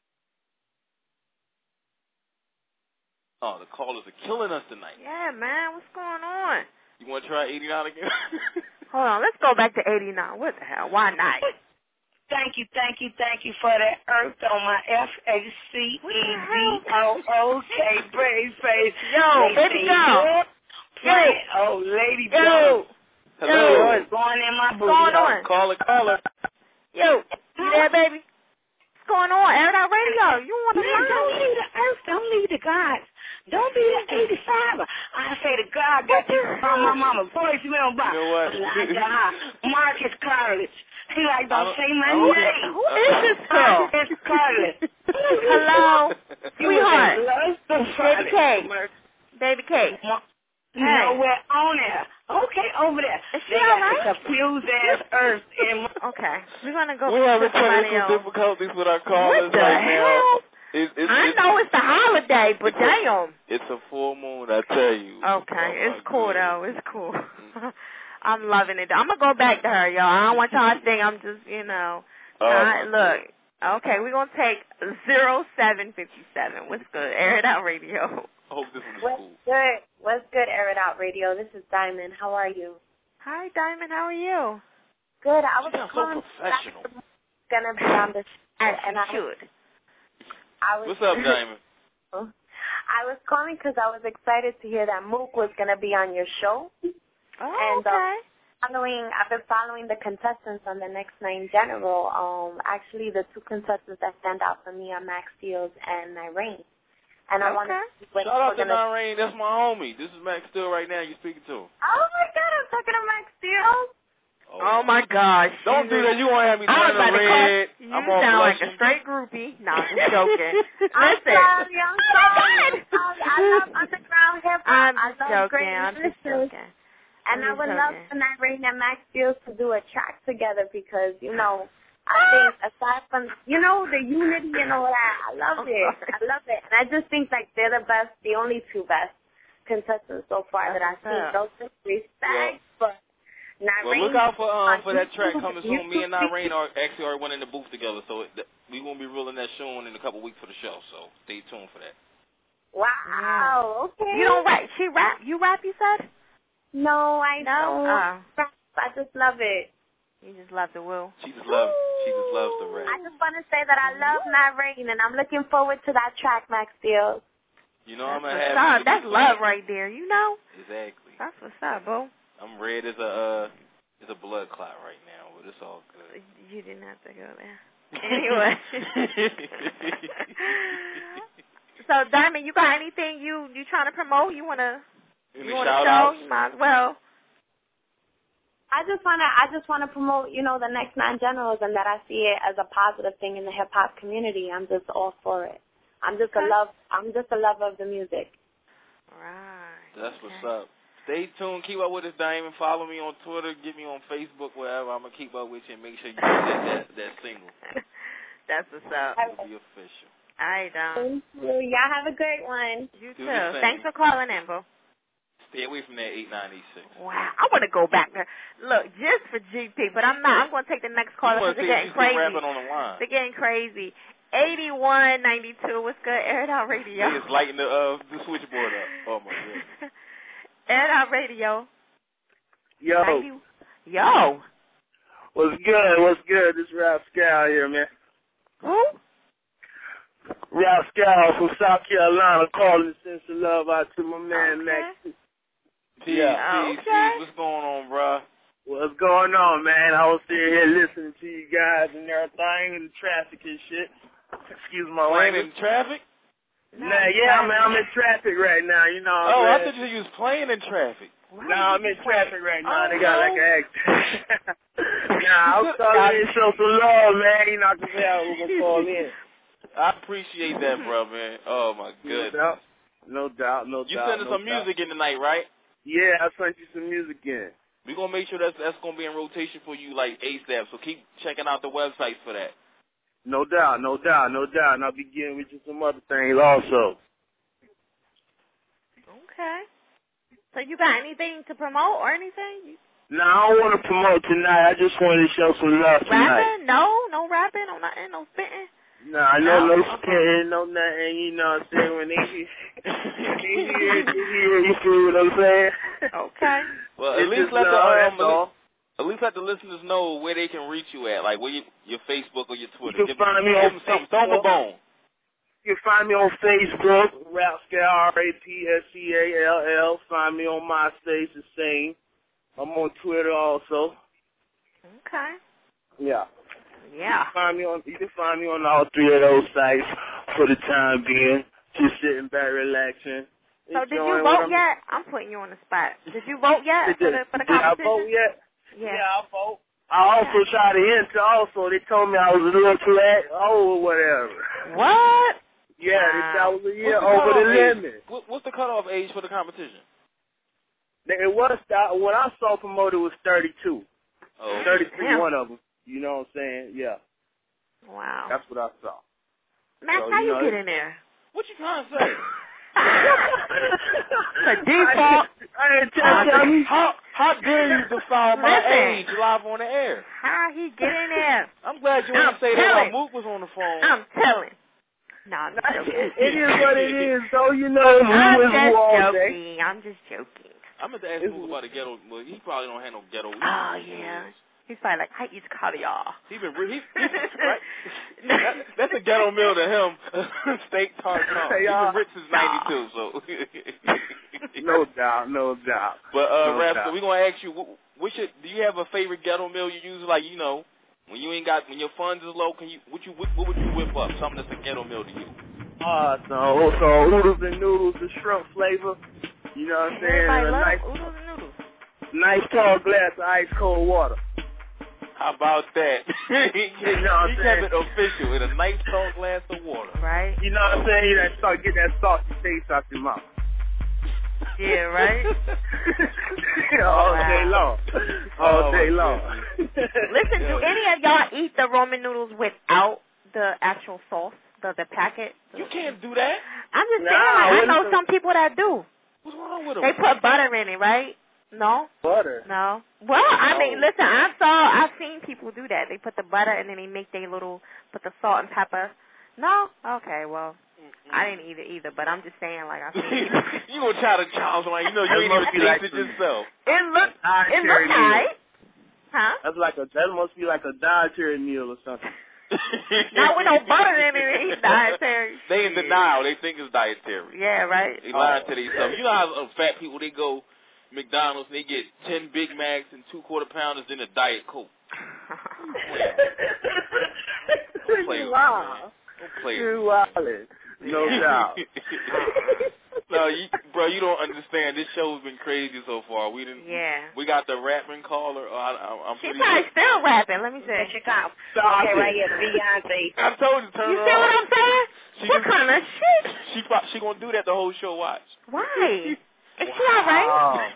Oh, the callers are killing us tonight. Yeah, man. What's going on? You want to try eighty-nine again? Hold on. Let's go back to eighty-nine. What the hell? Why not? Thank you, thank you, thank you for that earth on my F A C E D O O K brave face. Yo, baby girl. Yo. Oh, lady Yo. Hello. Yo, it's going in my booty. What's going on? Caller, caller. Yo, you there, baby? What's going on? Air It Out Radio. You want to Man, don't leave the earth. Don't leave the gods. Don't be the eighty-five. I say to God, I got this from my mama. Voicemail box. You know what? Marcus Carlich. He like, don't say my who, name. Who is this girl? Marcus Carlich. Hello, sweetheart. Baby K. Baby K. You know, we're on there. Okay, over there. Is she they all got right? the confused ass earth in my... Okay, we're gonna go. We're having somebody technical else. difficulties with our callers What the right hell? now. It, it, I it's, know it's the holiday, but it's damn. A, it's a full moon, I tell you. Okay, Oh, it's cool goodness. though. It's cool. I'm loving it. I'm gonna go back to her, y'all. I don't want y'all to think I'm just, you know. Oh, I, look. Okay, we're gonna take zero seven fifty seven. What's good? Air It Out Radio. I hope this one is What's cool. good? What's good, Air It Out Radio? This is Diamond. How are you? Hi, Diamond. How are you? Good. I was She sounds calling. so professional. Gonna be on the As and you I should. I was. What's up, Diamond? I was calling because I was excited to hear that Mook was gonna be on your show. Oh, and, okay. Uh, Following, I've been following the contestants on the Next Nine General. Um, actually, the two contestants that stand out for me are Max Steels and Irene. And I Okay. want to Shout out to Noreen. That's my homie. This is Max Steel right now. You're speaking to him. Oh my God, I'm talking to Max Steels. Oh, Oh my gosh. Don't do that. You won't have me I was turning about to call red. you. I'm all sound like blushing. a straight groupie. No, I'm just joking. I'm Listen. sorry, I'm sorry. I, I love underground hip hop. I'm I just love joking. great I'm just musicians. joking. And I I'm would just love joking. for Irene and Max Steels to do a track together because, you know, I think aside from, you know, the unity and all that, I love it. I love it. And I just think, like, they're the best, the only two best contestants so far that I've seen. No disrespect, but Irene. Well, look out for um for that track YouTube- coming soon. Me and YouTube- Irene are actually already went in the booth together, so it, we gonna be rolling that soon in a couple weeks for the show. So stay tuned for that. Wow, okay. You don't rap. She rap. You rap, you said? No, I No? don't. Oh. rap. I just love it. You just love the woo. She just loves she just loves the rap. I just want to say that I love Irene, and I'm looking forward to that track, Max Steele. You know I'm That's gonna what's have up. That's love right there, you know? Exactly. That's what's up, boo. I'm red as a uh as a blood clot right now, but it's all good. You didn't have to go there. Anyway. So, Diamond, you got anything you you trying to promote? You wanna Any you wanna shout show? outs? You might as well. I just wanna, I just wanna promote, you know, the Next Nine Generals, and that I see it as a positive thing in the hip hop community. I'm just all for it. I'm just Okay. a love, I'm just a lover of the music. Right. That's okay. what's up. Stay tuned. Keep up with us, Diamond. Follow me on Twitter. Get me on Facebook, wherever. I'm gonna keep up with you and make sure you get that that, that single. That's what's up. It'll be official. All right, um, Thank you. Y'all have a great one. you Do too. the same. Thanks for calling in, boo. Stay away from that eight nine eight six. Wow, I want to go back there. Look, just for G P, but I'm not. I'm going to take the next caller because they're getting crazy. Rapping on the line. They're getting crazy. eighty-one ninety-two. What's good? Air It Out Radio. They just lighting the uh the switchboard up. Oh my goodness. Air It Out Radio. Yo. ninety Yo. What's good? What's good? This is Ralph Scal here, man. Who? Ralph Scal from South Carolina calling to send some love out to my man, Okay. Max. Peace, Yeah. peace, Okay. peace. What's going on, bruh? What's going on, man? I was sitting here listening to you guys and everything and the traffic and shit. Excuse my Playing language. in traffic? No, Nah, yeah, man, I'm in traffic right now, you know what Oh, I I'm thought you was playing in traffic. No, I'm in traffic right now. Oh, they got no. like an accident. Nah, I'm calling in to show some love, man. You know, I can say I was going to call in. I appreciate that, bro, man. Oh, my No goodness. doubt. No doubt, no You doubt. sending no some doubt. music in tonight, right? Yeah, I sent you some music in. We're going to make sure that's, that's going to be in rotation for you like ASAP, so keep checking out the website for that. No doubt, no doubt, no doubt. And I'll be getting with you some other things also. Okay. So you got anything to promote or anything? You No, I don't want to promote tonight. I just wanted to show some love tonight. rapping? No, no rapping, no nothing, no spitting. Nah, no, no, No? no spitting, no nothing. You know what I'm saying? When they hear, they hear, they hear, you feel what I'm saying? Okay. Well, at It's least just let the love, um, that's at least, all. at least let the listeners know where they can reach you at, like where you, your Facebook or your Twitter. You can give find them, me give on them something. Throw them a Facebook. bone. You can find me on Facebook, Ralph Scal, R A P S C A L L. Find me on MySpace, the same. I'm on Twitter also. Okay. Yeah. Yeah. You can find me on. You can find me on all three of those sites for the time being. Just sitting back, relaxing, So did you vote yet? I'm putting you on the spot. Did you vote yet did, for the for the did competition? I vote yet? Yeah. Yeah, I vote. I also tried to enter. Also, they told me I was a little too old or whatever. What? Yeah, wow. they said I was a year what's the over the age? limit. What, what's the cutoff age for the competition? It was when I saw promoted it was thirty-two. Oh, thirty-three, yeah. one of them. You know what I'm saying? Yeah. Wow. That's what I saw. Max, so, how you, you know, get in there? What you trying to say? The default. I didn't tell you. How, how dare you defile my Listen. age live on the air? How he get in there? I'm glad you I'm didn't say that telling. while Mook was on the phone. I'm telling. No, I'm just joking. It is what it is, though. You know, I'm who is just who all joking. day. I'm just joking. I meant to ask Mook about the ghetto. Well, he probably don't have no ghetto. Oh, yeah. He's probably like, I eat caviar. He been re- he, he, right? that, that's a ghetto meal to him. Steak tartare. He's been rich since ninety-two, so. No doubt, no doubt. But uh, no Rascal, we gonna ask you, what, what should, do you have a favorite ghetto meal you use? Like, you know, when you ain't got, when your funds is low, can you, what you, what, what would you whip up? Something that's a ghetto meal to you. Uh, so, so oodles and noodles, the shrimp flavor. You know what I'm saying? Everybody And a love nice, oodles and noodles. nice tall glass of ice cold water. How about that? he You know what I'm he saying? kept it official with a nice tall glass of water. Right? You know what I'm saying? You that start get that salty taste out your mouth. Yeah, right? All Wow. day long. All Oh, day my long. Listen, do any of y'all eat the Roman noodles without the actual sauce, the, the packet? You can't do that. I'm just Nah, saying, like, I what know is the- some people that do. What's wrong with them? They put butter in it, right? No? Butter. No. Well, I No. mean, listen, I saw, I've seen people do that. They put the butter and then they make their little, put the salt and pepper. No? Okay, well, Mm-mm. I didn't eat it either, but I'm just saying, like, I seen people. You gonna try to challenge like you know you That ain't must even be like tasted some- yourself. It looked, it looked nice. Huh? That's like a, that must be like a dietary meal or something. Not with no butter in it. It's dietary. They in denial. They think it's dietary. Yeah, right. They lying Oh. to themselves. You know how uh, fat people, they go McDonald's and they get ten Big Macs and two quarter pounders and a Diet Coke. Don't play with me, Wow. man. Don't play with You're me. wildin'. No doubt. No, you, bro, you don't understand. This show's been crazy so far. We didn't. Yeah. We got the rapping caller. Uh, I, I'm She pretty probably sure. still rapping. Let me see. Chicago. Stop Okay, it. right here, Beyonce. I told you, turn You her see off. what I'm saying? She What just- kind of shit? She pro- she gonna do that the whole show. Watch. Why? Is she Wow. alright?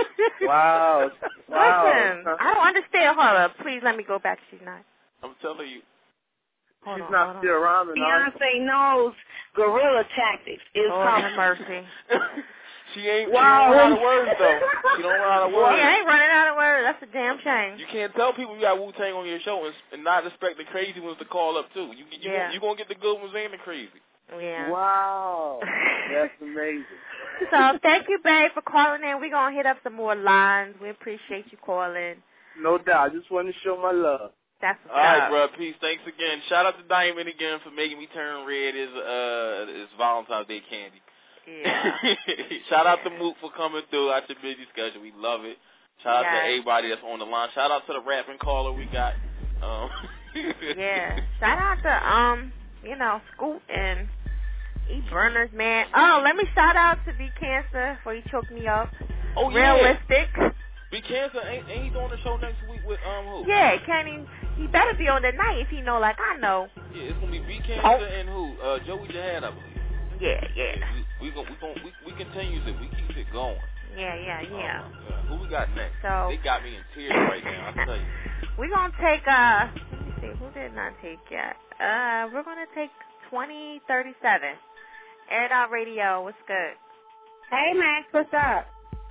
Wow. Wow. Listen, I don't understand. Hold up. Please let me go back. She's not. I'm telling you. Hold She's on, not hold on. still around and all. Beyonce knows guerrilla tactics. It's Lord have coming. mercy. she ain't. Wow. She don't run out of words though. She don't run out of Well, words. he ain't running out of words. That's a damn shame. You can't tell people you got Wu Tang on your show and, and not expect the crazy ones to call up too. You you Yeah. you gonna get the good ones and the crazy. Yeah. Wow. That's amazing. So thank you, babe, for calling in. We're going to hit up some more lines. We appreciate you calling. No doubt. I just wanted to show my love. That's what's All right, up. bro. Peace. Thanks again. Shout out to Diamond again for making me turn red. Is uh, it's Valentine's Day candy. Yeah. Shout out to Mook for coming through out your busy schedule. We love it. Shout out Yes. to everybody that's on the line. Shout out to the rapping caller we got. Um, Yeah. Shout out to, um, you know, Scoot and E Burners, man. Oh, let me shout out to B Cancer for he choked me up. oh yeah. Realistic. B Cancer ain't, ain't he doing the show next week with um who? Yeah, can he, he better be on the night if he know like I know. Yeah, it's gonna be B Cancer Oh. and who? Uh, Joey Jihad, I believe. Yeah, yeah. We we gon' we gon' we we continues it. We keep it going. Yeah, yeah, yeah. Oh, my God. Who we got next? So They got me in tears right now. I tell you. we're gonna take uh let me see, who did not take yet? Uh we're gonna take twenty thirty seven. Air It Out Radio, what's good? Hey, Max, what's up?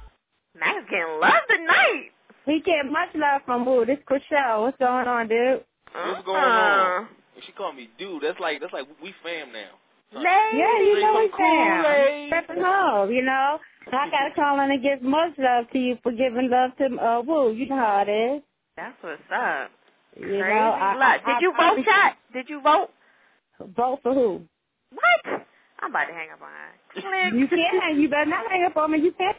Max getting love tonight. We get much love from Woo. This Chriselle. What's going on, dude? What's going on? She called me dude. That's like that's like we fam now. Lady. Yeah, you Drink know some we fam. Kool-Aid. Stepping home, you know. I gotta call in and give much love to you for giving love to uh, Woo. You know how it is. That's what's up. You Crazy know, I, luck. I, Did you I, vote, chat? Did you vote? Vote for who? What? I'm about to hang up on her. Click. You can. You better not hang up on me. You can't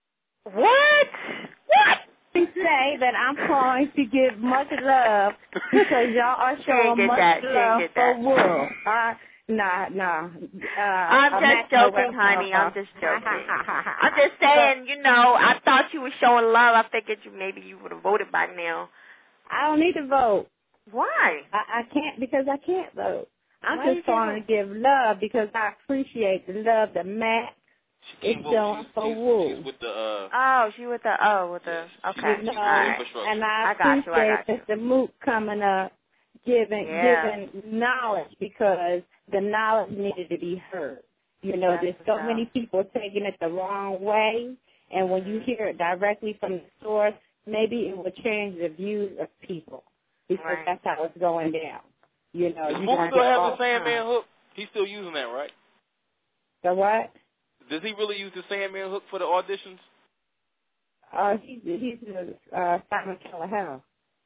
What? What? say that I'm calling to give much love because y'all are Can't showing get much that. love Can't get for that. Woo. Uh, Nah, nah. Uh, I'm I'm just not joking, no honey. I'm welcome. just joking. I'm just saying, you know, I thought you were showing love. I figured you maybe you would have voted by now. I don't need to vote. Why? I, I can't because I can't vote. I'm Why you just can't trying to give love because I appreciate the love that Matt is showing for Woo. She's with the, uh... Oh, she with the, oh, with the, okay. You know, All right. and I, I got you, I appreciate got you. Mister Mook coming up, giving Yeah. giving knowledge because the knowledge needed to be heard. You know, That's there's so many people taking it the wrong way, and when you hear it directly from the source, maybe it will change the views of people because Right. that's how it's going down. You know, Does you Mook don't still get have all the Sandman time. hook? He's still using that, right? The what? Does he really use the Sandman hook for the auditions? Uh, he's he's uh, Simon Callahell.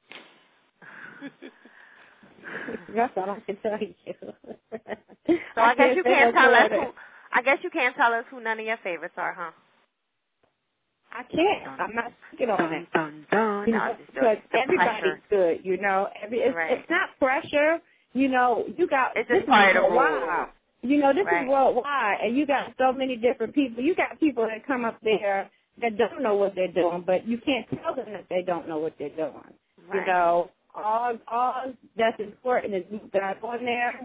That's all I can tell you. So I, guess you can't tell us who. who. I guess you can't tell us who none of your favorites are, huh? I can't. I'm not speaking on it. Dun, dun. You No, know, just because the everybody's pressure. good. You know, every it's, Right. it's not pressure. You know, you got It's this just part is of the worldwide. You know, this Right. is worldwide, and you got so many different people. You got people that come up there that don't know what they're doing, but you can't tell them that they don't know what they're doing. Right. You know, all all that's important is you got on there.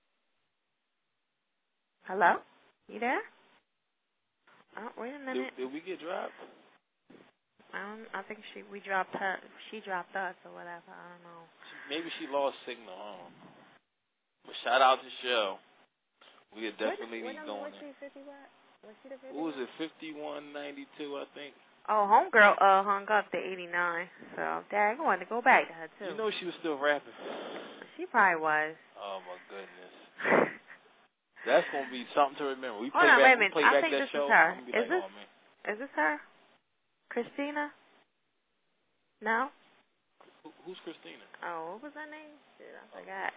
Hello? You there? Oh, wait a Did, minute. did we get dropped? I don't. I think she we dropped her. She dropped us or whatever. I don't know. Maybe she lost signal. I don't know. But shout out to Shell. We are definitely what, what going was in. she, fifty what? Was she the fifty? What was it, fifty-one ninety-two, I think? Oh, homegirl uh, hung up to eighty-nine. So, dang, I wanted to go back to her, too. You know she was still rapping. She probably was. Oh, my goodness. That's going to be something to remember. We Hold play on, back, wait a we minute. play I back think that this show. is her. I'm gonna be Is like, this, oh, man. is this her? Christina? No? Who, who's Christina? Oh, what was her name? Shit, I forgot.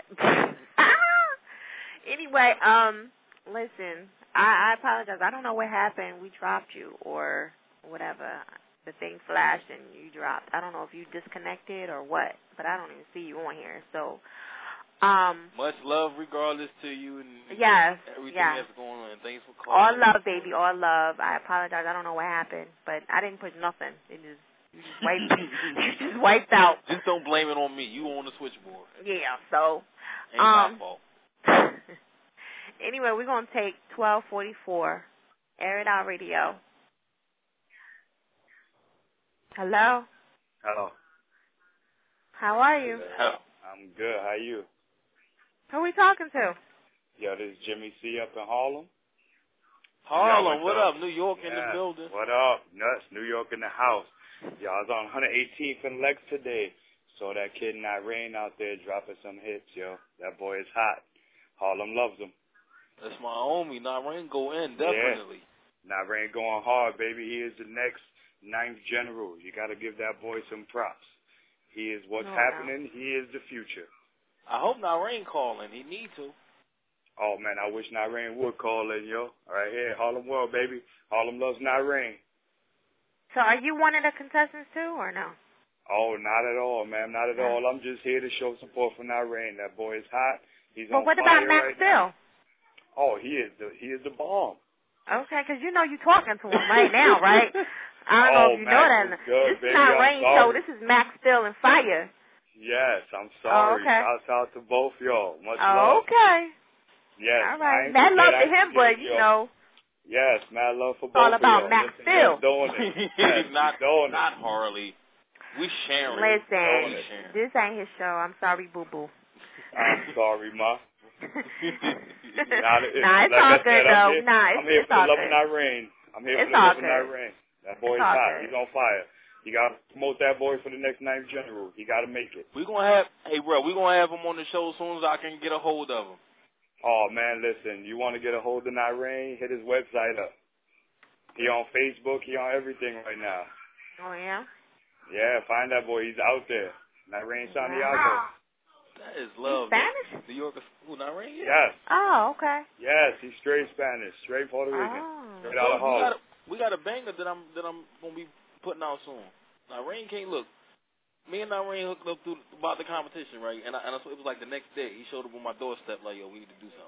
Anyway, um, listen, I, I apologize. I don't know what happened. We dropped you or whatever. The thing flashed and you dropped. I don't know if you disconnected or what, but I don't even see you on here. So, um, much love regardless to you and yes, everything yes. that's going on. Thanks for All calling. love, baby, all love. I apologize. I don't know what happened, but I didn't push nothing. It just, you just wiped, you just wiped out. Just don't blame it on me. You on the switchboard. Yeah, so. Ain't um, my fault. Anyway, we're going to take twelve forty-four, Air It Out Radio. Hello? Hello. How are you? Hello. I'm good. How you? Who are we talking to? Yo, this is Jimmy C up in Harlem. Harlem, Yo, what up? up? New York yeah. in the building. What up? Nuts. New York in the house. Yo, I was on one eighteenth and Lex today. Saw that kid Nyrane out there dropping some hits, yo. That boy is hot. Harlem loves him. That's my homie. Nyrane go in, definitely. Yeah. Nyrane going hard, baby. He is the next ninth general. You got to give that boy some props. He is what's No, happening. No. He is the future. I hope Nyrane calling. He need to. Oh, man, I wish Nyrane would call in, yo. Right here, Harlem World, baby. Harlem loves Nyrane. So are you one of the contestants too, or no? Oh, not at all, ma'am. Not at No. all. I'm just here to show support for Nyrane. That boy is hot. He's But on what fire about Max right Still? now. Oh, he is the he is the bomb. Okay, because you know you're talking to him right now, right? I don't oh, know if you Max know that. is good, This baby. is not I'm Rain sorry. Show. This is Max Still and Fire. Yes, I'm Oh, sorry. okay. Shouts out to both y'all. Much Oh, love. okay. Yes. All right. I ain't Mad forget, love I to ain't him, forget, but, you yo. know. Yes, mad love for It's all both about of y'all. Max Listen, Still. he's doing it. Yes, not, he's doing not it. Harley. We sharing. Listen, We sharing. this ain't his show. I'm sorry, boo-boo. I'm sorry, ma. nah, nah, it's like all I said, good, I'm though. here, Nah, it's, I'm here it's for all the love of good. Nyrane. I'm here It's for the all love of good. Nyrane. That boy It's is all hot. good. He's on fire. You got to promote that boy for the next ninth general. He got to make it. We gonna have, hey, bro, we gonna have him on the show as soon as I can get a hold of him. Oh, man, listen, you want to get a hold of Nyrane, hit his website up. He on Facebook. He on everything right now. Oh, yeah? Yeah, find that boy. He's out there. Nyrane Santiago. That is love. He's Spanish? New York, who, Nyrane? Yes. Oh, okay. Yes, he's straight Spanish, straight Puerto Rican, Oh. straight out of we Harlem. got, a, we got a banger that I'm that I'm gonna be putting out soon. Nyrane can't look. Me and Nyrane hooked up through about the competition, right? And I, and I, it was like the next day. He showed up on my doorstep, like, yo, we need to do something.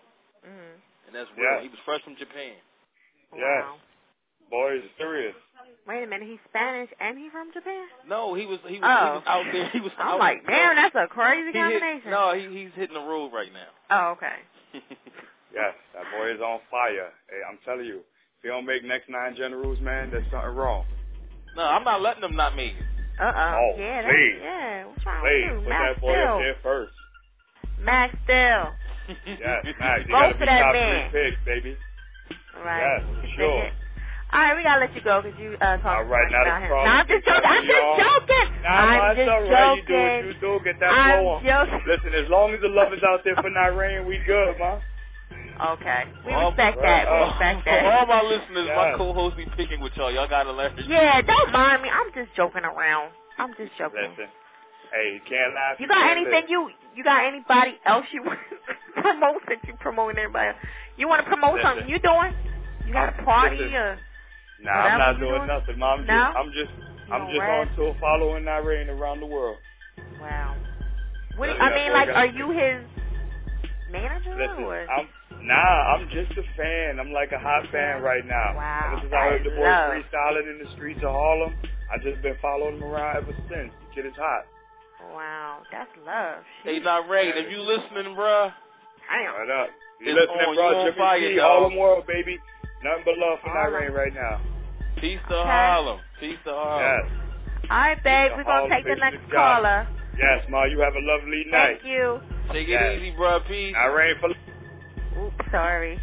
Mm-hmm. And that's real. Yeah. He was fresh from Japan. Yes. Wow. Boy, is serious. Wait a minute, he's Spanish and he's from Japan? No, he was he was, Oh. he was out there. He was. I'm out, like, damn, that's a crazy he hit, combination. No, he he's hitting the road right now. Oh, okay. Yes, that boy is on fire. Hey, I'm telling you, if he don't make next nine generals, man, there's something wrong. No, I'm not letting him not make it. Uh uh Oh, yeah, that's, please. yeah. What's wrong Please, with you? put Max that boy Steel. up there first. Max Steel. Yes, Max. You Vote gotta for be that top man. three picks, baby. Right. Yes, for sure. All right, we gotta let you go because you uh talking All right, now about the him. problem No, I'm just joking. I'm just joking. Nah, I'm man, just it's all right. You do joking. it. You do. Get that I'm flow on. joking. Listen, as long as the love is out there for Nyrane, we good, man. Okay. We Well, respect right, that. We uh, respect For that. all my listeners, Yes. my co-host be picking with y'all. Y'all gotta learn. Yeah, don't mind me. I'm just joking around. I'm just joking. Listen, hey, you can't laugh. You got can't anything live. you you got anybody else you want to promote since you promoting everybody else? You want to promote Listen. something you doing? You got a party Listen. or Nah, I'm whatever not you doing doing? nothing, man. I'm No? just, I'm just, I'm don't just rap? on tour following Nyrane around the world. Wow. What do you, Yeah, I mean, boy, like, got- are you his manager Listen, or? I'm nah, I'm just a fan. I'm like a hot fan right now. Wow, Ever since that I heard is the boy love. freestyling in the streets of Harlem, I just been following him around ever since. The kid is hot. Wow, that's love. Hey, Nyrane, if you listening, bruh, Damn. Right up. You It's listening, on, bro? you on Jimmy fire, G, dog. Harlem World, baby. Nothing but love for Harlem. Nyrane right now. peace to Okay. Harlem. Peace to Harlem. Yes. All right, babe, Peace we're to gonna Harlem, take the peace to next the job. caller. Yes, Ma, you have a lovely night. Thank you. Take Yes. it easy, bruh. Peace. Nyrane for Oops, sorry.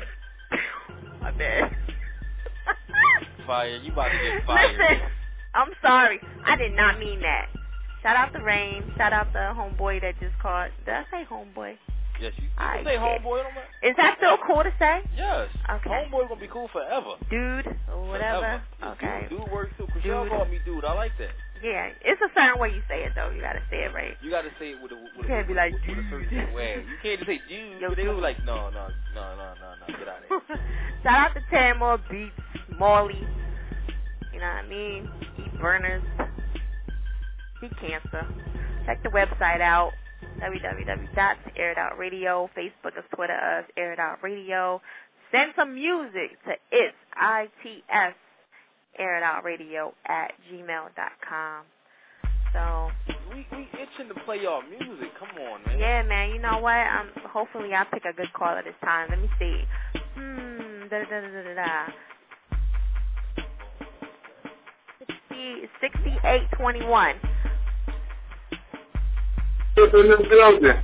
My bad. Fire. You about to get fired. Listen, I'm sorry. I did not mean that. Shout out to Rain. Shout out the homeboy that just called. Did I say homeboy? Yes, you, you I can say did. homeboy. Don't matter. Is that still cool to say? Yes. Okay. Homeboy gonna be cool forever. Dude or whatever. Forever. Okay. Dude, dude works too. Chriselle Dude. called me dude. I like that. Yeah, it's a certain way you say it though. You gotta say it right. You gotta say it with a with, You can't a, be with, like, with, with a dude. certain way. You can't just say dude. Yo, but they gonna be dude. like, no, no, no, no, no, no. Get out of here. Shout out to Tamar Beats, Molly. You know what I mean? Eat burners. Beat cancer. Check the website out. w w w dot air it out radio. Facebook us, Twitter us, Air It Out Radio. Send some music to it's I T S Air It Out Radio at gmail dot com. So we we itching to play y'all music. Come on, man. yeah, man. You know what? Um, hopefully I'll pick a good caller this time. Let me see. Hmm. Da da da da da da. Sixty sixty-eight twenty-one. In the building.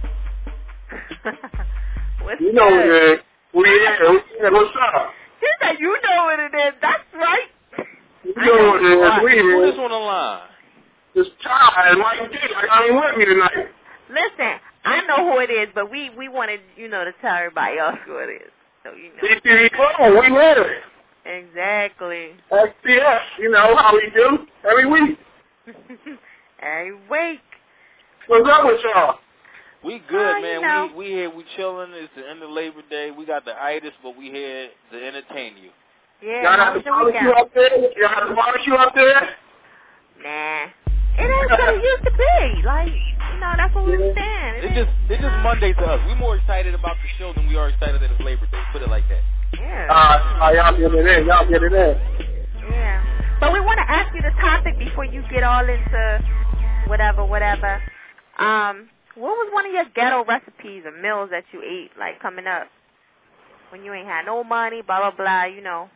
What's You know good? that. We here. Yeah, what's up? She said you know what it is. That's right. You know what it is. We Who here. this on the line? It's Ty and Mike D. I got him with me tonight. Listen, I know who it is, but we we wanted you know to tell everybody else who it is, so you know. D T Clone, we here. Exactly. S P S, you know how we do every week. Every week. What's up with y'all? We good, Oh, man. you know. We we here. We chilling. It's the end of Labor Day. We got the itis, but we here to entertain you. Yeah. Y'all How have was the your barbecue weekend? up there? Y'all have the barbecue up there? Nah. It ain't what it used to be. Like, you know, that's what we were saying. It It's ain't- just it's just Monday to us. We more excited about the show than we are excited that it's Labor Day. Put it like that. Yeah. Uh, y'all get it in. Y'all get it in. Yeah. But we want to ask you the topic before you get all into whatever, whatever. Um, what was one of your ghetto recipes or meals that you ate, like, coming up? When you ain't had no money, blah, blah, blah, you know.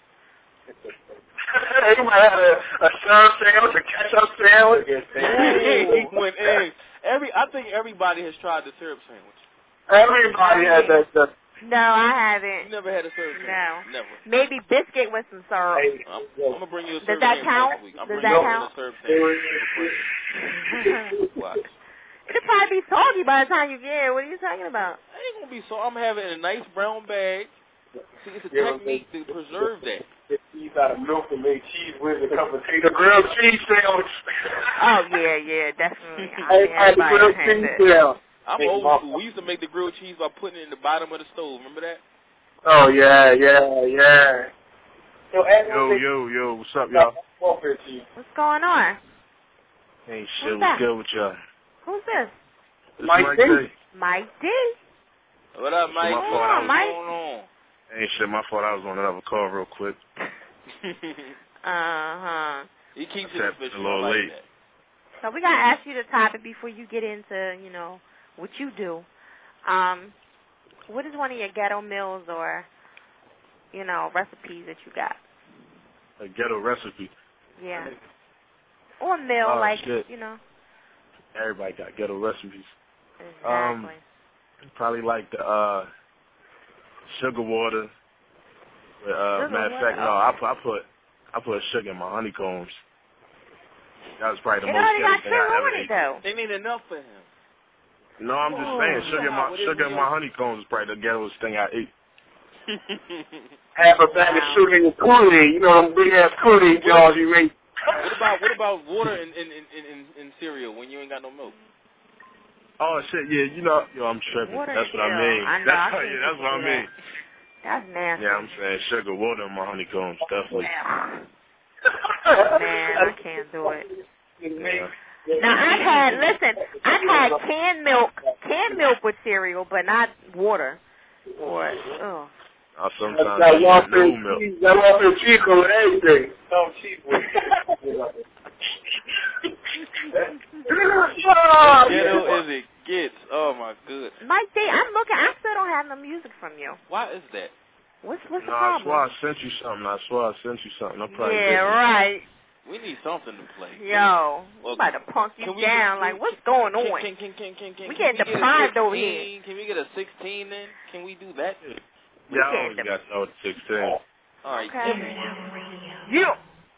You might have a, a sub sandwich, a ketchup sandwich. Ooh, when eggs. Every I think everybody has tried the syrup sandwich. Everybody has that stuff. No, I You haven't. never had a syrup No. sandwich? Never. Maybe biscuit with some syrup. Hey, I'm, I'm gonna bring you a Does syrup that sandwich count? next week. I'm Does bringing that you count? a syrup sandwich. Watch. It'll probably be soggy by the time you get it. What are you talking about? It ain't gonna be so. I'm having a nice brown bag. See, it's a Yeah, technique to preserve that. Cheese out of milk and made cheese with a couple of potatoes. The grilled cheese sandwich. Oh, yeah, yeah, definitely. I I mean, had the everybody grilled has cheese that. sandwich. I'm Hey, old Mom. school. We used to make the grilled cheese by putting it in the bottom of the stove. Remember that? Oh, yeah, yeah, yeah. So, Yo, yo, yo, what's up, y'all? Welfare cheese. What's going on? Hey, Who's shit, that? what's good with y'all? Who's this? This Mike Mike D. Day. Mike D. What up, Mike? My What's fault. going Mike? on? Ain't shit. My fault. I was on another call real quick. Uh-huh. He keeps it official. a little like late. That. So we got to ask you the topic before you get into, you know, what you do. Um, what is one of your ghetto meals or, you know, recipes that you got? A ghetto recipe. Yeah. Or a meal, Oh, like, shit. you know. Everybody got ghetto recipes. Exactly. Um, probably like the uh, sugar water. With, uh, Sugar matter of water? fact, no, I put I put I put sugar in my honeycombs. That was probably the It most already ghetto got thing sugar I ever on it, ate. though. They need enough for him. No, I'm just Oh, saying, sugar in my what is sugar in it? my honeycombs is probably the ghettoest thing I ate. Half a bag of sugar in your Kool-Aid. You know them big ass Kool-Aid jars you make. What about what about water in in, in, in, in cereal when you ain't got no milk? Oh shit, yeah, you know, yo, I'm tripping. Water That's what I ew. mean. I know, That's I how, can't yeah, that's do what I that. mean. That's nasty. Yeah, I'm saying sugar water in my honeycombs, definitely. Man, I can't do it. Yeah. Now, I've had, listen, I've had canned milk, canned milk with cereal, but not water. Or, oh. Uh, sometimes That I one use for no milk. cheese, that one for Chico with everything. No cheese with Ghetto as it gets. Oh my goodness. Mike D, I'm looking, I still don't have no music from you. Why is that? What's what's the No, I problem? swear I sent you something. I swear I sent you something. I'm probably Yeah, busy. right. We need something to play. Yo, Well, I'm about to punk you can we down. just- Like, what's going on? Can, can, can, can, can, we can getting we get a deprived over sixteen? here. Can we get a sixteen then? Can we do that? Yeah, I always got to know the sixteen. All right. Okay. Yeah.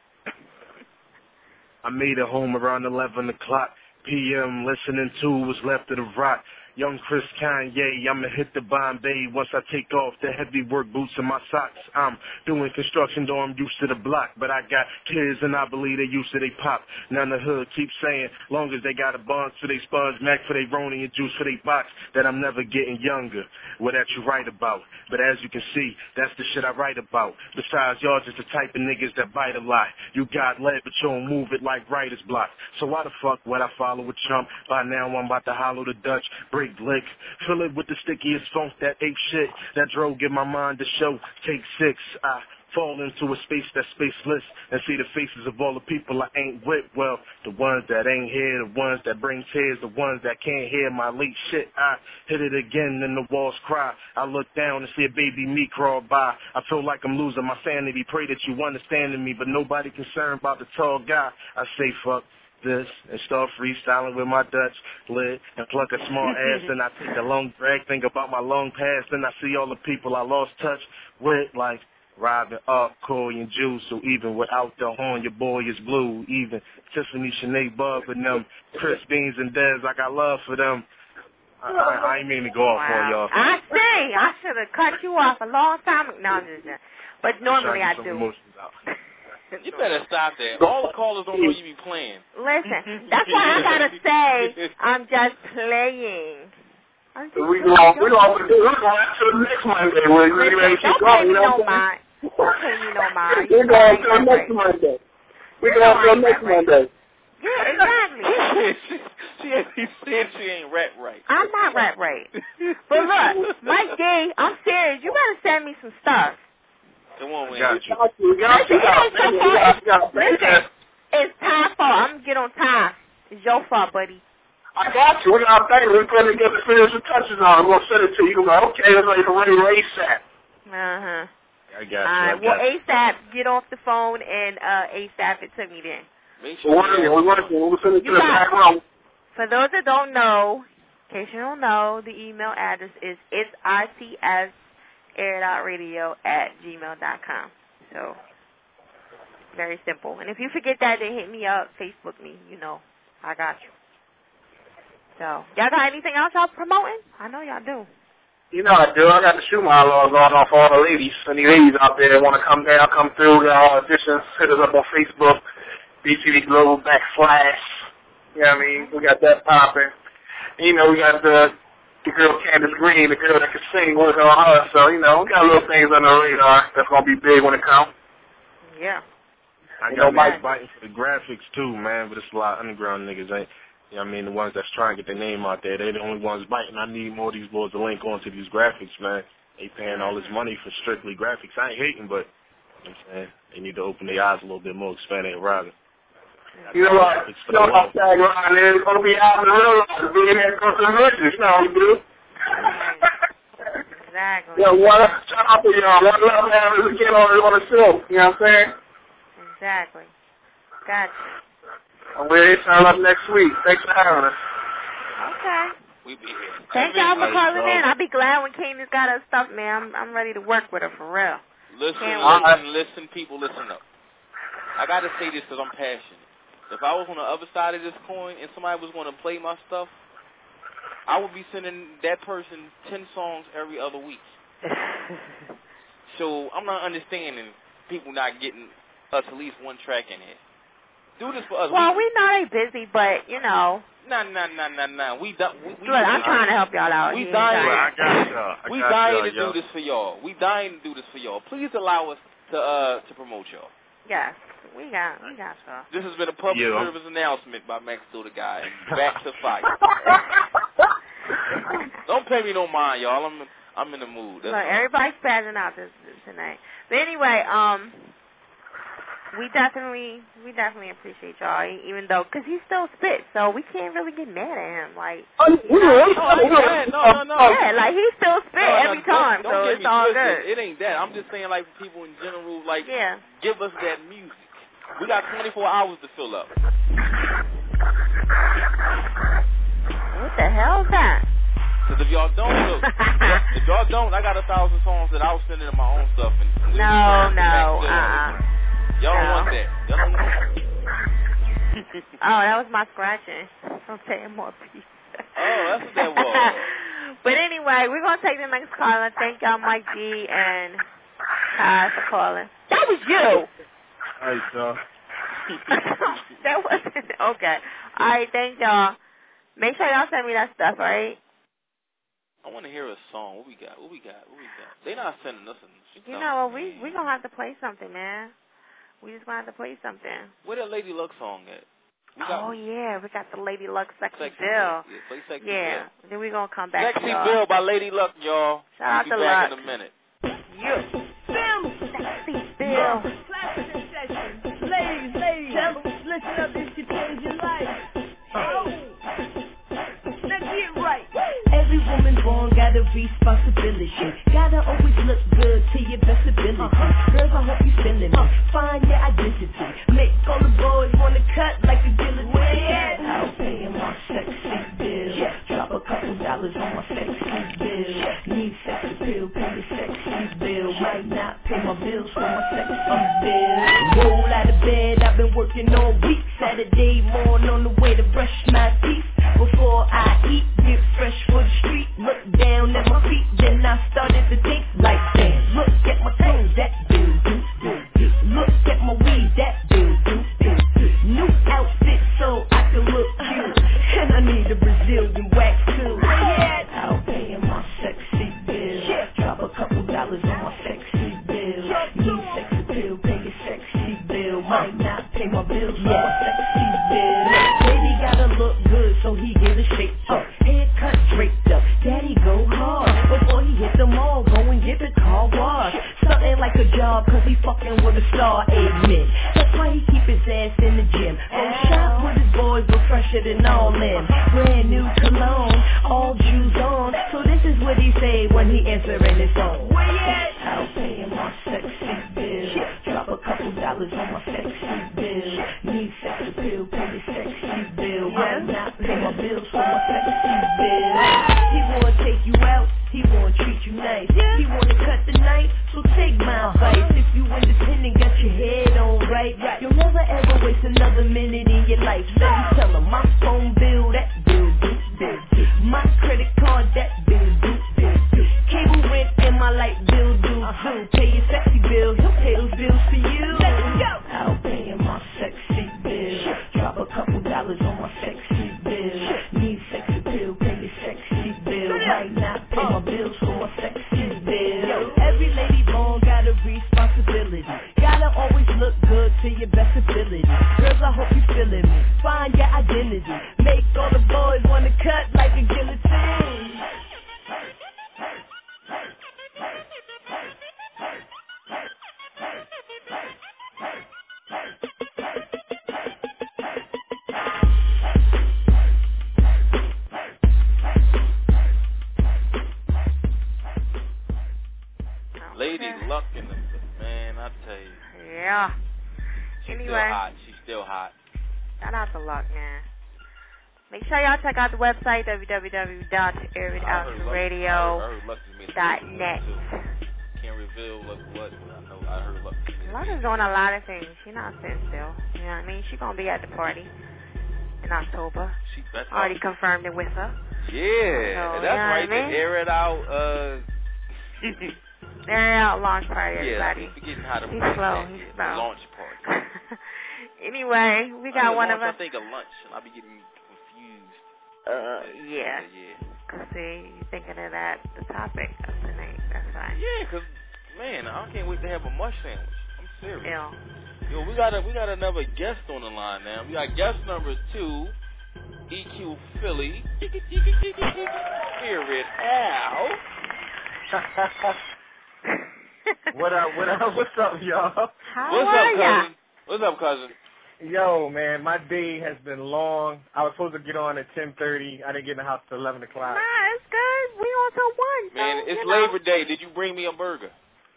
I made it home around eleven o'clock p m listening to what's left of the rock. Young Chris Kanye, I'ma hit the Bombay once I take off the heavy work boots and my socks. I'm doing construction, though I'm used to the block, but I got kids and I believe they used to they pop. Now the hood keeps saying, long as they got a bond for they spuds, Mac for they Roni and juice for they box, that I'm never getting younger. Well, that you right about, but as you can see, that's the shit I write about. Besides, y'all just the type of niggas that bite a lot. You got lead, but you don't move it like writer's block. So why the fuck would I follow a chump? By now I'm about to hollow the Dutch, break lick, fill it with the stickiest funk, that ape shit, that drove give my mind a show. Take six, I fall into a space that's spaceless and see the faces of all the people I ain't with. Well, the ones that ain't here, the ones that bring tears, the ones that can't hear my late shit. I hit it again and the walls cry. I look down and see a baby me crawl by. I feel like I'm losing my sanity. Pray that you understand me, but nobody concerned about the tall guy. I say fuck this and start freestyling with my Dutch lid and pluck a small ass and I take a long drag, think about my long past, and I see all the people I lost touch with, like Robin, Up, Corey, and Juice. So even without the horn, your boy is blue. Even Tiffany, Sinead, Bub, and them Chris Beans and Dez, I got love for them. I, I, I ain't mean to go off Wow. on y'all. I see. I should have cut you off a long time ago. No, I'm just kidding. But normally I Some do. emotions out. You better stop that. All the callers don't know you be playing. Listen, that's why I gotta say I'm just playing. I'm just We going we going we going to the next Monday. We're Listen, ready to don't go. pay You me know no what I'm mind. Don't pay me no mind. We're going to the next Monday. We're going to the next Monday. Yeah, exactly. she, she ain't said she ain't rap right. I'm not rap right. But look, Mike D, I'm serious. You better send me some stuff. Come on, man. Got you. We got you. Listen, it ain't so far. We got Listen, it's time for. I'm gonna get on time. It's your fault, buddy. I got you. We got a thing. We're going to get the finishing touches on. I'm going to send it to you. You're going to go, okay, it's like ready to ASAP. Uh-huh. I got you. All I right. got Well, you. ASAP, get off the phone and uh, ASAP it to me then. Make We're sure working. you We're working. We'll send it to You the got- background. For those that don't know, in case you don't know, the email address is it's I T S air.radio at gmail dot com. So, very simple. And if you forget that, then hit me up, Facebook me. You know, I got you. So, y'all got anything else y'all promoting? I know y'all do. You know I do. I got the shoe monologue going on for all the ladies. Any ladies out there that want to come down, come through, get all auditions, hit us up on Facebook, B T V Global backslash. You know what I mean? We got that popping. You know, we got the the girl Candace Green, the girl that can sing, working on her. So, you know, we got little things on the radar that's going to be big when it comes. Yeah. I You got know, Mike- niggas biting for the graphics too, man, but it's a lot of underground niggas ain't You know what I mean? The ones that's trying to get their name out there, they're the only ones biting. I need more of these boys to link onto these graphics, man. They paying all this money for strictly graphics. I ain't hating, but you know what I'm saying, they need to open their eyes a little bit more, expand their horizon. You know what? You know what I'm saying, Ron? It's going to be out in the real life. Being here across the riches. You know what we do? Exactly. Yeah, one, shout out to y'all. One love having us get on, on the show. You know what I'm saying? Exactly. Gotcha. I'm ready to turn up next week. Thanks for having us. Okay. We be here. Thank y'all for calling in. I'll be glad when Candace got her stuff, man. I'm I'm ready to work with her for real. Listen, Can't listen, listen, people, listen up. I got to say this because I'm passionate. If I was on the other side of this coin and somebody was going to play my stuff, I would be sending that person ten songs every other week. So I'm not understanding people not getting us at least one track in here. Do this for us. Well, we, we know they busy, but, you know. Nah, nah, nah, nah, nah. We, do, we, we Look, I'm trying to help y'all out. We He dying, I got y'all. I we got dying y'all, to do y'all. this for y'all. We dying to do this for y'all. Please allow us to uh to promote y'all. Yes, we got, we got y'all. This has been a public Yeah. service announcement by Max the Guy. Back to fight. Don't pay me no mind, y'all. I'm I'm in the mood. That's Look, all. everybody's spazzing out this, this tonight. But anyway, um, we definitely, we definitely appreciate y'all, even though, because he still spits, so we can't really get mad at him. Like, Oh, we know, will. Oh, I ain't mad. No, no, no. yeah, like he still spit No, no, every don't- time, don't so get it's me all twisted. good. It ain't that. I'm just saying, like, for people in general, like, Yeah. give us that music. We got twenty-four hours to fill up. What the hell is that? Because if y'all don't, look, if y'all don't, I got a thousand songs that I'll send into my own stuff. And, and No, and no, Max uh-uh. Y'all don't No. want that. Y'all don't want that. Oh, that was my scratching from saying more peace. Oh, that's what that was. But anyway, we're going to take the next caller. Thank y'all, Mike G and Kai, for calling. That was you. All right, y'all. That wasn't, okay. All right, thank y'all. Make sure y'all send me that stuff, all right? I want to hear a song. What we got? What we got? What we got? They not sending us a You know what? We we going to have to play something, man. We just going to have to play something. Where that Lady Luck song at? We got Oh, yeah. We got the Lady Luck Sexy, Sexy Bill. Bill. Yeah, play Sexy Yeah. Bill. Then we're going to come back Sexy to y'all. Bill by Lady Luck, y'all. Shout out we'll be to back Luck. in a minute. You. Bill. Sexy Bill. Ladies, ladies, listen up, this should change your life. Oh. Let's get right. Every woman born got a responsibility. Gotta always look good to your best ability. Uh-huh. Girls, I hope you feeling me. Find your identity. Make all the boys wanna cut like a guillotine. I'll pay my sexy bill. Drop a couple dollars on my sexy bill. Need sex appeal, pay your sexy bill. Might not pay my bills for my sexy bill. Roll out of bed, I've been working all week. Saturday morning on the way to brush my teeth. Before I eat, get fresh for the street. Look down at my feet, then I started to think like, damn, look at my toes, that do, do, do, do. Look at my weed, that do, do, do, do. New outfit so I can look cute. And I need a Brazilian wax too. I'll pay my sexy bill. Drop a couple dollars on my sexy bill. Need sex appeal, pay your sexy bill. Might not pay my bills for my sexy bill. Baby gotta look good so he get a shake up. Haircut draped up, daddy go hard. Before he hit the mall, go and get the car wash. Something like a job cause he fucking with a star, amen. That's why he keep his ass in the gym. Go shop with his boys, but fresher than all in. Brand new cologne, all Jews on. So this is what he say when he answering his phone. I'll pay him my sexy bill. Drop a couple dollars on my sexy bill. Need sex appeal, pay the sexy bill. Might not pay my bills for my sexy bill. He wanna take you out, he wanna treat you nice. He wanna cut the knife, so take my advice. If you independent, got your head on right, you'll never ever waste another minute in your life. So you tell him my phone bill, that bill, bill, bill, bill. My credit card, that bill, bill, bill, bill. Cable rent and my light bill, do too. Pay your sexy bill, he'll pay those bills for you. I'll pay him my sexy bill. Drop a couple dollars on my sexy bill. Need sex appeal, pay your sexy bill. Might not pay my bills for my sexy bill. Every lady born got a responsibility. Gotta always look good to your best ability. Girls, I hope you feeling me. Find your identity. Make all She's anyway. still hot. She's still hot. Shout out to Luck, man. Make sure y'all check out the website, w w w dot air it out radio dot net. Can't reveal what, what I know. I heard Luck. Luck is doing a lot of things. She's not sitting still. You know what I mean? She's going to be at the party in October. She, that's Already confirmed it with her. Yeah, so, that's you know right. What I mean? The Air It Out. Uh, Air It Out launch party, everybody. Yeah, he's forgetting how to He's play slow. that. He's Yeah, slow. launch party. Anyway, we got I one launch, of us. I think of lunch, and I'll be getting confused. Uh, yeah. Yeah. Cause see, you thinking of that, the topic of tonight. That's right. Yeah, cause man, I can't wait to have a mush sandwich. I'm serious. Yeah. Yo, we got a, we got another guest on the line now. We got guest number two, E Q Philly. Here it Al. What up? What up? What's up, y'all? How What's are up, ya? cousin? What's up, cousin? Yo, man, my day has been long. I was supposed to get on at ten thirty. I didn't get in the house till eleven o'clock. Nah, it's good. We on till one. Man, so, it's you know. Labor Day. Did you bring me a burger?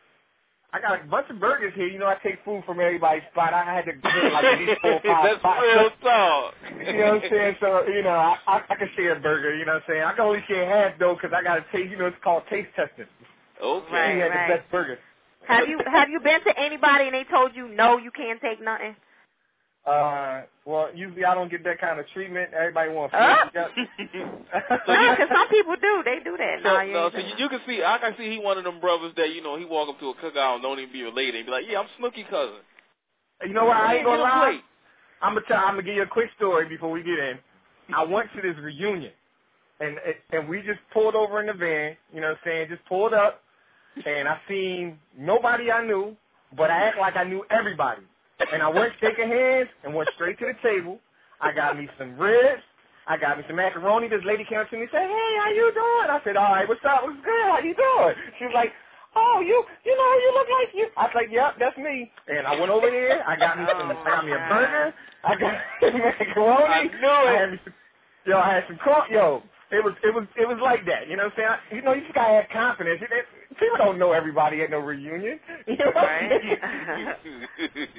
I got a bunch of burgers here. You know, I take food from everybody's spot. I had to get like at least four or five That's spots. real talk. You know what I'm saying? So, you know, I, I, I can share a burger. You know what I'm saying? I can only share half, though, because I got to taste, you know, it's called taste testing. Okay. Right, You had right. the best burger. Have you have you been to anybody and they told you no, you can't take nothing? Uh, well, usually I don't get that kind of treatment. Everybody wants Uh? free. No, because some people do. They do that. So, no, you no, ain't so doing you, you can see, I can see he one of them brothers that, you know, he walk up to a cookout and don't even be related and be like, yeah, I'm Snooky cousin. You know what? I ain't gonna Get a lie. plate. I'm gonna tell. I'm gonna give you a quick story before we get in. I went to this reunion, and and we just pulled over in the van. You know what I'm saying? Just pulled up, and I seen nobody I knew, but I act like I knew everybody. And I went shaking hands and went straight to the table. I got me some ribs. I got me some macaroni. This lady came up to me and said, "Hey, how you doing?" I said, "All right, what's up? What's good? How you doing?" She was like, "Oh, you, you know, you look like you." I was like, "Yep, that's me." And I went over there. I got me some. I got me a burger. I got macaroni. I knew it. I had me some, yo, I had some corn. Yo, it was, it was, it was like that. You know what I'm saying? I, you know, you just gotta have confidence. It, it, people don't know everybody at no reunion. You know what I'm saying?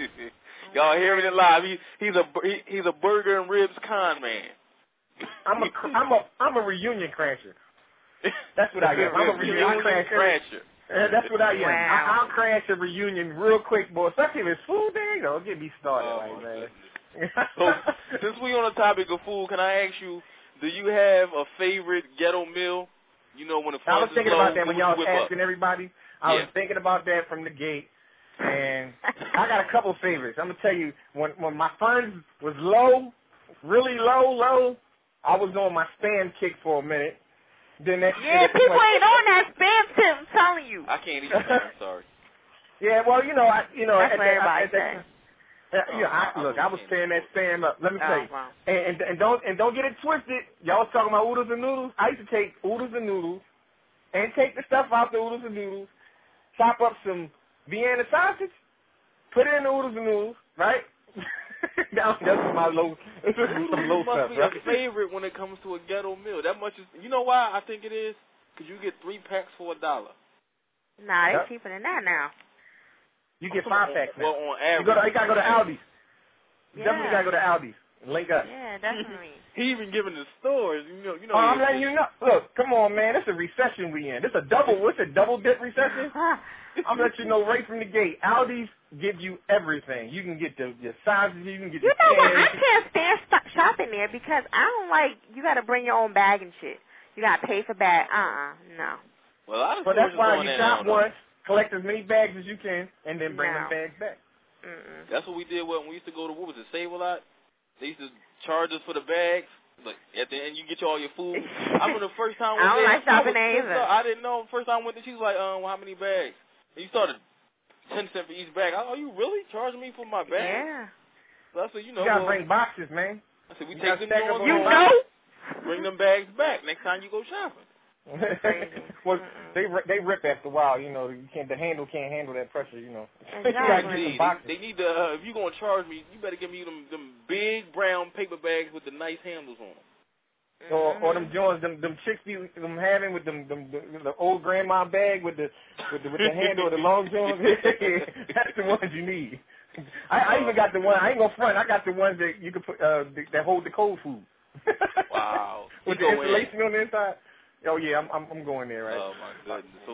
Y'all hearing it live? He, he's a he, he's a burger and ribs con man. I'm a, I'm a, I'm a reunion crasher. That's what I am. I'm a reunion crasher. crasher. Uh, that's what I am. Wow. I, I'll crash a reunion real quick, boy. Especially if it's food there, you know, get me started, Oh, like, man. So, since we on the topic of food, can I ask you, do you have a favorite ghetto meal? You know, when the I was funds is thinking low, about that when what y'all you was whip up? asking everybody. I Yeah. was thinking about that from the gate, and I got a couple favorites. I'm gonna tell you, when when my funds was low, really low, low, I was on my spam kick for a minute. Then that Yeah, people ain't on that spam tip. I'm telling you. I can't eat that. I'm sorry. Yeah, well, you know, I, you know, That's at what that- everybody at that- say. Uh, you know, I, look, I was tearing that spam up. Let me tell Oh, you, wow. and, and and don't and don't get it twisted. Y'all was talking about oodles and noodles. I used to take oodles and noodles, and take the stuff out the oodles and noodles, chop up some Vienna sausage, put it in the oodles and noodles, right? that, that's my low. This is some low Noodles must stuff, be right? a favorite when it comes to a ghetto meal. That much is. You know why I think it is? Because you get three packs for a dollar. Nah, they Yep. cheaper than that now. You get five packs now. Well, on You average. go to, you gotta go to Aldi's. You Yeah. definitely gotta go to Aldi's and link up. Yeah, definitely. He even giving the stores. You know. You know. Oh, I'm he- letting you know. Look, come on, man. It's a recession we in. It's a double. What's a double dip recession? I'm letting you know right from the gate. Aldi's give you everything. You can get the your sizes. You can get You the know what? I cans. can't stand stop shopping there because I don't like. You got to bring your own bag and shit. You got to pay for bag. Uh uh no. Well, a lot of Well, that's stores is why doing you that shop now, though. once, collect as many bags as you can, and then bring No. them bags back. Mm-mm. That's what we did when we used to go to, what was it, Save a Lot? They used to charge us for the bags. Like, at the end, you get you all your food. I remember the first time I don't we like shopping there was, either. I didn't know. First time I went there, she was like, um, well, how many bags? And you started ten cents for each bag. I, oh, you really charging me for my bag? Yeah. So I said, you know. You gotta well, bring boxes, man. I said, we You take gotta them stack up on on You those know? bring them bags back next time you go shopping. well, they ri- they rip after a while, you know. You can't the handle can't handle that pressure, you know. You gotta get Exactly. some They, boxes. they need to. Uh, if you gonna charge me, you better give me them them big brown paper bags with the nice handles on them. Or, Mm-hmm. or them joints, them them chicks be them having with them them the, the old grandma bag with the with the with the handle of the long joints. That's the ones you need. I, I even got the one. I ain't gonna front. I got the ones that you can put uh, that hold the cold food. Wow. With You the go insulation in. on the inside. Oh yeah, I'm I'm, I'm going there, right? Oh my goodness. So,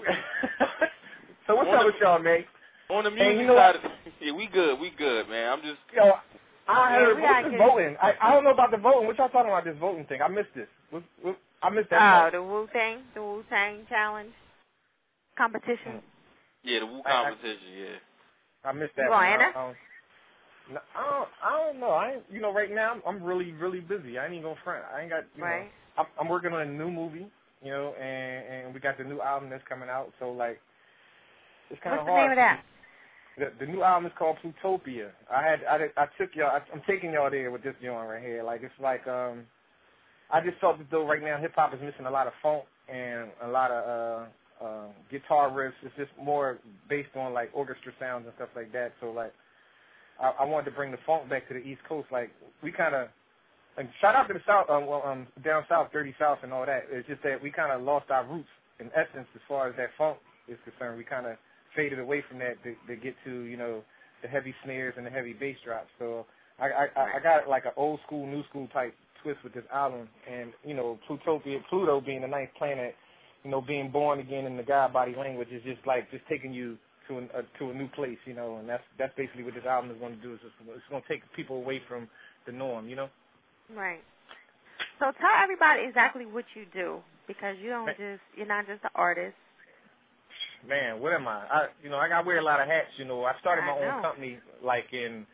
so what's on up the, with y'all, man? On the music hey, you know side, what? of, yeah, we good. We good, man. I'm just. Yo, I Yeah, heard we what's gotta this get- voting? I I don't know about the voting. What y'all talking about this voting thing? I missed this. What, what, I missed that. Oh, part. the Wu Tang, the Wu Tang challenge competition. Yeah, the Wu I- I- competition. Yeah. I missed that. You one. gonna I, enter? I, don't, no, I don't. I don't know. I ain't, you know, right now I'm, I'm really, really busy. I ain't even gonna front. I ain't got. You Right. know, I'm, I'm working on a new movie. You know, and and we got the new album that's coming out. So like, it's kind of What's the hard. name of that? The, the new album is called Plutopia. I had I, did, I took y'all. I, I'm taking y'all there with this joint right here. Like it's like um, I just felt as though right now hip hop is missing a lot of funk and a lot of uh, uh, guitar riffs. It's just more based on like orchestra sounds and stuff like that. So like, I, I wanted to bring the funk back to the East Coast. Like we kind of. And shout out to the South, um, well, um, down South, Dirty South, and all that. It's just that we kind of lost our roots in essence as far as that funk is concerned. We kind of faded away from that to, to get to, you know, the heavy snares and the heavy bass drops. So I, I, I got like an old school, new school type twist with this album. And, you know, Plutopia, Pluto being the ninth planet, you know, being born again in the God body language is just like just taking you to an, uh, to a new place, you know. And that's that's basically what this album is going to do. Is just, it's going to take people away from the norm, you know. Right. So tell everybody exactly what you do, because you don't just you're not just an artist. Man, what am I? I you know, I got wear a lot of hats, you know. I started my I own know. company like in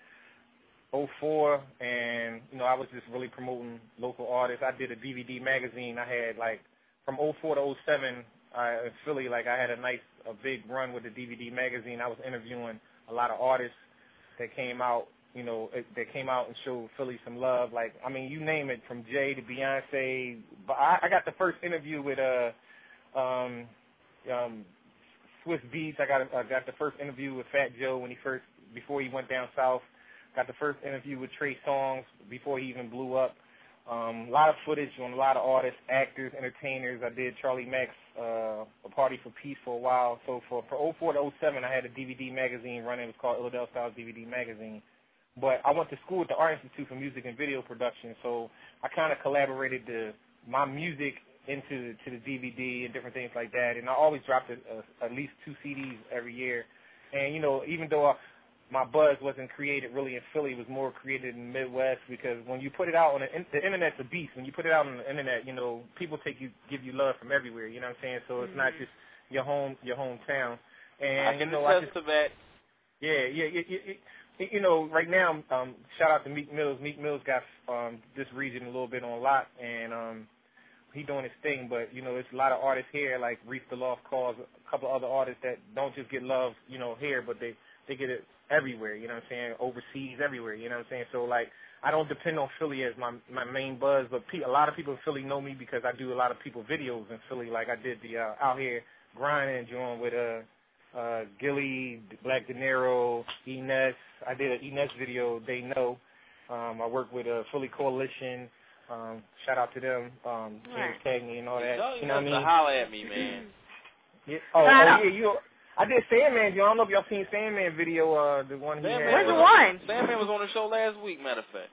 oh four, and you know, I was just really promoting local artists. I did a D V D magazine. I had like from oh four to oh seven uh, in Philly, like I had a nice a big run with the D V D magazine. I was interviewing a lot of artists that came out, you know, that came out and showed Philly some love. Like, I mean, you name it, from Jay to Beyonce. But I, I got the first interview with uh, um, um, Swiss Beats. I got I got the first interview with Fat Joe when he first before he went down south. Got the first interview with Trey Songz before he even blew up. Um, a lot of footage on a lot of artists, actors, entertainers. I did Charlie Mack's uh, A Party for Peace for a while. So for, for oh four to oh seven, I had a D V D magazine running. It was called Illadelph Styles D V D Magazine. But I went to school at the Art Institute for Music and Video Production, so I kind of collaborated the, my music into to the D V D and different things like that. And I always dropped a, a, at least two C Ds every year. And, you know, even though I, my buzz wasn't created really in Philly, it was more created in the Midwest, because when you put it out on the, the internet's a beast. When you put it out on the internet, you know, people take you, give you love from everywhere. You know what I'm saying? So it's not just your home, your hometown. And I can you know, I attest just, to that. Yeah, yeah, it, it, it, you know, right now, um, shout out to Meek Mills. Meek Mills got um, this region a little bit on lock, and um, he doing his thing. But you know, there's a lot of artists here, like Reef the Lost Cause, a couple other artists that don't just get love, you know, here, but they they get it everywhere. You know what I'm saying? Overseas, everywhere. You know what I'm saying? So like, I don't depend on Philly as my my main buzz, but pe- a lot of people in Philly know me because I do a lot of people videos in Philly. Like I did the uh, Out Here Grinding joint with uh. Uh, Gilly, Black De Niro, Ines. I did an Ines video, They Know. Um, I worked with a Philly Coalition. Um, shout out to them, um, James Cagney and all that. You You know what I mean? Holler at me, man. Yeah. Oh, oh yeah, you. I did Sandman. You I don't know if y'all seen Sandman video. Uh, the one he Sandman had. Which was, one? Sandman was on the show last week, matter of fact.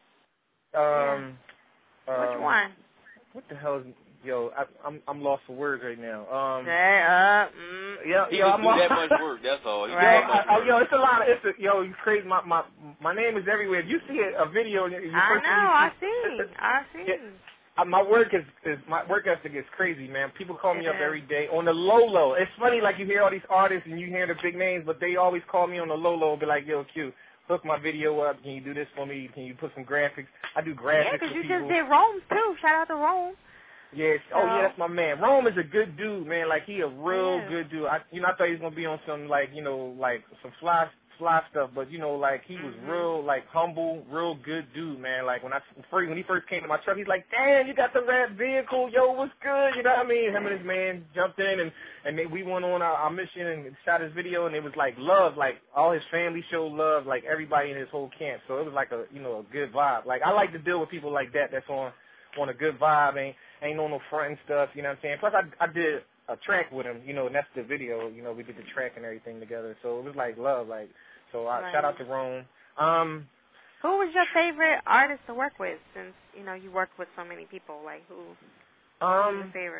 Um, Which um, one? What the hell is? Yo, I, I'm I'm lost for words right now. Um, Say up. Mm. Yeah, He yo, just I'm do all, that much work, that's all. He Right. do that much I, I, work. yo, it's a lot of, it's a, yo, you crazy. My my my name is everywhere. If you see a, a video, you I first know. thing I you see, see. I see. Yeah, uh, my work is, is my work ethic is crazy, man. People call me It up is. every day on the low low. It's funny, like you hear all these artists and you hear the big names, but they always call me on the low low. Be like, yo, Q, hook my video up. Can you do this for me? Can you put some graphics? I do graphics Yeah, because for you people. just did Rome too. Shout out to Rome. Yes. Oh, So- yeah, that's my man. Rome is a good dude, man. Like, he a real Yeah. good dude. I, you know, I thought he was going to be on some, like, you know, like, some fly fly stuff, but, you know, like, he was Mhm. real, like, humble, real good dude, man. Like, when I first, when he first came to my truck, he's like, damn, you got the red vehicle. Yo, what's good? You know what I mean? Him and his man jumped in, and, and they, we went on our, our mission and shot his video, and it was, like, love. Like, all his family showed love, like, everybody in his whole camp. So it was, like, a, you know, a good vibe. Like, I like to deal with people like that that's on, on a good vibe, ain't ain't on no front and stuff, you know what I'm saying? Plus, I, I did a track with him, you know, and that's the video, you know, we did the track and everything together. So it was like love, like, so I Right. shout out to Rome. Um, who was your favorite artist to work with? Since you know you worked with so many people, like who? Um, who's your favorite?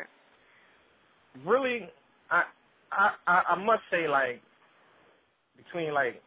Really, I, I I I must say like between like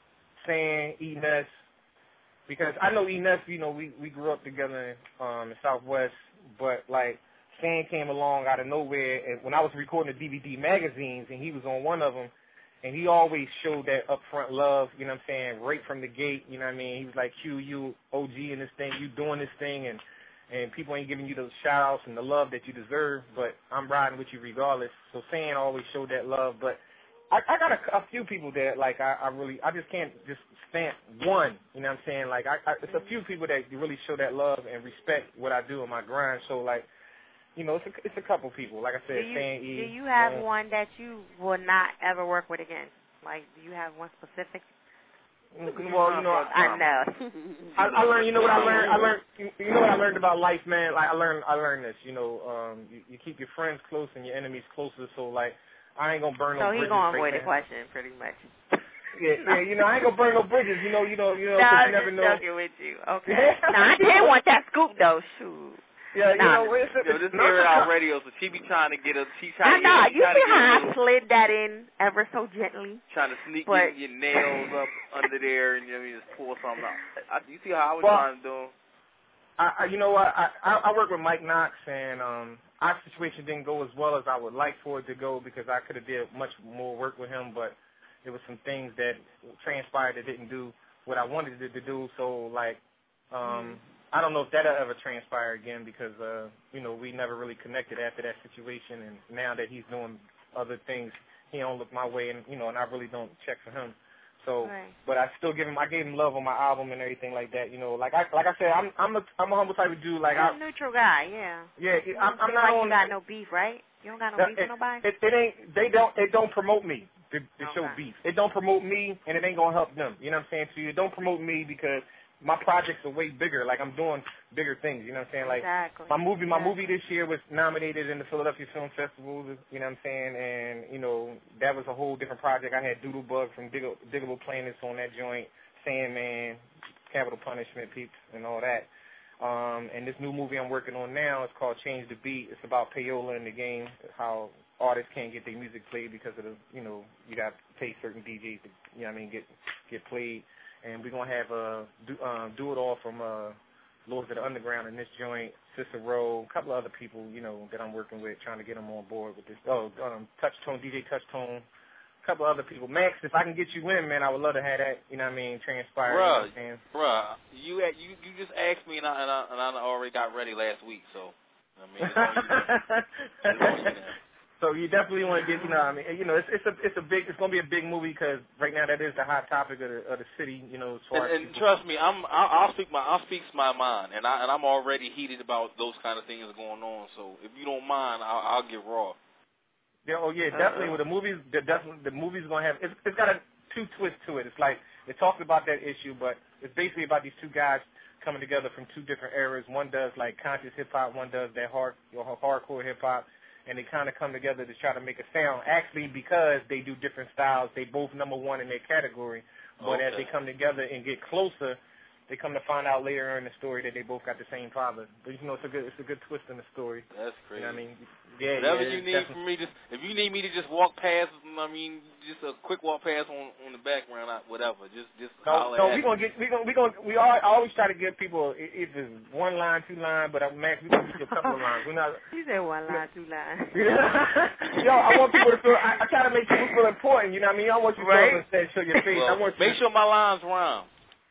San, E. Ness, because I know E. Ness, you know, we we grew up together um in Southwest, but like San came along out of nowhere, and when I was recording the D V D magazines, and he was on one of them, and he always showed that upfront love, you know what I'm saying, right from the gate, you know what I mean. He was like, Q, you O G in this thing, you doing this thing, and and people ain't giving you those shout-outs and the love that you deserve, but I'm riding with you regardless. So San always showed that love, but I, I got a, a few people that, like, I, I really, I just can't just stamp one, you know what I'm saying? Like, I, I, it's a few people that really show that love and respect what I do in my grind. So, like, you know, it's a, it's a couple people. Like I said, do you, San E. Do you have um, one that you will not ever work with again? Like, do you have one specific? Well, you know, I know. I, I learned. You know what I learned? I learned. You know what I learned about life, man. Like I learned. I learned this. You know, um, you, you keep your friends close and your enemies closer. So like, I ain't gonna burn so no bridges. So he gonna right avoid now. the question pretty much. Yeah, yeah. You know, I ain't gonna burn no bridges. You know, you know, you know. No, Cause I'm you never just know. joking with you. Okay. No, I did want that scoop though. Shoot. Yeah, you nah, know, it's, Yo, this Air It Out Radio, so she be trying to get a, she trying I to know. get, she You trying see to get how a I little, slid that in ever so gently? trying to sneak but, your, your nails up under there and you know, you just pull something out. I, you see how I was well, trying to do? I, I, you know what? I, I I work with Mike Knox, and um, our situation didn't go as well as I would like for it to go because I could have did much more work with him, but there was some things that transpired that didn't do what I wanted it to do. So like, um. Mm. I don't know if that'll ever transpire again because, uh, you know, we never really connected after that situation. And now that he's doing other things, he don't look my way, and, you know, and I really don't check for him. So, right. But I still give him, I gave him love on my album and everything like that, you know. Like I like I said, I'm I'm a, I'm a humble type of dude. Like You're I, a neutral guy, yeah. Yeah, you I'm, I'm like not on. You got no beef, right? You don't got no uh, beef it, with nobody? It, it ain't, they don't, it don't promote me to, to okay. show beef. It don't promote me, and it ain't going to help them. You know what I'm saying? So it don't promote me because my projects are way bigger. Like I'm doing bigger things. You know what I'm saying? Like exactly. my movie, my yeah. movie this year was nominated in the Philadelphia Film Festival. You know what I'm saying? And you know that was a whole different project. I had Doodlebug from Digg- Diggable Planets on that joint, Sandman, Capital Punishment, Peeps, and all that. Um, and this new movie I'm working on now is called Change the Beat. It's about payola in the game, how artists can't get their music played because of the, you know, you got to pay certain D Js to, you know what I mean, get get played. And we're going to have uh, do, um, do It All from uh, Lords of the Underground in this joint, Cicero, a couple of other people, you know, that I'm working with, trying to get them on board with this. Oh, um, Touch Tone, D J Touch Tone, a couple of other people. Max, if I can get you in, man, I would love to have that, you know what I mean, transpire. Bruh, you know bruh, you, had, you you just asked me, and I, and, I, and I already got ready last week, so, I mean, it's on you now. It's on you now. So you definitely want to get, you know, I mean, you know, it's it's a it's a big, it's gonna be a big movie because right now that is the hot topic of the of the city, you know. As far and as and trust me, I'm I'll, I'll speak my I'll speak my mind, and I and I'm already heated about those kind of things going on. So if you don't mind, I'll, I'll get raw. Yeah, oh yeah, uh, definitely. With the movies, the definitely the movie's gonna have it's it's got a two twist to it. It's like it talks about that issue, but it's basically about these two guys coming together from two different eras. One does like conscious hip hop, one does that hard or hardcore hip hop. And they kind of come together to try to make a sound. Actually, because they do different styles, they both number one in their category. But okay. as they come together and get closer, they come to find out later in the story that they both got the same father. But you know, it's a good, it's a good twist in the story. That's crazy. You know what I mean? Yeah, Whatever yeah, you need definitely. from me, just if you need me to just walk past, I mean, just a quick walk past on on the background, whatever. Just just No, holler no, at we gonna get, we gonna, we gonna, we all, I always try to give people if it's one line, two line, but uh, Max, we gonna get you a couple of lines. We're not. You said one line, two line. Yo, I want people to feel. I, I try to make people feel important. You know what I mean? I want you to right? feel and show your face. Well, I want you make to, sure my lines rhyme.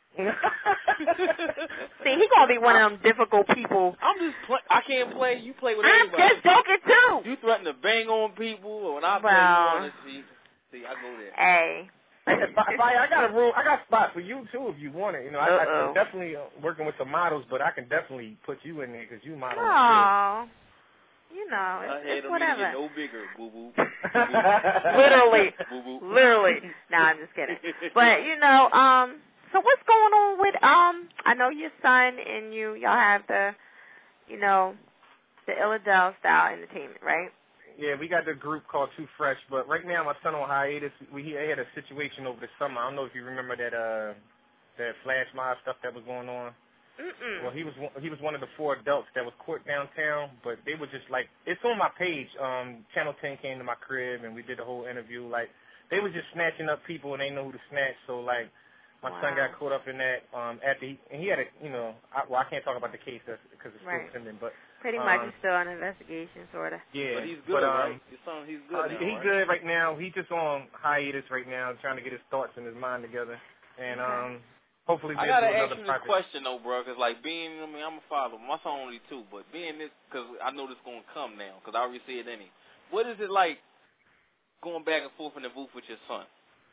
See, he gonna be one of them difficult people. I'm just play. I can't play. You play with I'm everybody. just joking too. You threaten to bang on people, or when I play, well, you want to see. See, I go there. Hey. if I, if I, I got a room, I got a spot for you too if you want it. You know, I, I I'm definitely uh, working with some models, but I can definitely put you in there because you model. Oh, you know, it's, My head it's don't whatever. need to get no bigger, boo boo. Literally, boo boo. literally. Nah, I'm just kidding. But you know, um, so what's going on with um? I know your son and you, y'all have the, you know, the Illadelph Style Entertainment, right? Yeah, we got the group called Too Fresh, but right now my son on hiatus. We he had a situation over the summer. I don't know if you remember that uh that flash mob stuff that was going on. Mm-mm. Well, he was one- he was one of the four adults that was caught downtown, but they were just like, it's on my page. Um, Channel ten came to my crib and we did a whole interview. Like, they was just snatching up people and they know who to snatch. So like, my wow. son got caught up in that. Um, after he, and he had a, you know, I, well, I can't talk about the case because it's still right. pending, but pretty um, much it's still an investigation, sort of. Yeah, but he's good, but, um, right? Your son, he's good. Uh, now, he's right? good right now. He's just on hiatus right now, trying to get his thoughts and his mind together, and okay. um. Hopefully we'll I gotta do ask another you project. this question though, bro, because like being, I mean, I'm a father, my son only two, but being this, because I know this gonna come now, because I already see it in him. What is it like going back and forth in the booth with your son?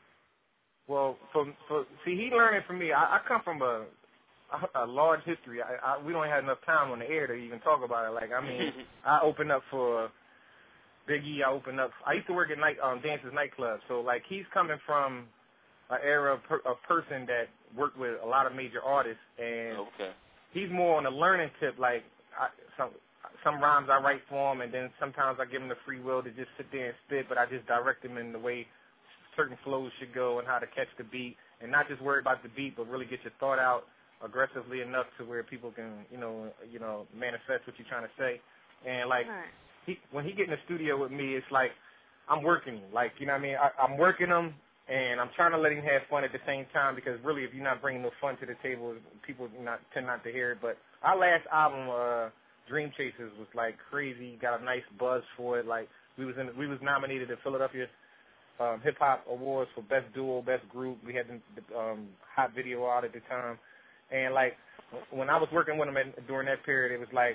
Well, for, for see, he learning from me. I, I come from a a, a large history. I, I, we don't have enough time on the air to even talk about it. Like, I mean, I opened up for Big E. I opened up. I used to work at night um, Dance's nightclub, so like he's coming from an era of per, a person that worked with a lot of major artists, and okay. he's more on the learning tip. Like I, some some rhymes I write for him, and then sometimes I give him the free will to just sit there and spit, but I just direct him in the way certain flows should go and how to catch the beat, and not just worry about the beat, but really get your thought out aggressively enough to where people can, you know, you know, manifest what you're trying to say. And like right. he, when he get in the studio with me, it's like I'm working, like you know what I mean. I, I'm working him. And I'm trying to let him have fun at the same time because really, if you're not bringing no fun to the table, people not tend not to hear it. But our last album, uh, Dream Chasers, was like crazy. Got a nice buzz for it. Like we was in, we was nominated at Philadelphia um, Hip Hop Awards for Best Duo, Best Group. We had the, the um, hot video out at the time. And like when I was working with him at, during that period, it was like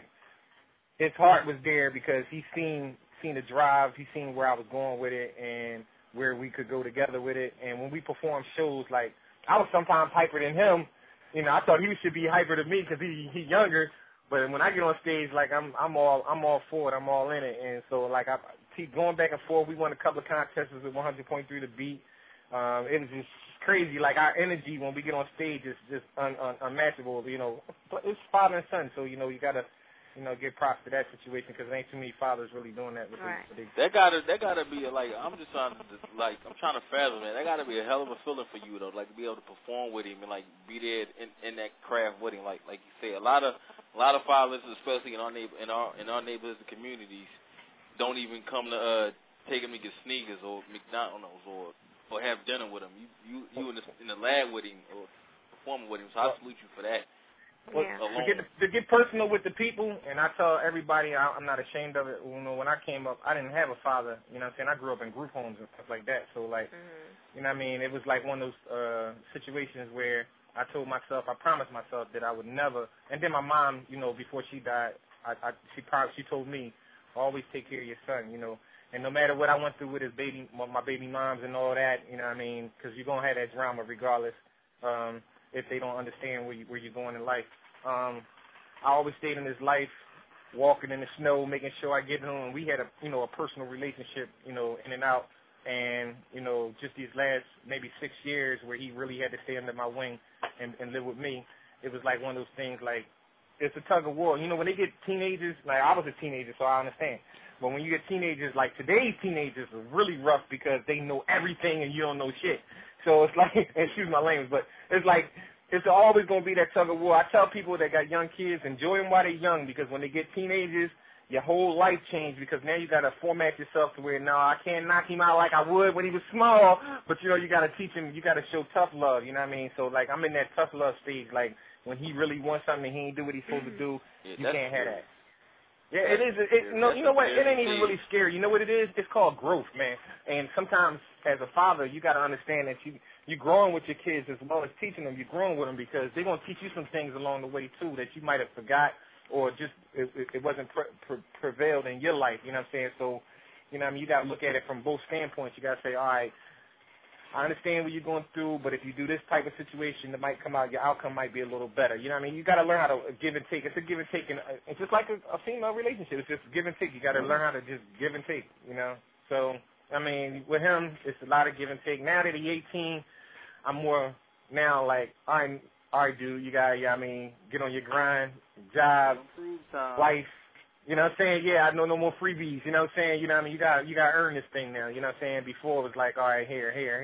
his heart was there because he seen seen the drive, he seen where I was going with it, and where we could go together with it. And when we perform shows, like, I was sometimes hyper than him. You know, I thought he should be hyper than me because he he younger. But when I get on stage, like, I'm I'm all I'm all for it. I'm all in it. And so, like, I keep going back and forth. We won a couple of contests with one hundred point three The Beat. Um, it was just crazy. Like, our energy when we get on stage is just un, un, unmatchable. You know, it's father and son, so, you know, you got to, you know, give props to that situation because there ain't too many fathers really doing that. With right. they, That gotta, that gotta be a, like, I'm just trying to, just, like, I'm trying to fathom that. That gotta be a hell of a feeling for you though, like to be able to perform with him and like be there in, in that craft with him. Like, like you say, a lot of, a lot of fathers, especially in our neighbor, in our, in our neighborhoods and communities, don't even come to uh, take him to get sneakers or McDonald's or, or have dinner with him. You, you, you in the, in the lab with him or performing with him. So I salute you for that. Well, yeah. to get to get personal with the people, and I tell everybody I, I'm not ashamed of it. You know, when I came up, I didn't have a father. You know what I'm saying? I grew up in group homes and stuff like that. So, like, mm-hmm. you know what I mean? It was like one of those uh, situations where I told myself, I promised myself that I would never. And then my mom, you know, before she died, I, I she probably, she told me, always take care of your son, you know. And no matter what I went through with his baby, my baby moms and all that, you know what I mean? Because you're gonna have that drama regardless. Um, if they don't understand where, you, where you're going in life. Um, I always stayed in his life, walking in the snow, making sure I get home. We had a, you know, a personal relationship, you know, in and out. And, you know, just these last maybe six years where he really had to stay under my wing and, and live with me, it was like one of those things like, it's a tug of war. You know, when they get teenagers, like I was a teenager, so I understand. But when you get teenagers, like today's teenagers are really rough because they know everything and you don't know shit. So it's like, excuse my language, but it's like, it's always going to be that tug of war. I tell people that got young kids, enjoy them while they're young because when they get teenagers, your whole life changed because now you got to format yourself to where, no, I can't knock him out like I would when he was small, but, you know, you got to teach him, you got to show tough love, you know what I mean? So, like, I'm in that tough love stage. Like, when he really wants something and he ain't do what he's supposed to do, yeah, you can't have scary. that. Yeah, it is. It, Yeah, no, you know what? It ain't even scary. really scary. You know what it is? It's called growth, man. And sometimes, as a father, you got to understand that you you're growing with your kids as well as teaching them. You're growing with them because they're gonna teach you some things along the way too that you might have forgot or just it, it wasn't pre- pre- prevailed in your life. You know what I'm saying? So, you know what I mean? You got to look at it from both standpoints. You got to say, all right, I understand what you're going through, but if you do this type of situation, it might come out, your outcome might be a little better. You know what I mean? You got to learn how to give and take. It's a give and take. And it's just like a, a female relationship. It's just give and take. You got to learn how to just give and take, you know? So, I mean, with him, it's a lot of give and take. Now that he's eighteen, I'm more now like, all right, all right, dude, you got to, yeah, I mean, get on your grind, job, wife. You know what I'm saying? Yeah, I know no more freebies. You know what I'm saying? You know what I mean? You got you got to earn this thing now. You know what I'm saying? Before it was like, all right, here, here, here.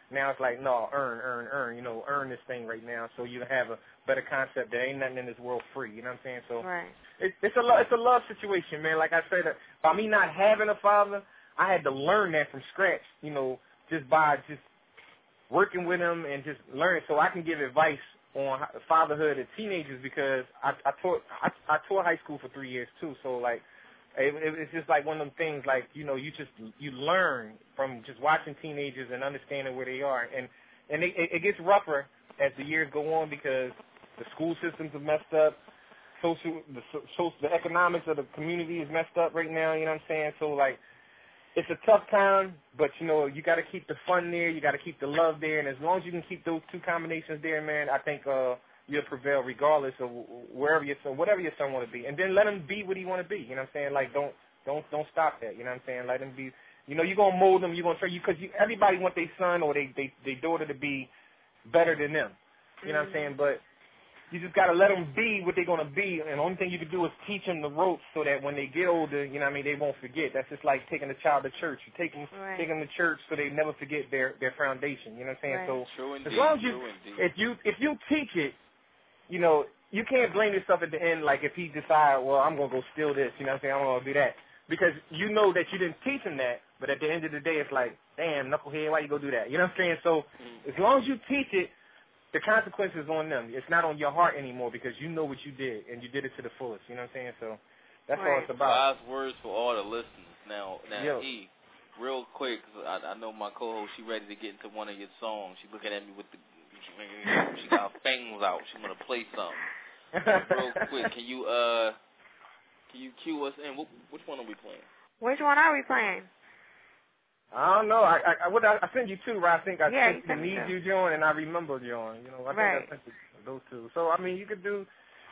Now it's like, no, earn, earn, earn. You know, earn this thing right now, so you have a better concept that ain't nothing in this world free. You know what I'm saying? So right. it, it's a lo- it's a love situation, man. Like I said, uh, by me not having a father, I had to learn that from scratch. You know, just by just working with him and just learning, so I can give advice on fatherhood to teenagers because I, I taught I, I taught high school for three years too. So like, it, it's just like one of them things. Like, you know, you just you learn from just watching teenagers and understanding where they are, and and it, it gets rougher as the years go on because the school systems are messed up. Social the so, the economics of the community is messed up right now. You know what I'm saying? So like, it's a tough time, but, you know, you got to keep the fun there. You got to keep the love there. And as long as you can keep those two combinations there, man, I think uh, you'll prevail regardless of wherever your son, whatever your son want to be. And then let him be what he want to be. You know what I'm saying? Like, don't don't don't stop that. You know what I'm saying? Let him be. You know, you're going to mold them. You're going to try you because you, everybody want their son or they, they, they daughter to be better than them. You know what I'm saying? But you just got to let them be what they're going to be, and the only thing you can do is teach them the ropes so that when they get older, you know what I mean, they won't forget. That's just like taking a child to church. You take them, right. take them to church so they never forget their, their foundation. You know what I'm saying? Right. So True indeed, as long as you, true indeed. if you if you teach it, you know, you can't blame yourself at the end like if he decide, well, I'm going to go steal this, you know what I'm saying, I'm going to do that. Because you know that you didn't teach him that, but at the end of the day, it's like, damn, knucklehead, why you go do that? You know what I'm saying? So Mm. as long as you teach it, the consequences on them. It's not on your heart anymore because you know what you did and you did it to the fullest. You know what I'm saying? So that's all Right. it's about. Wise words for all the listeners. Now, now, Yo. E, real quick, 'cause I, I know my co-host, she ready to get into one of your songs. She looking at me with the, she, she got her fangs out. She want to play something. Real quick, can you uh, can you cue us in? What, which one are we playing? Which one are we playing? I don't know. I I, what I, I sent you two, right? I think I Yeah, sent you the sent me Need two. You Join and I Remember Join. You know, I think Right. I sent you those two. So I mean, you could do.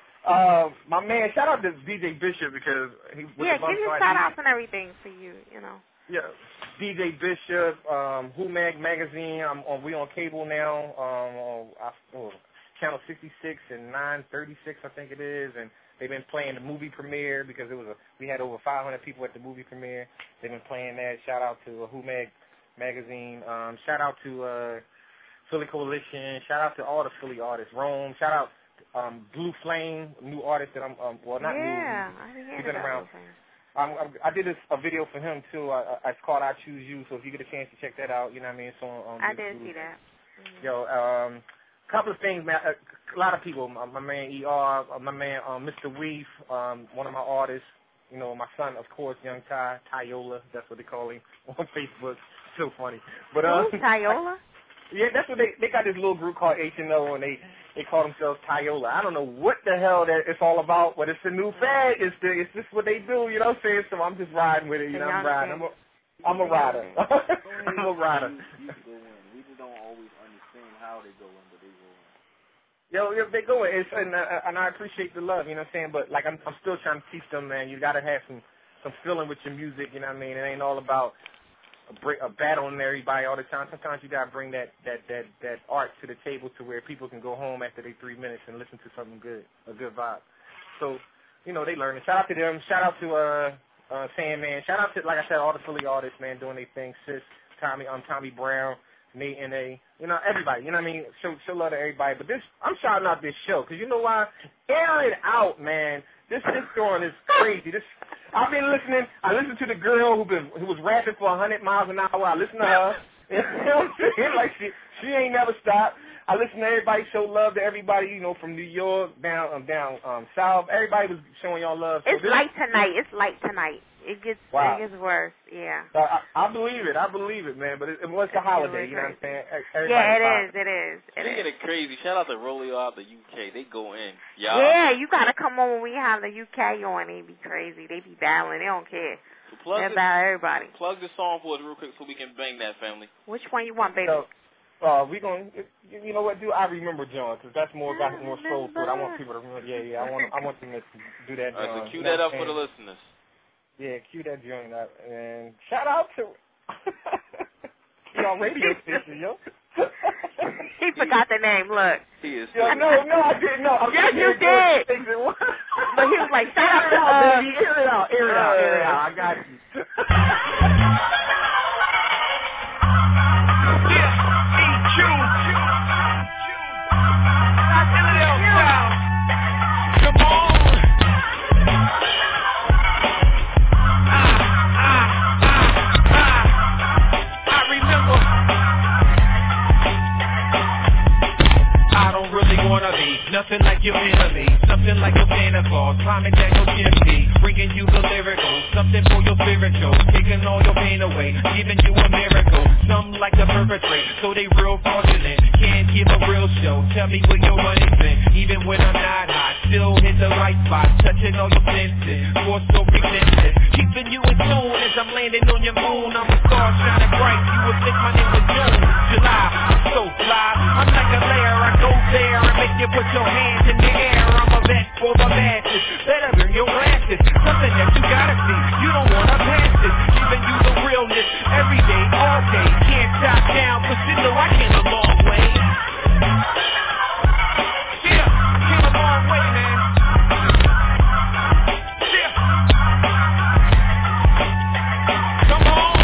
Uh, my man, shout out to D J Bishop because he. With Yeah, the give your Bump shout Fight, outs and everything for you, you know. Yeah, D J Bishop, um, Who Mag Magazine. I'm on. We on cable now. Um, on I, oh, channel sixty-six and nine thirty-six, I think it is, and they've been playing the movie premiere because it was a. We had over five hundred people at the movie premiere. They've been playing that. Shout out to uh, Who Mag Magazine. Um, shout out to uh, Philly Coalition. Shout out to all the Philly artists. Rome. Shout out um, Blue Flame, new artist that I'm. Um, well, not yeah, new. I He's heard been about around. those things. Um, I, I did this, a video for him too. I, I, it's called "I Choose You." So if you get a chance to check that out, you know what I mean. So um, I did see that. Mm-hmm. Yo, um, couple of things, man. A, a lot of people. My, my man E R, uh, my man um, Mister Weef, um, one of my artists. You know, my son, of course, Young Ty, Tyola. That's what they call him on Facebook. So funny. But uh, Who's Tyola? Yeah, that's what they they got this little group called H and O, and they they call themselves Tyola. I don't know what the hell that it's all about, but it's a new fad. It's the, it's just what they do, you know what I'm saying? So I'm just riding with it, you know. I'm riding. I'm a I'm a rider. I'm a rider. You, you go in. We just don't always understand how they go in, but they go in. Yo, if they go in, it's, and uh, and I appreciate the love, you know what I'm saying. But like I'm I'm still trying to teach them, man. You got to have some some feeling with your music, you know what I mean? It ain't all about a, break, a battle on everybody all the time. Sometimes you gotta bring that, that, that, that art to the table to where people can go home after they three minutes and listen to something good, a good vibe. So, you know, they learn it. Shout out to them. Shout out to uh, uh, Sandman. Shout out to, like I said, all the Philly artists, man, doing their thing. Sis, Tommy, um, Tommy Brown, Nate N A, you know, everybody. You know what I mean? Show, show love to everybody. But this, I'm shouting out this show because you know why? Air it out, man. This this going is crazy. This I've been listening. I listened to the girl who been who was rapping for a hundred miles an hour. I listened to her. You know what I'm saying? Like she she ain't never stopped. I listen to everybody, show love to everybody. You know, from New York down um, down um, south. Everybody was showing y'all love. So It's this, light tonight. It's light tonight. It gets Wow. it gets worse. Yeah. So I, I believe it. I believe it, man. But it, it was the It's holiday. really You know what I'm saying? Everybody Yeah, it vibing. is. It is. It Speaking is. of crazy, shout out to Rolio out the U K. They go in. Y'all. Yeah, you gotta come on when we have the U K on. They be crazy. They be battling. They don't care. So plug They the, battle everybody. plug the song for us real quick so we can bang that, family. Which one you want, baby? So, uh, we gonna, you know what? Do I remember John? Because that's more got more soul to it. I want people to remember. Yeah, yeah. I want, I want them to do that. All right, John. so cue You know that what up I'm for the saying? listeners. Yeah, cue that joint up. And shout out to y'all radio station, yo. He forgot the name. Look. He is. Yo, no, no, I didn't know. I'm Yes, sitting you here did. doing things at once. But he was like, shout out to Air it uh, out, baby. Air it out, air it out, air it out. I got you. Yeah, Something like your enemy, something like a Santa Claus, climbing down your chimney, bringing you the lyrical, something for your spiritual, taking all your pain away, giving you a miracle. Some like to perpetrate, so they real fraudulent, can't give a real show. Tell me where your money's been, even when I'm not hot, still hit the right spot, touching all your senses, for so relentless, keeping you in tune as I'm landing on your moon. I'm a star shining bright, you would think my name was June, July, I'm so fly, I'm like a lair, I go there and make you put your hands in the air. I'm a vet for the masses, better bring your glasses, something that you gotta see, you don't wanna pass this, giving you the realness, every day, all day, can't stop down, cause you know I came a long way. Yeah, I came a long way, man. Yeah. Come on.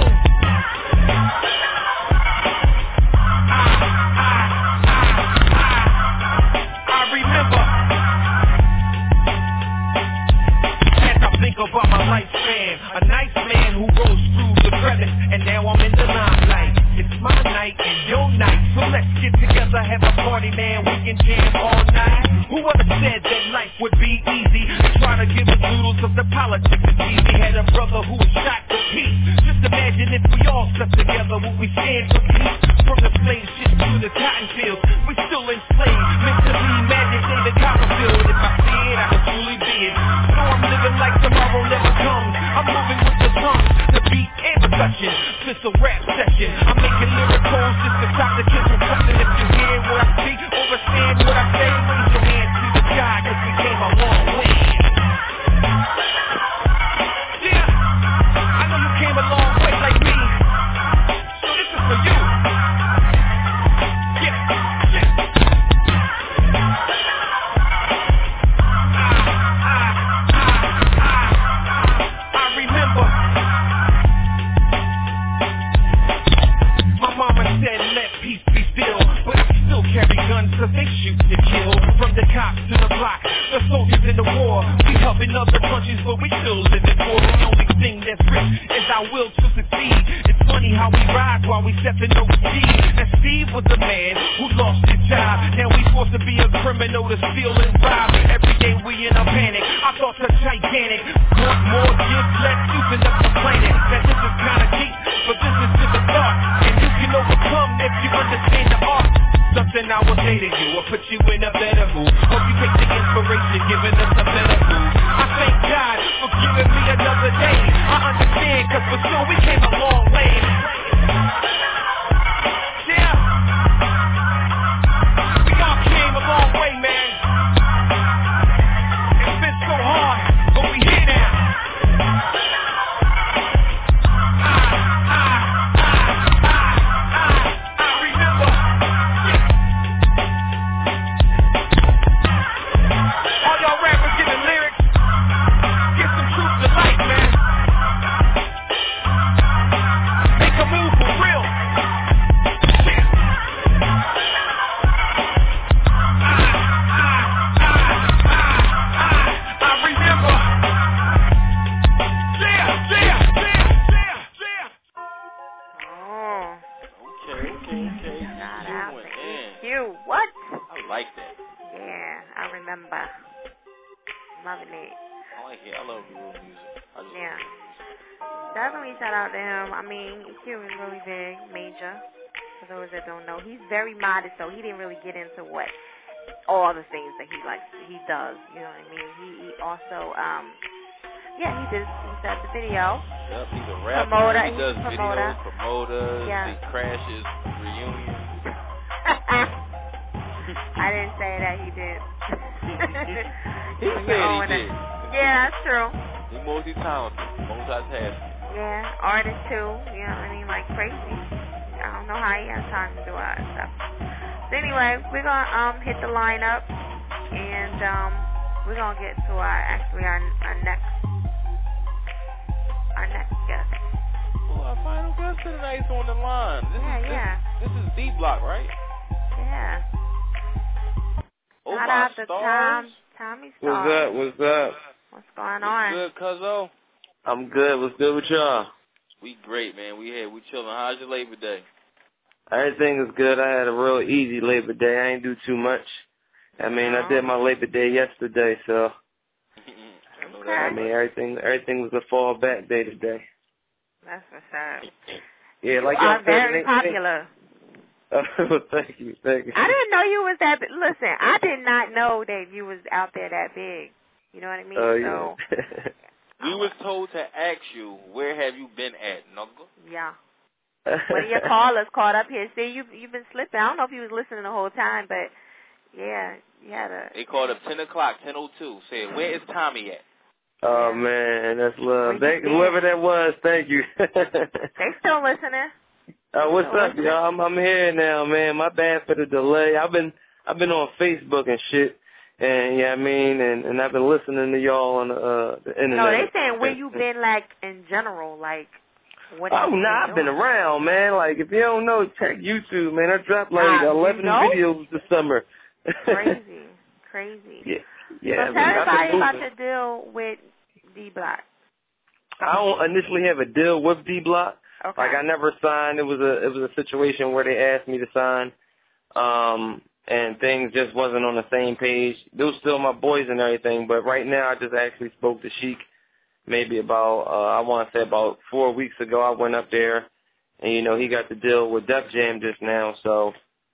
I, I, I, I, I remember. As I think about my lifespan, a nice man who rose through the crevice, and now I'm in the limelight. It's my night and your night, so let's get together, have a party, man, we can jam all night. Whoever said that life would be easy, try to give us noodles of the politics it's easy. Had a brother who was shot for peace. Just imagine if we all stuck together, would we stand for peace? From the slave ship to the cotton fields, we still enslaved, meant to be magic, David Copperfield. If I see it, I can truly be it. So I'm living like tomorrow never comes. I'm moving with the tongue, the beat and percussion. Just a rap session, I'm making miracles just to stop the kids from something. If you hear what I speak, understand what I say, raise your hand to the sky, cause we came a long way. Yeah, I know you came a long way like me, so this is for you. Yeah, yeah. I, I, I, I remember. My mama said let peace be still, but I still carry guns cause they shoot to kill. From the cops to the block, the soldiers in the war, we helping other countries but we still living for. The only thing that's rich is our will to succeed. It's funny how we ride while we stepping overseas. And Steve was the man who lost his job, now we forced to be a criminal to steal and rob. Every day we in a panic, our thoughts are gigantic. Want more, give less, using up the planet. That this is kinda deep, but this is just a thought, and you can overcome if you understand the art. Something I will say to you, will put you in a better mood. Hope you take the inspiration, giving us a better food. I thank God for giving me another day. I understand, cause for sure we came a long way. Yeah. We all came a long way, man. It's been so hard, but we here now. Loving it. I like it. I love real music. I just yeah. Definitely shout out to him. I mean, Q is really big, major. For those that don't know, he's very modest, so he didn't really get into what all the things that he likes. He does. You know what I mean? He, he also, um, yeah, he did. He does the video. Yep, he's a rapper. Promoter. He does promoter. videos, promoters. Yeah. He crashes reunions. I didn't say that he did. He said he did. Yeah, that's true. He's multi-talented, multi-tasking. Yeah, artist too. You know what I mean? Like crazy. I don't know how he has time to do all that stuff. So anyway, we're gonna um hit the lineup, and um we're gonna get to our actually our our next our next guest. Well, our final guest tonight's on the line. This yeah, is, yeah. This, this is D Block, right? Yeah. Oh, Shout my out to stars. Tom, Tommy What's Stars. up? What's up? What's going on? Good, cuzzo. I'm good. What's good with y'all? We great, man. We here. We chilling. How's your Labor Day? Everything is good. I had a real easy Labor Day. I ain't do too much. I mean, I did my Labor Day yesterday, so Okay. I mean, everything everything was a fallback day today. That's what's up. Yeah, like you y'all are said, very it ain't- popular. Oh, thank you, thank you. I didn't know you was that big. Listen, I did not know that you was out there that big. You know what I mean? Oh, so, yeah. We was told to ask you, where have you been at, Nugga? yeah. One of your callers caught up here. See, you, you've been slipping. I don't know if you was listening the whole time, but, yeah, you had a... They called up ten o'clock, ten oh two, said, where is Tommy at? Oh, man, that's Where love. you Thank, been? whoever that was, thank you. They still listening. Uh, what's Still up, listening. y'all? I'm, I'm here now, man. My bad for the delay. I've been I've been on Facebook and shit, and yeah, I mean, and, and I've been listening to y'all on uh, the internet. No, they saying where you been, like, in general, like, what Oh, have you nah, been I've been doing? around, man. Like, if you don't know, check YouTube, man. I dropped like Nah, you eleven know? videos this summer. Crazy, crazy. yeah, yeah. So man, tell I've been everybody about moving. your deal with D-Block. I don't initially have a deal with D Block. Okay. Like I never signed. It was a it was a situation where they asked me to sign, um, and things just wasn't on the same page. They were still my boys and everything, but right now I just actually spoke to Sheik maybe about uh, I want to say about four weeks ago. I went up there, and you know he got the deal with Def Jam just now, so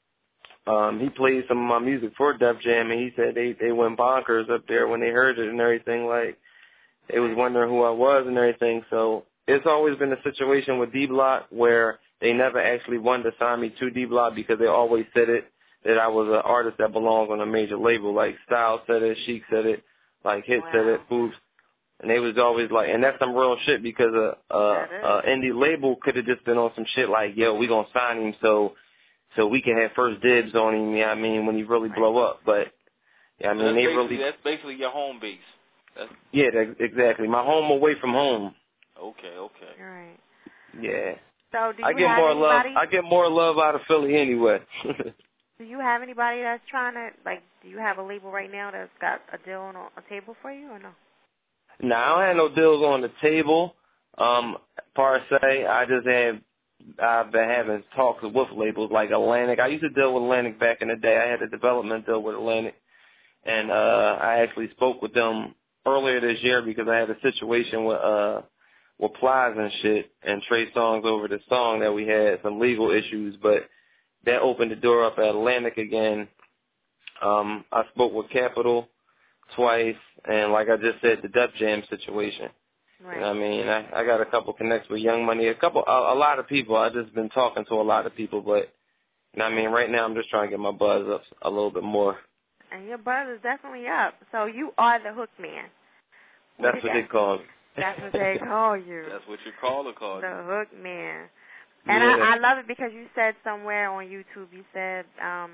um, he played some of my music for Def Jam, and he said they they went bonkers up there when they heard it and everything. Like they was wondering who I was and everything, so. It's always been a situation with D-Block where they never actually wanted to sign me to D-Block because they always said it, that I was an artist that belongs on a major label. Like Styles said it, Sheik said it, like Hit wow. said it, Boots. And they was always like, and that's some real shit because a, a, a indie label could have just been on some shit like, yo, we gonna sign him so so we can have first dibs on him, you know what I mean, when he really right. blow up. But, yeah, I mean, So that's they basically, really... That's basically your home base. That's... Yeah, that, exactly. My home away from home. Okay, okay. All right. Yeah. So do you I get have more anybody? love. I get more love out of Philly anyway. Do you have anybody that's trying to, like, do you have a label right now that's got a deal on a table for you or no? No, I don't have no deals on the table, um, per se. I just have, I've been having talks with labels like Atlantic. I used to deal with Atlantic back in the day. I had a development deal with Atlantic, and uh, I actually spoke with them earlier this year because I had a situation with uh, with Plies and shit, and Trey Songz over the song that we had some legal issues, but that opened the door up at Atlantic again. Um, I spoke with Capitol twice, and like I just said, the Def Jam situation. Right. You know what I mean? I, I got a couple connects with Young Money, a couple, a, a lot of people. I just been talking to a lot of people, but you know what I mean? Right now I'm just trying to get my buzz up a little bit more. And your buzz is definitely up. So you are the hook man. What That's what that? they call me. That's what they call you. That's what your caller called the you. hook man. And yeah. I, I love it because you said somewhere on YouTube, you said, um,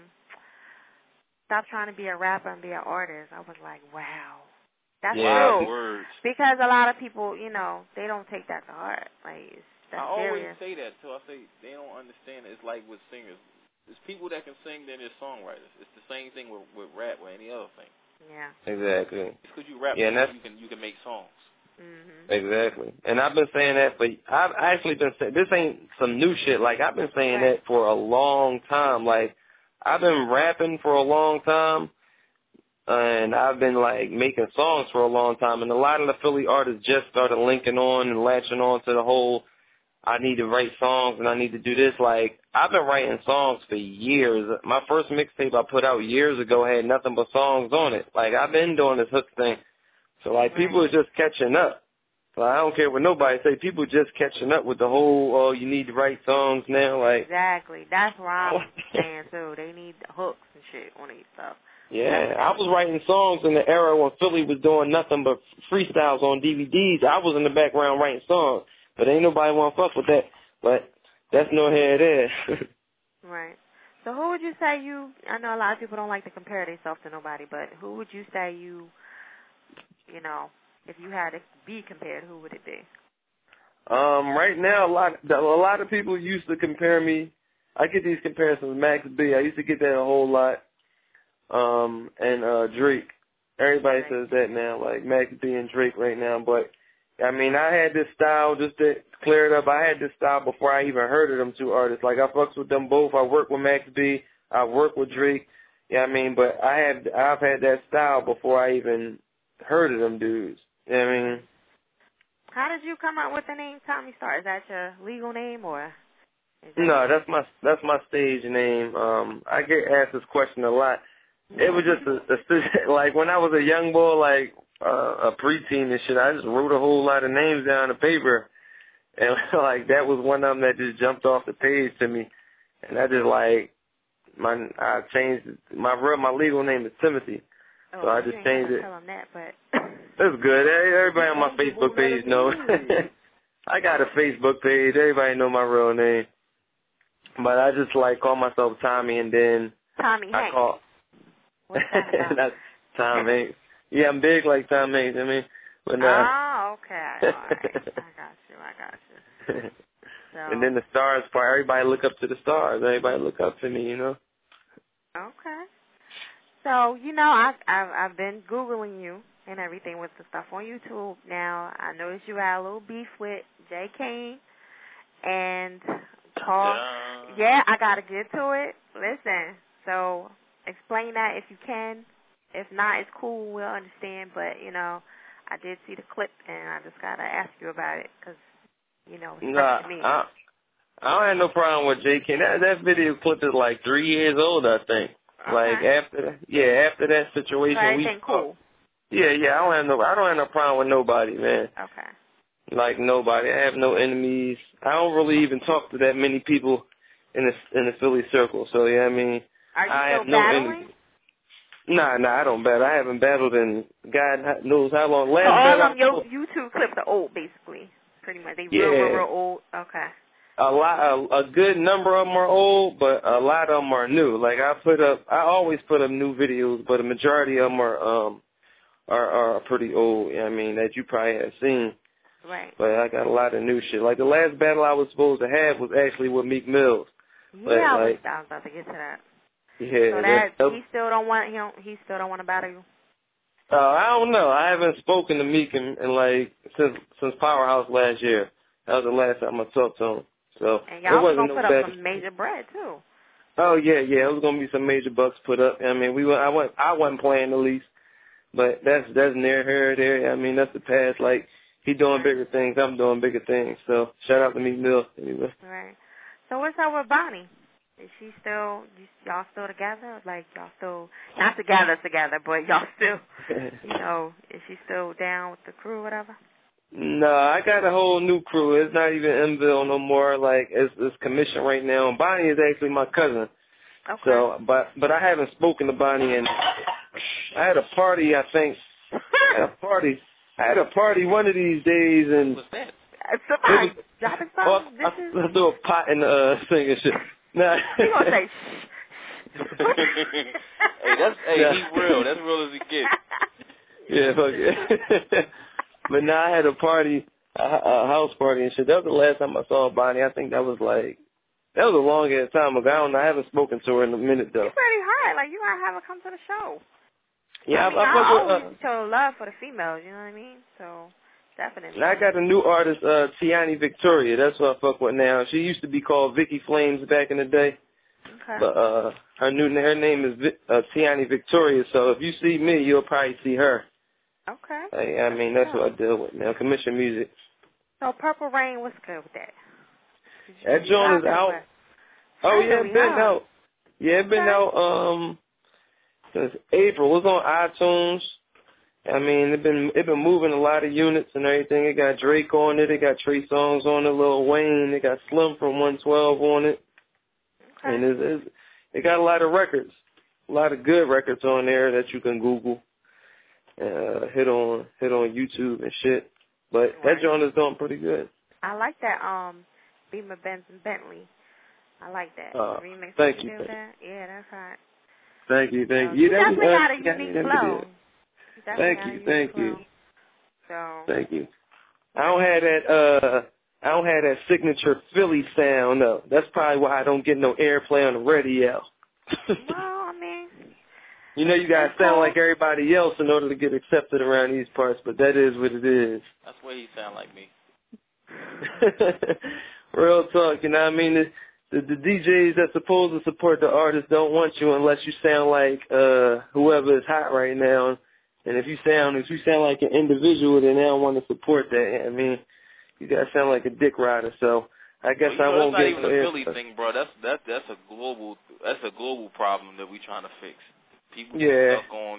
stop trying to be a rapper and be an artist. I was like, wow. That's yeah. true. Words. Because a lot of people, you know, they don't take that to heart. Like, it's, that's I always serious. say that, too. I say they don't understand it. It's like with singers. There's people that can sing, then there's songwriters. It's the same thing with, with rap or any other thing. Yeah. Exactly. It's because you rap, yeah, and that's, you can you can make songs. Mm-hmm. Exactly. And I've been saying that for, I've actually been saying, this ain't some new shit. Like, I've been saying right. that for a long time. Like, I've been rapping for a long time, and I've been, like, making songs for a long time. And a lot of the Philly artists just started linking on and latching on to the whole, I need to write songs and I need to do this. Like, I've been writing songs for years. My first mixtape I put out years ago had nothing but songs on it. Like, I've been doing this hook thing. So, like, people are just catching up. So I don't care what nobody say. People just catching up with the whole, oh, you need to write songs now. Like, exactly. That's what I'm saying, too. They need hooks and shit on these stuff. yeah, I was writing songs in the era when Philly was doing nothing but freestyles on D V Ds. I was in the background writing songs. But ain't nobody want to fuck with that. But that's no here it is. Right. So who would you say you, I know a lot of people don't like to compare themselves to nobody, but who would you say you, you know, if you had to be compared, who would it be? Um, right now, a lot, a lot of people used to compare me. I get these comparisons with Max B. I used to get that a whole lot. Um, and uh, Drake. Everybody right. says that now, like Max B and Drake right now. But I mean, I had this style, just to clear it up, I had this style before I even heard of them two artists. Like, I fucks with them both. I work with Max B. I work with Drake. Yeah, I mean, but I had I've had that style before I even heard of them dudes. You know what I mean? How did you come up with the name Tommy Star? Is that your legal name or? Is that No, that's my that's my stage name. Um, I get asked this question a lot. It was just a, a like when I was a young boy, like uh, a preteen and shit. I just wrote a whole lot of names down on the paper, and like that was one of them that just jumped off the page to me, and I just like my I changed my real my legal name is Timothy, oh, so I just you changed ain't it. tell them that, but That's good. Everybody on my Facebook page knows. I got a Facebook page. Everybody know my real name, but I just like call myself Tommy, and then Tommy I Hanks. call. What's that about? That's Tom Hanks. Yeah, I'm big like Tom Hanks. I mean, but no. Oh, okay. All right. I got you. I got you. So. And then the stars part. Everybody look up to the stars. Everybody look up to me. You know. Okay. So you know, I've I've, I've been Googling you and everything with the stuff on YouTube. Now I noticed you had a little beef with Jay Kane and Paul. Yeah, I gotta get to it. Listen. So. Explain that if you can. If not, it's cool. We'll understand. But, you know, I did see the clip, and I just got to ask you about it because, you know, it's nah, fresh to me. I, I don't have no problem with J K. That, that video clip is like three years old, I think. Okay. Like, after, yeah, after that situation. So we everything cool? Yeah, yeah, I don't have no, I don't have no problem with nobody, man. Okay. Like, nobody. I have no enemies. I don't really even talk to that many people in the, in the Philly circle. So, yeah, I mean. Are you I still have no battling? energy. Nah, nah, I don't battle. I haven't battled in God knows how long. Last so all battle of your YouTube clips are old, basically. Pretty much. They yeah. real, real, real old. Okay. A lot, a, a good number of them are old, but a lot of them are new. Like I put up, I always put up new videos, but a majority of them are um are are pretty old. I mean that you probably have seen. Right. But I got a lot of new shit. Like the last battle I was supposed to have was actually with Meek Mills. Yeah, but, I, was, like, I was about to get to that. Yeah, so that, that, he still don't want he don't he still don't want to battle you. Uh, I don't know. I haven't spoken to Meek in, in like since since Powerhouse last year. That was the last time I talked to him. So and it y'all was wasn't gonna no put bad. up some major bread too. Oh yeah, yeah. It was gonna be some major bucks put up. I mean, we were. I wasn't. I wasn't playing the least, but that's that's near here, there. I mean, that's the past. Like he doing bigger things. I'm doing bigger things. So shout out to Meek Mill. Anyway. Right. So what's up with Bonnie? Is she still, y'all still together? Like, y'all still, not together together, but y'all still, you know, is she still down with the crew or whatever? No, I got a whole new crew. It's not even Mville no more. Like, it's, it's commission right now. And Bonnie is actually my cousin. Okay. So, but but I haven't spoken to Bonnie, and I had a party, I think. I had a party. I had a party one of these days, and What's that? Somebody was, dropping oh, something? I, I threw a pot in the uh, thing and shit. Nah. He gonna say, hey, that's hey, yeah. he's real. That's real as he gets. Yeah, fuck it. But now I had a party, a, a house party and shit. That was the last time I saw Bonnie. I think that was like, that was a long ass time ago. I don't know. I haven't spoken to her in a minute though. She's pretty hot. Like, you gotta have her come to the show. Yeah, I mean, I, I, I, fuck with, always uh, show love for the females. You know what I mean? So definitely. And I got a new artist, uh, Tiani Victoria. That's what I fuck with now. She used to be called Vicky Flames back in the day. Okay. But uh, her new her name is Vi- uh, Tiani Victoria. So if you see me, you'll probably see her. Okay. I, I mean, that's what I deal with now. Commission music. So Purple Rain, what's good with that? That joint is out. Oh yeah, Finally, it been huh? out. Yeah, it been Okay. out um since April. It's on iTunes. I mean, it been it been moving a lot of units and everything. It got Drake on it. It got Trey Songz on it. Lil Wayne. It got Slim from one twelve on it. Okay. And it's, it's, it got a lot of records, a lot of good records on there that you can Google, uh, hit on hit on YouTube and shit. But Right. that joint is doing pretty good. I like that um Beamer Benz and Bentley. I like that. Uh, the remix. thank Did you, you do thank that? Yeah, that's hot. Thank you, thank So, you. you That was, definitely uh, got a yeah, unique that flow. was You definitely Thank got a you, unique thank flow. you, So thank you. I don't have that. Uh, I don't have that signature Philly sound though. That's probably why I don't get no airplay on the radio. well, I mean, You know, you gotta That's sound cool. like everybody else in order to get accepted around these parts, but that is what it is. That's where he sound like me. Real talk, you know what I mean? the, the D Js that's supposed to support the artists don't want you unless you sound like uh whoever is hot right now. And if you sound if you sound like an individual, then they don't want to support that. I mean, you gotta sound like a dick rider. So I guess well, I know, won't that's get not even a Philly answer. thing, bro. That's that that's a global that's a global problem that we trying to fix. People Yeah. stuck on.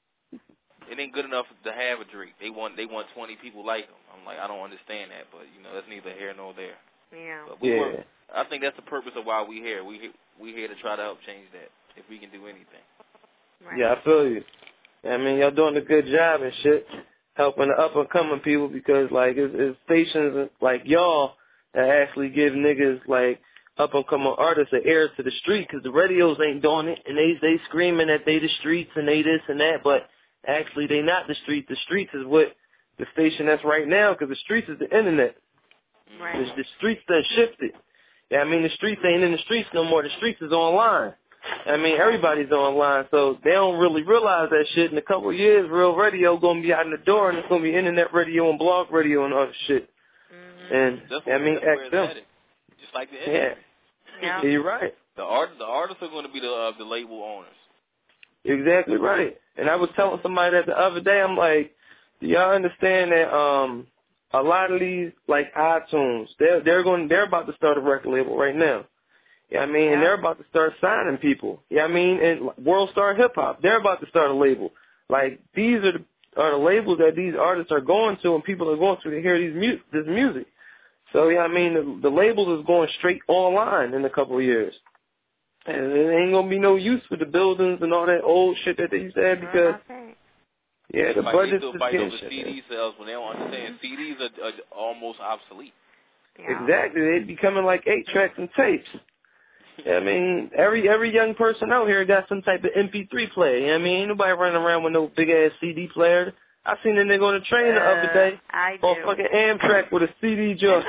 It ain't good enough to have a Drake. They want they want twenty people like them. I'm like, I don't understand that, but you know that's neither here nor there. Yeah. But we Yeah. work, I think that's the purpose of why we here. We we here to try to help change that if we can do anything. Right. Yeah, I feel you. I mean, y'all doing a good job and shit, helping the up and coming people because like it's, it's stations like y'all that actually give niggas like up and coming artists an air to the street because the radios ain't doing it and they they screaming that they the streets and they this and that, but actually they not the streets. The streets is what the station that's right now because the streets is the internet. Right. The, the streets done shifted. Yeah, I mean the streets ain't in the streets no more. The streets is online. I mean everybody's online, so they don't really realize that shit. In a couple of years, real radio gonna be out in the door, and it's gonna be internet radio and blog radio and all that shit. Mm-hmm. And That's I mean, that's where ask it's them. headed. Just like the Yeah. internet. Yeah. You're right. The art the artists are going to be the uh, the label owners. Exactly right. And I was telling somebody that the other day, I'm like, do y'all understand that um a lot of these like iTunes, they're they're going they're about to start a record label right now. Yeah, I mean, Yeah. and they're about to start signing people. Yeah, I mean, and World Star Hip Hop, they're about to start a label. Like these are the are the labels that these artists are going to, and people are going to to hear these mu- this music. So yeah, I mean, the, the labels is going straight online in a couple of years. And it ain't gonna be no use for the buildings and all that old shit that they used to have because yeah, the Like budget's they still just fight getting over shut C down. D sales, but they don't understand C Ds are, are almost obsolete. Exactly, they becoming like eight tracks and tapes. Yeah, I mean, every every young person out here got some type of M P three player. You know what I mean, ain't nobody running around with no big ass C D player. I seen a nigga on the train the other day Uh, I on do. fucking Amtrak with a C D joint.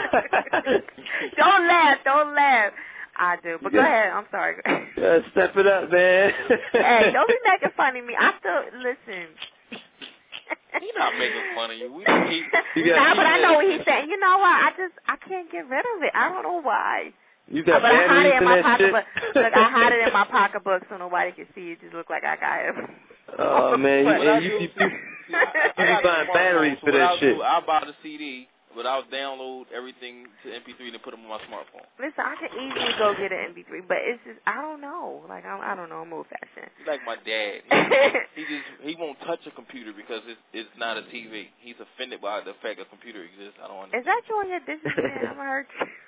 Don't laugh, don't laugh. I do, but go Yeah. ahead. I'm sorry. Yeah, step it up, man. Hey, don't be making fun of me. I still listen. He's not making fun of you. We just keep, You got- Nah, but I know what he's saying. You know what? I just I can't get rid of it. I don't know why. You got but I hide batteries it in in my that shit? pocketbook. Look, I hide it in my pocketbook so nobody can see it. Just look like I got it. Oh man, you, and you, you, you, I be got buying smartphones, batteries so for what that I'll shit. Do, I'll buy the C D, but I'll download everything to M P three and put them on my smartphone. Listen, I can easily go get an M P three, but it's just I don't know. Like I'm, I don't know. I'm old fashioned. He's like my dad. He, he just he won't touch a computer because it's it's not a T V. He's offended by the fact a computer exists. I don't understand. Is that you on your dishes, man? I'm hurt.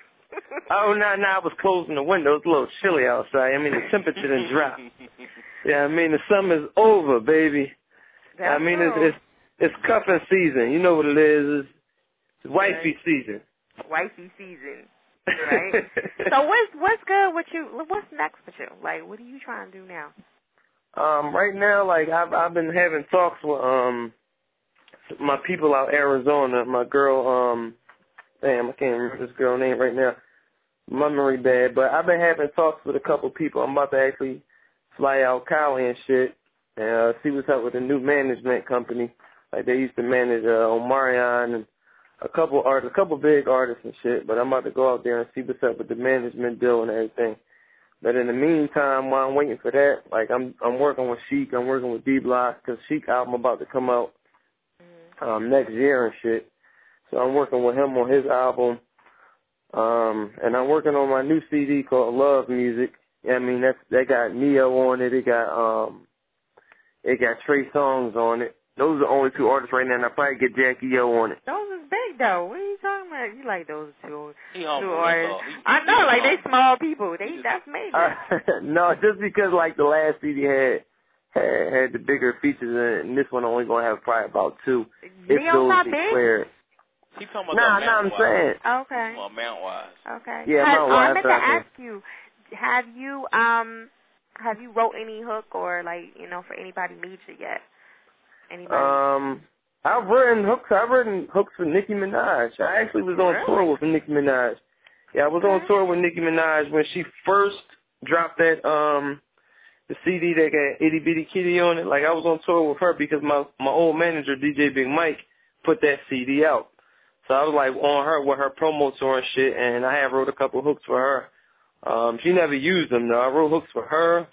Oh, no, no, I was closing the window. It's a little chilly outside. I mean, the temperature didn't drop. Yeah, I mean, the summer's over, baby. That's I mean, true. it's, it's it's cuffing season. You know what it is. It's, it's wifey season. Wifey season, right? So what's what's good with you? What's next with you? Like, what are you trying to do now? Um, right now, like, I've, I've been having talks with um my people out Arizona. My girl, um, damn, I can't remember this girl's name right now. My memory bad, but I've been having talks with a couple people. I'm about to actually fly out Cali and shit and uh, see what's up with the new management company. Like they used to manage uh, Omarion and a couple artists, a couple big artists and shit. But I'm about to go out there and see what's up with the management deal and everything. But in the meantime, while I'm waiting for that, like I'm I'm working with Sheik, I'm working with D Block because Sheik album about to come out um, next year and shit. So I'm working with him on his album. Um, and I'm working on my new C D called Love Music. I mean, that's, that got Neo on it. It got, um, it got Trey Songz on it. Those are the only two artists right now, and I'll probably get Jackie O on it. Those is big though. What are you talking about? You like those two, He two humble, that's artists? all. He- I know, like they small people. They that's major. Uh, no, just because, like, the last C D had, had, had the bigger features in it, and this one only going to have probably about two. If Neo's those not get big? cleared. He talking about Nah, the nah, I'm amount saying. Okay. Well, amount wise. Okay. Yeah, Has, amount oh, I wise, meant to I think. ask you, have you um have you wrote any hook or like you know for anybody major yet? Anybody? Um, I've written hooks. I've written hooks for Nicki Minaj. I actually was on Really? tour with Nicki Minaj. Yeah, I was on tour with Nicki Minaj when she first dropped that um the C D that got Itty Bitty Kitty on it. Like I was on tour with her because my my old manager D J Big Mike put that C D out. So I was like on her with her promo tour and shit, and I have wrote a couple hooks for her. Um, she never used them though. I wrote hooks for her.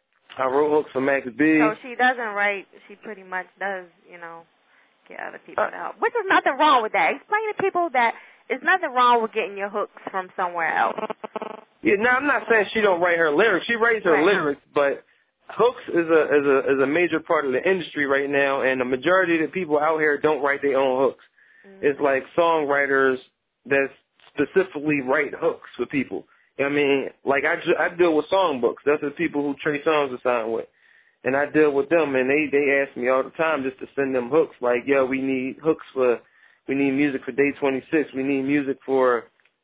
I wrote hooks for Max B. So she doesn't write. She pretty much does, you know, get other people to help. Which is nothing wrong with that. Explain to people that there's nothing wrong with getting your hooks from somewhere else. Yeah, no, I'm not saying she don't write her lyrics. She writes her right. lyrics, but hooks is a is a is a major part of the industry right now, and the majority of the people out here don't write their own hooks. Mm-hmm. It's like songwriters that specifically write hooks for people. I mean, like I, I deal with songbooks. That's the people who Trey Songz are signed with. And I deal with them, and they, they ask me all the time just to send them hooks. Like, yo, we need hooks for, we need music for Day twenty-six. We need music for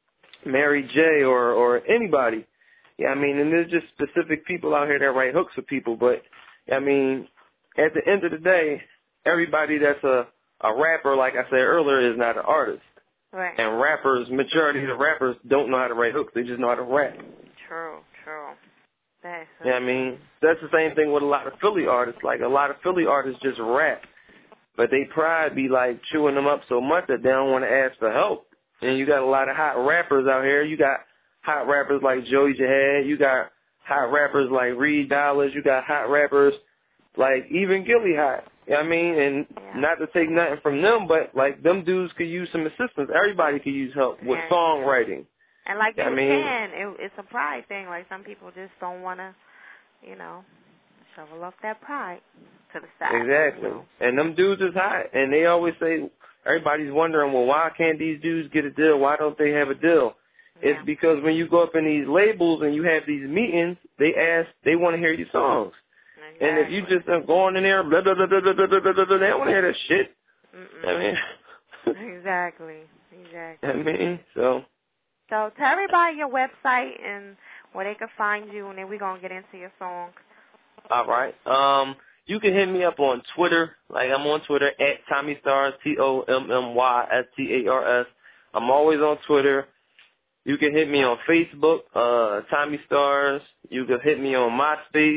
Mary J. or, or anybody. Yeah, I mean, and there's just specific people out here that write hooks for people. But, I mean, at the end of the day, everybody that's a, a rapper, like I said earlier, is not an artist. Right. And rappers, majority of the rappers don't know how to write hooks. They just know how to rap. True, true. That's yeah, I mean, that's the same thing with a lot of Philly artists. Like, a lot of Philly artists just rap. But they pride be, like, chewing them up so much that they don't want to ask for help. And you got a lot of hot rappers out here. You got hot rappers like Joey Jihad. You got hot rappers like Reed Dollars. You got hot rappers like even Gilly Hot. You know what I mean? And yeah. not to take nothing from them, but, like, them dudes could use some assistance. Everybody could use help with yeah. songwriting. And like you I mean, can, it, it's a pride thing. Like some people just don't want to, you know, shovel off that pride to the side. Exactly. You know? And them dudes is hot. And they always say, everybody's wondering, well, why can't these dudes get a deal? Why don't they have a deal? Yeah. It's because when you go up in these labels and you have these meetings, they ask, they want to hear your songs. Exactly. And if you just uh, go on in there, blah, blah, blah, blah, blah, blah, blah, blah, blah, they don't want to hear that shit. Mm-mm. I mean. exactly. Exactly. I mean, so. So tell everybody your website and where they can find you, and then we're going to get into your song. All right. Um, you can hit me up on Twitter. Like, I'm on Twitter at Tommy Stars, T O M M Y S T A R S. I'm always on Twitter. You can hit me on Facebook, uh, Tommy Stars. You can hit me on MySpace,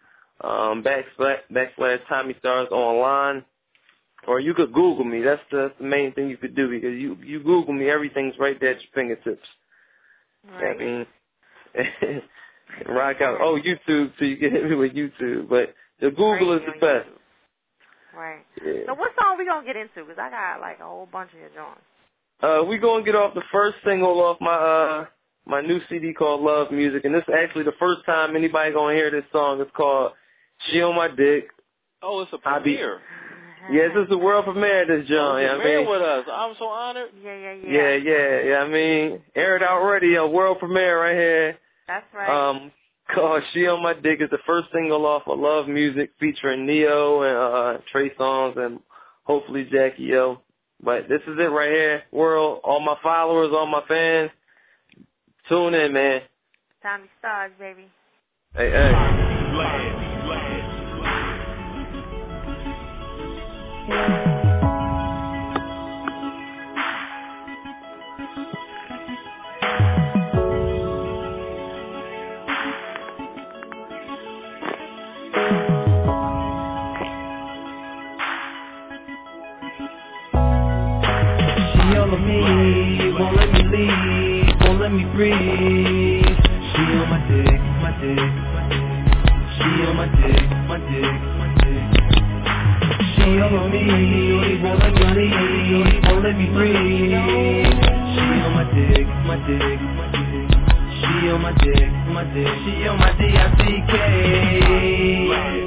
um, backslash, backslash Tommy Stars online. Or you could Google me. That's the, that's the main thing you could do, because you, you Google me, everything's right there at your fingertips. Right. I mean, rock out. Oh, YouTube, so you can hit me with YouTube. But the Google right, is the best. Right. Yeah. So what song we going to get into? Because I got, like, a whole bunch of your songs. Uh, we going to get off the first single off my uh my new C D called Love Music. And this is actually the first time anybody going to hear this song. It's called She on My Dick. Oh, it's a premiere. Yes, this is the world premiere of this John. Oh, yeah, premiere I mean, with us. I'm so honored. Yeah, yeah, yeah. Yeah, yeah, yeah. I mean, aired out already, a world premiere right here. That's right. Um, called She on My Dick is the first single off of Love Music, featuring Neo and uh, Trey Songz and hopefully Jackie O. But this is it right here, world. All my followers, all my fans, tune in, man. Tommy Stars, baby. Hey, hey. Of me, won't let me leave, won't let me breathe. She on my dick, my dick, my dick. She on my dick, my dick, my dick. She over me, won't let me leave, won't let me breathe. She on my dick, my dick, my dick. She on my dick, my dick. She on my D I C K.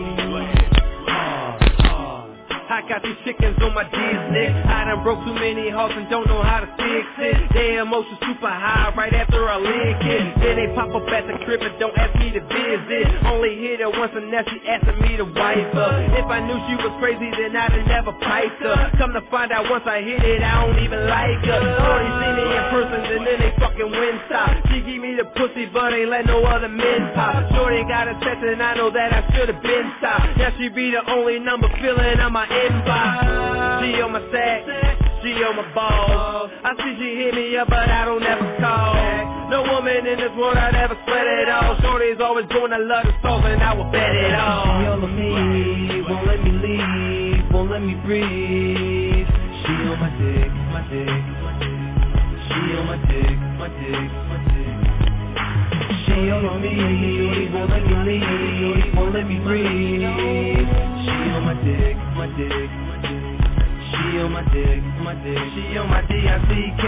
I got these chickens on my Disney. I done broke too many hearts and don't know how to fix it. Their emotions super high right after I lick it. Then they pop up at the crib and don't ask me to visit. Only hit her once and now she asking me to wipe her. If I knew she was crazy then I'd have never piped her. Come to find out once I hit it I don't even like her. Only see me in person and then they fucking win stop. She give me the pussy but ain't let no other men pop. Shorty got a text and I know that I should've been stopped. Now she be the only number filling on my inbox. She on my sack, she on my balls. I see she hit me up, but I don't ever call. No woman in this world I'd ever sweat it all. Shorty's always doing a lot of sauce, and I will bet it all. She on me, won't let me leave, won't let me breathe. She on my dick, my dick, my dick. She on my dick, my dick, my dick. She She all on me, won't let me leave, won't let me breathe. She on my dick, my dick. She on my dick, my dick. She on my D I C K.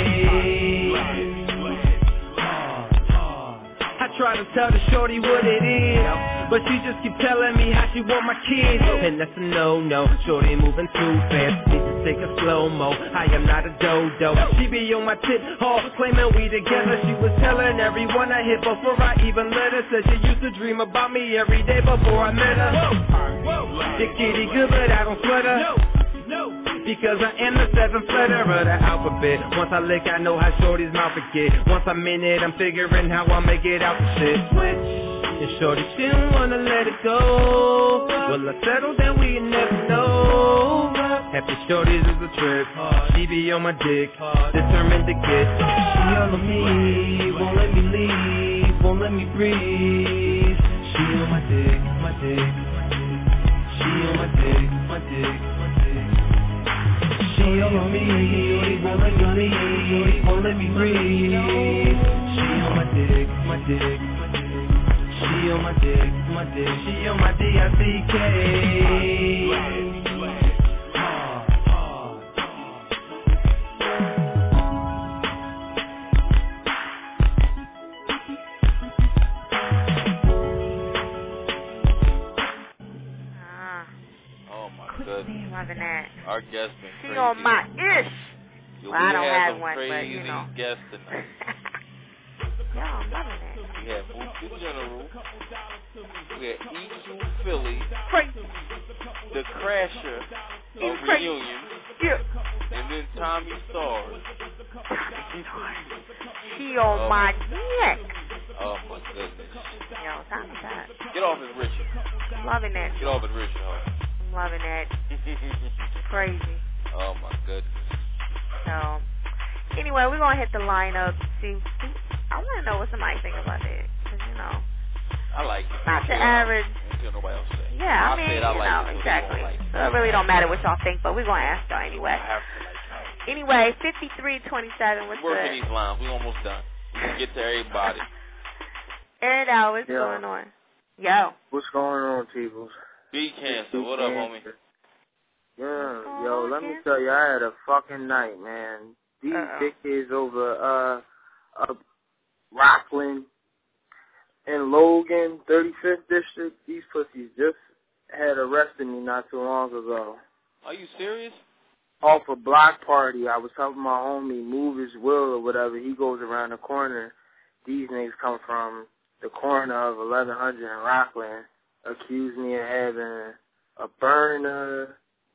I try to tell the shorty what it is, but she just keep telling me how she want my kids. And that's a no-no, shorty moving too fast, need to take a slow-mo. I am not a dodo. She be on my tip, all claiming we together. She was telling everyone I hit before I even let her. Said she used to dream about me every day before I met her. The kitty good, but I don't sweat her, because I am the seventh letter of the alphabet. Once I lick, I know how shorty's mouth it get. Once I'm in it, I'm figuring how I'll make it out the shit. Switch. And shorty, she don't wanna let it go. Will I settle, then we never know. Happy shorties is a trip. She be on my dick, determined to get. She all on me, won't let me leave, won't let me breathe. She on my dick, my dick. She on my dick, my dick. She all on me, won't let me leave, won't let me breathe. She on my dick, my dick. She on my dick, my dick. She on my D I C K. Loving that. Our guest been she crazy. on my ish. Yo, well, I don't have some one, crazy but you know. guests tonight. Yo, I'm loving that. We had Mook the General. We had Easy Philly. The Crasher of Reunion. Yeah. And then Tommy Stars. She on um, my neck. Oh my goodness. Yo, Tommy Stars. Get off his Richard. I'm loving that. Get off his Richard, huh? Loving that. Crazy. Oh my goodness. So, anyway, we're gonna hit the lineup. See, I want to know what somebody think about it, cause you know. I like it. Not the average. I nobody else say. Yeah, I, I mean, said I you like know, it, exactly. Like so it really don't matter what y'all think, but we're gonna ask y'all anyway. I have to like it. Anyway, fifty-three twenty-seven. What's We're working good? these lines. We almost done. We can get to everybody. Air it out. What's Yo. going on? Yo. What's going on, T-Bos? B Cancer. What up, homie? Yeah, yo, let me tell you, I had a fucking night, man. These Uh-oh. dickheads over uh, uh, Rockland and Logan, thirty-fifth District, these pussies just had arrested me not too long ago. Are you serious? Off a block party, I was helping my homie move his wheel or whatever. He goes around the corner. These niggas come from the corner of eleven hundred in Rockland, accused me of having a burner.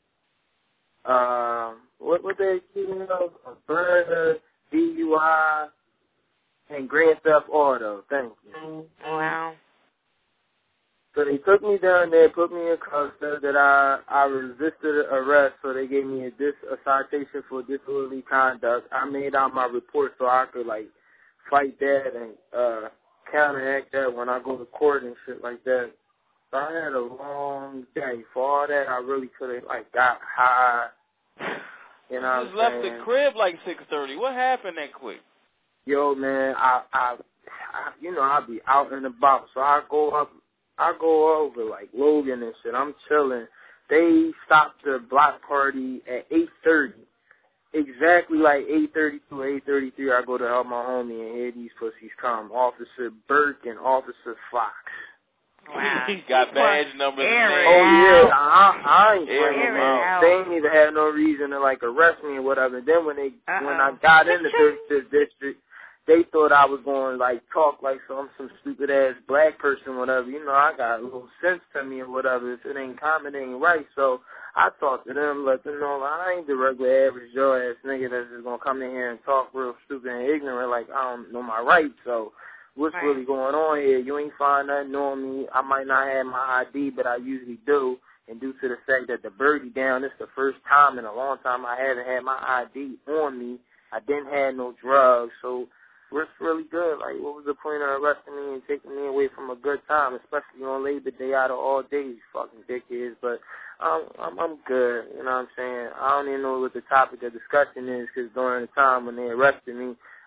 Uh, what what they accusing me of? A burner, D U I, and Grand Theft Auto. Thank you. Wow. So they took me down there, put me in custody, that I I resisted arrest, so they gave me a dis a citation for disorderly conduct. I made out my report so I could like fight that and uh counteract that when I go to court and shit like that. So I had a long day. For all that, I really could have like got high. You know You just what I'm left saying? the crib like six thirty. What happened that quick? Yo, man, I, I, I, you know, I be out and about, so I go up, I go over like Logan and shit. I'm chilling. They stopped the block party at eight thirty. Exactly like eight thirty-two, eight thirty-three, I go to help my homie and hear these pussies come. Officer Burke and Officer Fox. Wow. He got badge numbers. Air Oh out. yeah, I, I ain't Air bringing them out. out. They ain't even had no reason to like arrest me or whatever. And then when they, Uh-oh. when I got in the thirty-fifth district, they thought I was going to like talk like some some stupid ass black person, whatever. You know, I got a little sense to me or whatever. If it ain't common, it ain't right. So I talked to them, let them know like, I ain't the regular average Joe ass nigga that's just gonna come in here and talk real stupid and ignorant like I don't know my rights. So what's right. really going on here? You ain't find nothing on me. I might not have my I D, but I usually do. And due to the fact that the birdie down, this is the first time in a long time I haven't had my I D on me. I didn't have no drugs, so it's really good. Like, what was the point of arresting me and taking me away from a good time, especially on Labor Day out of all days, fucking dickheads. But um, I'm I'm good. You know what I'm saying? I don't even know what the topic of discussion is because during the time when they arrested me,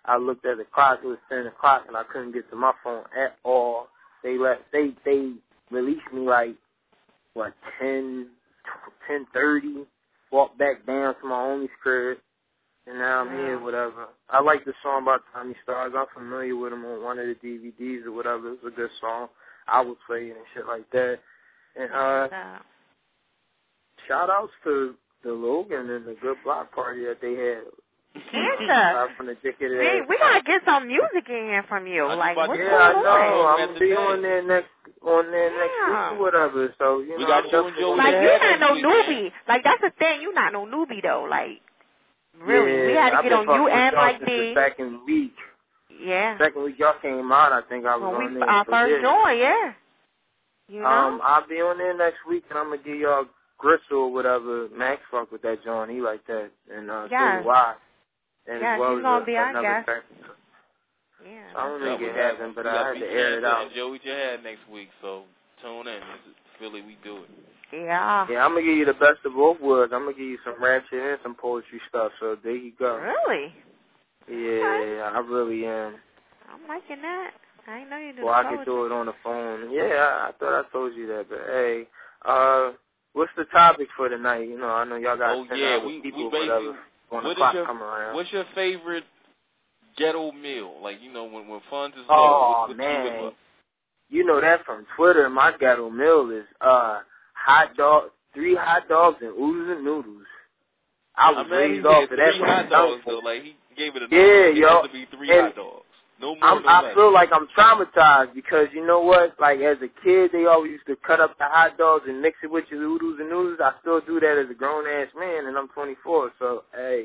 I looked at the clock. It was ten o'clock, and I couldn't get to my phone at all. They let they they released me like what ten ten thirty. Walked back down to my only crib, and now I'm here. Whatever. I like the song about Tommy Stars. I'm familiar with him on one of the D V Ds or whatever. It was a good song. I would play it and shit like that. And uh, shout outs to the Logan and the Good Block Party that they had. Cancer. From the Dickhead. We, we gotta get some music in here from you. Like, what's yeah, going I know. on? I'm gonna be on there next on there next Yeah. week or whatever. So you We know, got I'm you and definitely Joey. Like, gonna you're have not no it. newbie. Like, that's the thing. You're not no newbie, though. Like, really. Yeah, we had to I've get been on fucking you with and y'all Mike since D. the second week. Yeah. Second week y'all came out, I think I was When on we, there. our so first yeah. joint, yeah. You know? Um, I'll be on there next week, and I'm gonna give y'all Gristle or whatever. Max fuck with that joint. He like that, and uh, Yeah. so do I. And Yeah, as well she's as gonna a, be our another guest. fact. Yeah. So I'm Yeah, gonna make we it got- happen, but we I got had to Beat air it Cancer out. and Joey Jihad next week, so tune in. This is Philly, we do it. Yeah. Yeah, I'm gonna give you the best of both worlds. I'm gonna give you some rap shit and some poetry stuff. So there you go. Really? Yeah, I really am. I'm liking that. I didn't know you did Well, I poetry. could do it on the phone. Yeah, I, I thought I told you that, but hey, uh, what's the topic for tonight? You know, I know y'all got Oh, ten yeah, other we- people we or whatever basically- when the What is clock your come around. What's your favorite ghetto meal? Like, you know, when when funds is low, Oh what, what you whip man, up? you know that from Twitter. My ghetto meal is uh hot dog, three hot dogs and oodles and noodles. I was I mean, raised he off said of that. three hot from dogs, Duncan. though. Like, he gave it a number. Yeah, Like, it yo. has to be three And hot dogs. No more, I'm, no I less. feel like I'm traumatized because you know what? Like as a kid, they always used to cut up the hot dogs and mix it with your oodles and noodles. I still do that as a grown ass man, and I'm twenty-four. So hey,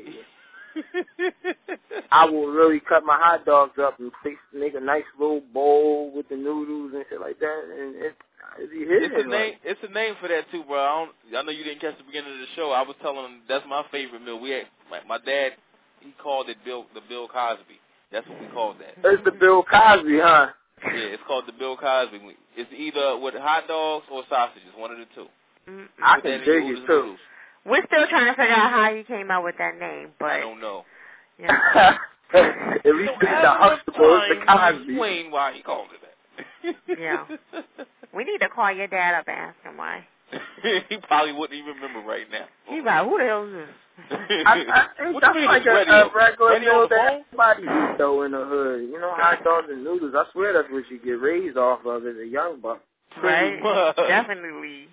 I will really cut my hot dogs up and place, make a nice little bowl with the noodles and shit like that, and it, it be hitting. It's a name. Like, It's a name for that too, bro. I don't. I know you didn't catch the beginning of the show. I was telling him that's my favorite meal. We had my, my dad. He called it Bill the Bill Cosby. That's what we called that. it's the Bill Cosby, huh? Yeah, it's called the Bill Cosby. It's either with hot dogs or sausages, one of the two. Mm-mm. I Put can that in dig your it oodles too. noodles. We're still trying to figure out how he came up with that name, but I don't know. yeah. At least it's the Huxtable, it's the Cosby. Explain why he called it that. Yeah. We need to call your dad up and ask him why. He probably wouldn't even remember right now. He's like, who the hell is this? I, I think What that's you mean like it's a, ready a on- regular ready on meal the that phone? everybody eats though in the hood. You know, hot dogs and noodles. I swear that's what you get raised off of as a young buck. Right? much. Definitely.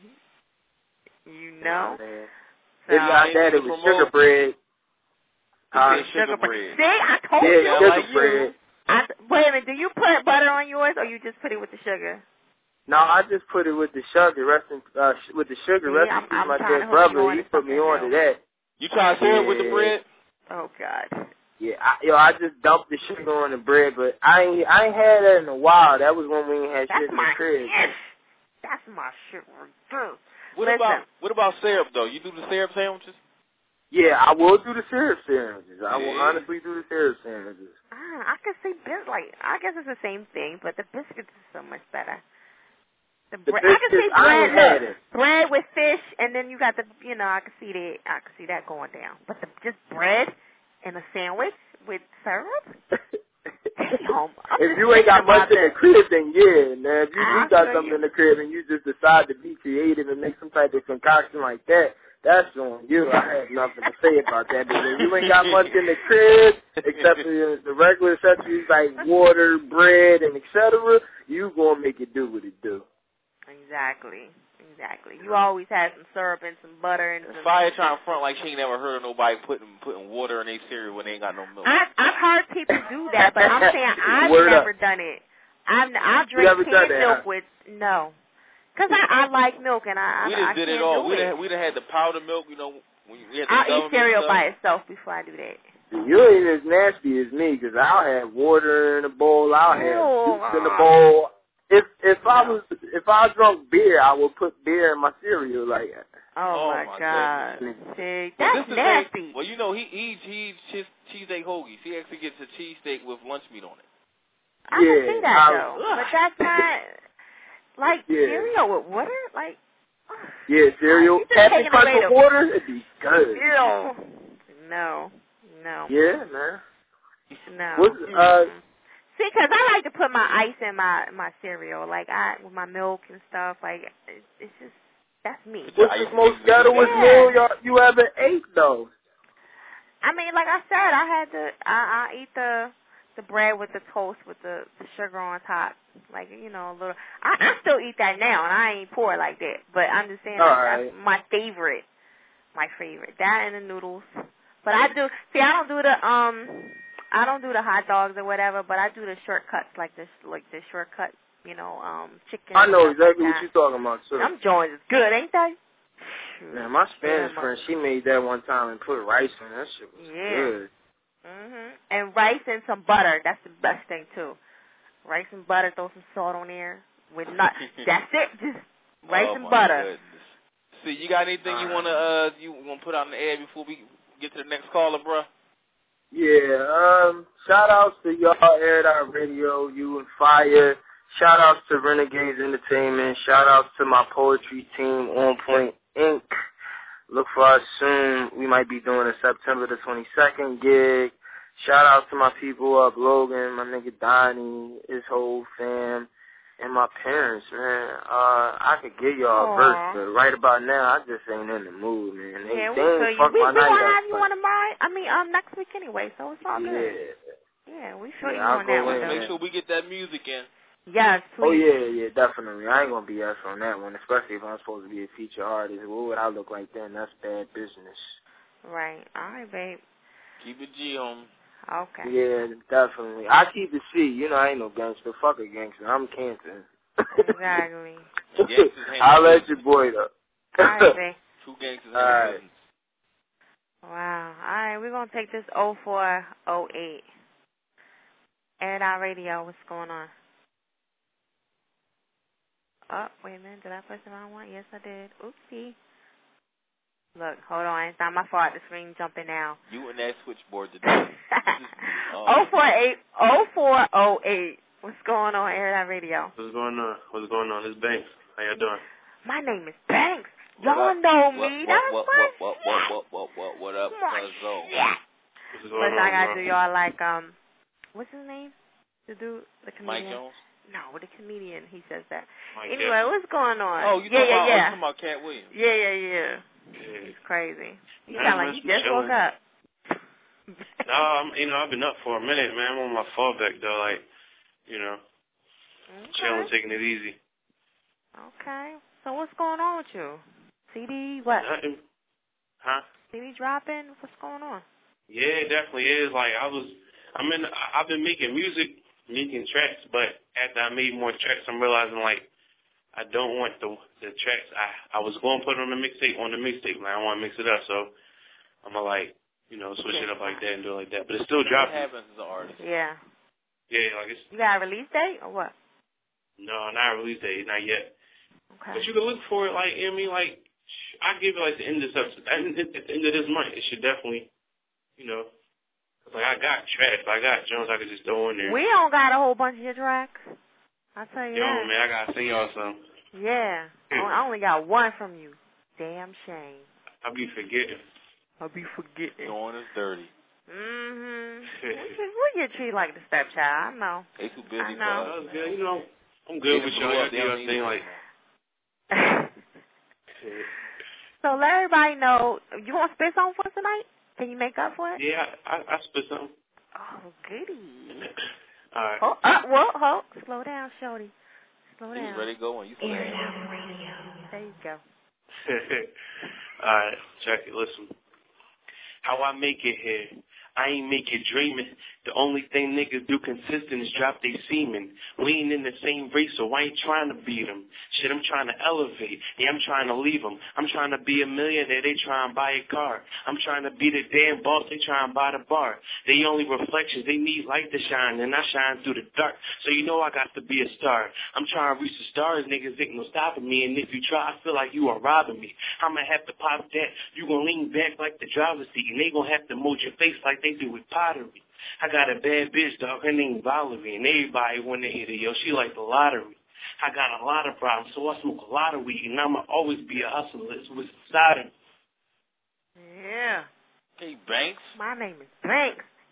You know? Man. So, If not that, it was sugar bread. Uh, He said sugar bread. See, I told yeah, you. sugar like you. bread. I, wait a minute, do you put butter on yours or you just put it with the sugar? No, I just put it with the sugar. Rest in, uh, sh- with the sugar. See, Rest I'm- in peace, I'm my trying to dead hook you brother. on He to put me something on to else. that. You trying to say it with the Yeah. bread? Oh, God. Yeah, I, yo, I just dumped the sugar on the bread, but I ain't, I ain't had that in a while. That was when we ain't had That's shit in my the crib. shit. That's my shit right there. What Listen. about what about syrup though? You do the syrup sandwiches? Yeah, I will do the syrup sandwiches. I will Yeah. honestly do the syrup sandwiches. Ah, I can see bis like I guess it's the same thing, but the biscuits is so much better. The, The bread, I can see biscuits, I bread, ain't had look, it. bread with fish, and then you got the, you know, I can see that, I can see that going down. But the, just bread and a sandwich with syrup. Damn, I'm If just you ain't got thinking much about in the this. crib, then yeah. Now, if you I do got feel something you. in the crib and you just decide to be creative and make some type of concoction like that, that's on you. I have nothing to say about that. But when you ain't got much in the crib, except for the, the regular accessories like water, bread, and et cetera, you gonna make it do what it do. Exactly, exactly. You always had some syrup and some butter and some. Fire trying to front like she ain't never heard of nobody putting putting water in their cereal when they ain't got no milk. I, I've heard people do that, but I'm saying I've Word never up. done it. I've I You drink never done canned that, milk huh? with no, because I, I like milk and I we I, just I did can't it all. do We it. done we done had the powder milk, you know. When we had the I'll eat government cereal stuff. by itself before I do that. You ain't as nasty as me, because I'll have water in a bowl. I'll have Ew. juice in a bowl. If if I was if I drunk beer, I would put beer in my cereal like that. Oh, Oh, my, my God. goodness. See, Well, that's this is nasty. A, well, you know, he he he eats cheese, cheesesteak hoagies. He actually gets a cheesesteak with lunch meat on it. I can Yeah, see that, I- though. But that's not, like, Yeah. cereal with water? Like, Yeah, cereal, You just Captain taking Crunch away with the- water, it'd be good. ew. No, no. Yeah, man. No. What's, uh, See, because I like to put my ice in my my cereal, like I with my milk and stuff. Like it's, it's just that's me. What's the most ghettoest yeah. meal you you ever ate though? I mean, like I said, I had to. I, I eat the the bread with the toast with the, the sugar on top, like you know a little. I, I still eat that now, and I ain't poor like that. But I'm just saying, All like, right. that's my favorite. My favorite, that and the noodles. But I do see. I don't do the um. I don't do the hot dogs or whatever, but I do the shortcuts, like this, like the shortcut, you know, um, chicken. I know and stuff exactly like what you're talking about too. Them joints is good, ain't they? Man, my Spanish Yeah, friend, she made that one time and put rice in. That shit was Yeah. good. Mhm. And rice and some butter. That's the best thing too. Rice and butter. Throw some salt on there with nut. That's it. Just rice oh and my butter. Goodness. See, you got anything you wanna uh you wanna put out in the air before we get to the next caller, bruh? Yeah, um, shout outs to y'all, Air It Out Radio, you and Fire. Shout outs to Renegades Entertainment. Shout outs to my poetry team, On Point Incorporated. Look for us soon. We might be doing a September the twenty-second gig. Shout out to my people up, Logan, my nigga Donnie, his whole fam, and my parents, man. Uh, I could give y'all Aww. a verse, but right about now, I just ain't in the mood, man. They, Yeah, we they ain't feel you. fuck We, my we night gonna up, have you but- on tomorrow. I mean, um, next week anyway, so it's all Yeah. good. Yeah, we feel Yeah, you I'll on go that one. in. though. Make sure we get that music in. Yes, please. Oh, yeah, yeah, definitely. I ain't going to B S on that one, especially if I'm supposed to be a feature artist. What would I look like then? That's bad business. Right. All right, babe. Keep it G on. Okay. Yeah, definitely. I keep it C. You know, I ain't no gangster. Fuck a gangster. I'm Canton. Exactly. I'll let your boy, though. All right, babe. Two gangsters All right. business. Wow. All right, we're going to take this oh four oh eight. Air It Out Radio. What's going on? Oh, wait a minute. Did I press the wrong one? Yes, I did. Oopsie. Look, hold on. It's not my fault. The screen jumping now. You and that switchboard today. oh four eight oh four oh eight. What's going on, Air It Out Radio? What's going on? What's going on? It's Banks. How y'all doing? My name is Banks. What Y'all up? know What, me. what, That's what, my what, what, what, what, what, what, what up, cuzzo? What's going Listen, on, I gotta bro? do y'all like um, what's his name? The dude, the Mike comedian. Jones? No, the comedian. He says that. Mike anyway, Jackson. what's going on? Oh, you yeah, talking, yeah, about, yeah. oh, you talking about Cat Williams? Yeah, yeah, yeah. Yeah. He's crazy. You Not sound like much, you just chilling. woke up. No, I'm, you know, I've been up for a minute, man. I'm on my fallback, though. Like, you know, Okay. chilling, taking it easy. Okay. So what's going on with you? C D, what? Nothing. Huh? C D dropping? What's going on? Yeah, it definitely is. Like, I was, I'm in, I've been making music, making tracks, but after I made more tracks, I'm realizing, like, I don't want the the tracks. I, I was going to put on the mixtape, on the mixtape, man. I want to mix it up, so I'm going to, like, you know, switch it up like that and do it like that. But it's still What dropping. happens as an artist? Yeah. Yeah, like, it's, You got a release date or what? no, not release date, not yet. Okay. But you can look for it, like, you know what I mean, like, I give it, like, the end of this episode. At the end of this month, it should definitely, you know, like, I got tracks. I got Jones I could just throw in there. We don't got a whole bunch of your tracks. I'll tell you Yo, that. man, I got to send y'all some. Yeah. I only got one from you. Damn shame. I'll be forgetting. I'll be forgetting. Doing is dirty. Mm-hmm. we, should, we get treated like the stepchild. I know. They too busy I for know. us. That was good. You know, I'm good They with just y'all. blew Y'all up. do They your don't thing, need like. So let everybody know. You want to spit something for us tonight? Can you make up for it? Yeah, I, I, I spit something. Oh, goody. All right. Oh, uh, whoa, hold. Slow down, shorty. Slow He was down. ready to go when you said Air It that. Out Radio. There you go. All right, check it. Listen. How I make it here. I ain't make it dreaming. The only thing niggas do consistent is drop they semen. We ain't in the same race, so I ain't trying to beat them. Shit, I'm trying to elevate. Yeah, I'm trying to leave them. I'm trying to be a millionaire. They try and buy a car. I'm trying to be the damn boss. They try and buy the bar. They only reflections. They need light to shine, and I shine through the dark. So you know I got to be a star. I'm trying to reach the stars. Niggas ain't no stopping me, and if you try, I feel like you are robbing me. I'm going to have to pop that. You going to lean back like the driver's seat, and they going to have to mold your face like they do with pottery. I got a bad bitch, dog. Her name Valerie, and everybody when they hit her, yo, she like the lottery. I got a lot of problems, so I smoke a lot of weed, and I'ma always be a hustler. It's what's inside of me. Yeah. Hey, Banks. My name is Banks.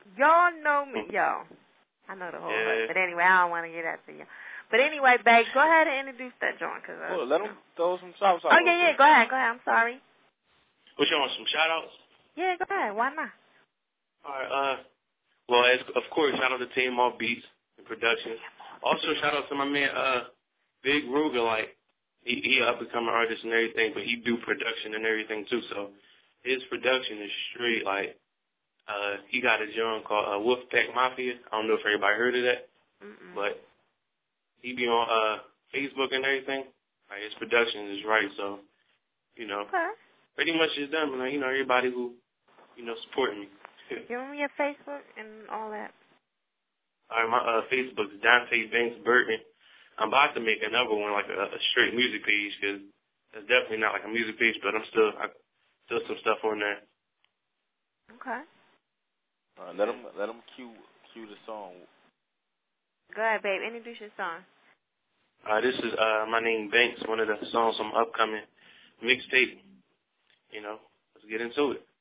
Y'all know me. Yo, I know the whole Yeah. hood. But anyway, I don't want to get that to you. But anyway, babe, go ahead and introduce that joint. Cause, uh, Well, let them throw some shouts out. Oh, yeah, yeah. Go ahead. Go ahead. I'm sorry. What you want, some shout-outs? Yeah, go ahead. Why not? All right, uh, well, as, of course, shout out to Team All Beats and production. Also, shout out to my man, uh, Big Ruger. Like, he, he up and coming artist and everything, but he do production and everything, too. So his production is straight. Like, uh, he got a joint called uh, Wolfpack Mafia. I don't know if everybody heard of that, Mm-mm. but he be on uh, Facebook and everything. Like, his production is right, so, you know, Okay. pretty much it's them. And, you know, everybody who, you know, supporting me. Give me your Facebook and all that. All right, my uh, Facebook is Dante Banks Burton. I'm about to make another one, like a, a straight music page, because it's definitely not like a music page, but I'm still, I, still some stuff on there. Okay. Uh, let them let them cue cue the song. Go ahead, babe. Introduce your song. Uh, this is uh, my name Banks, one of the songs on my upcoming mixtape. You know, let's get into it.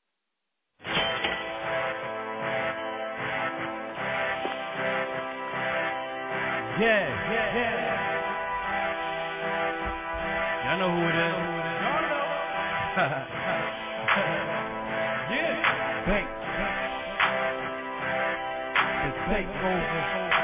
Yeah, yeah, yeah. Y'all know who it is. Y'all know. Yeah. Banks. It's Banks over.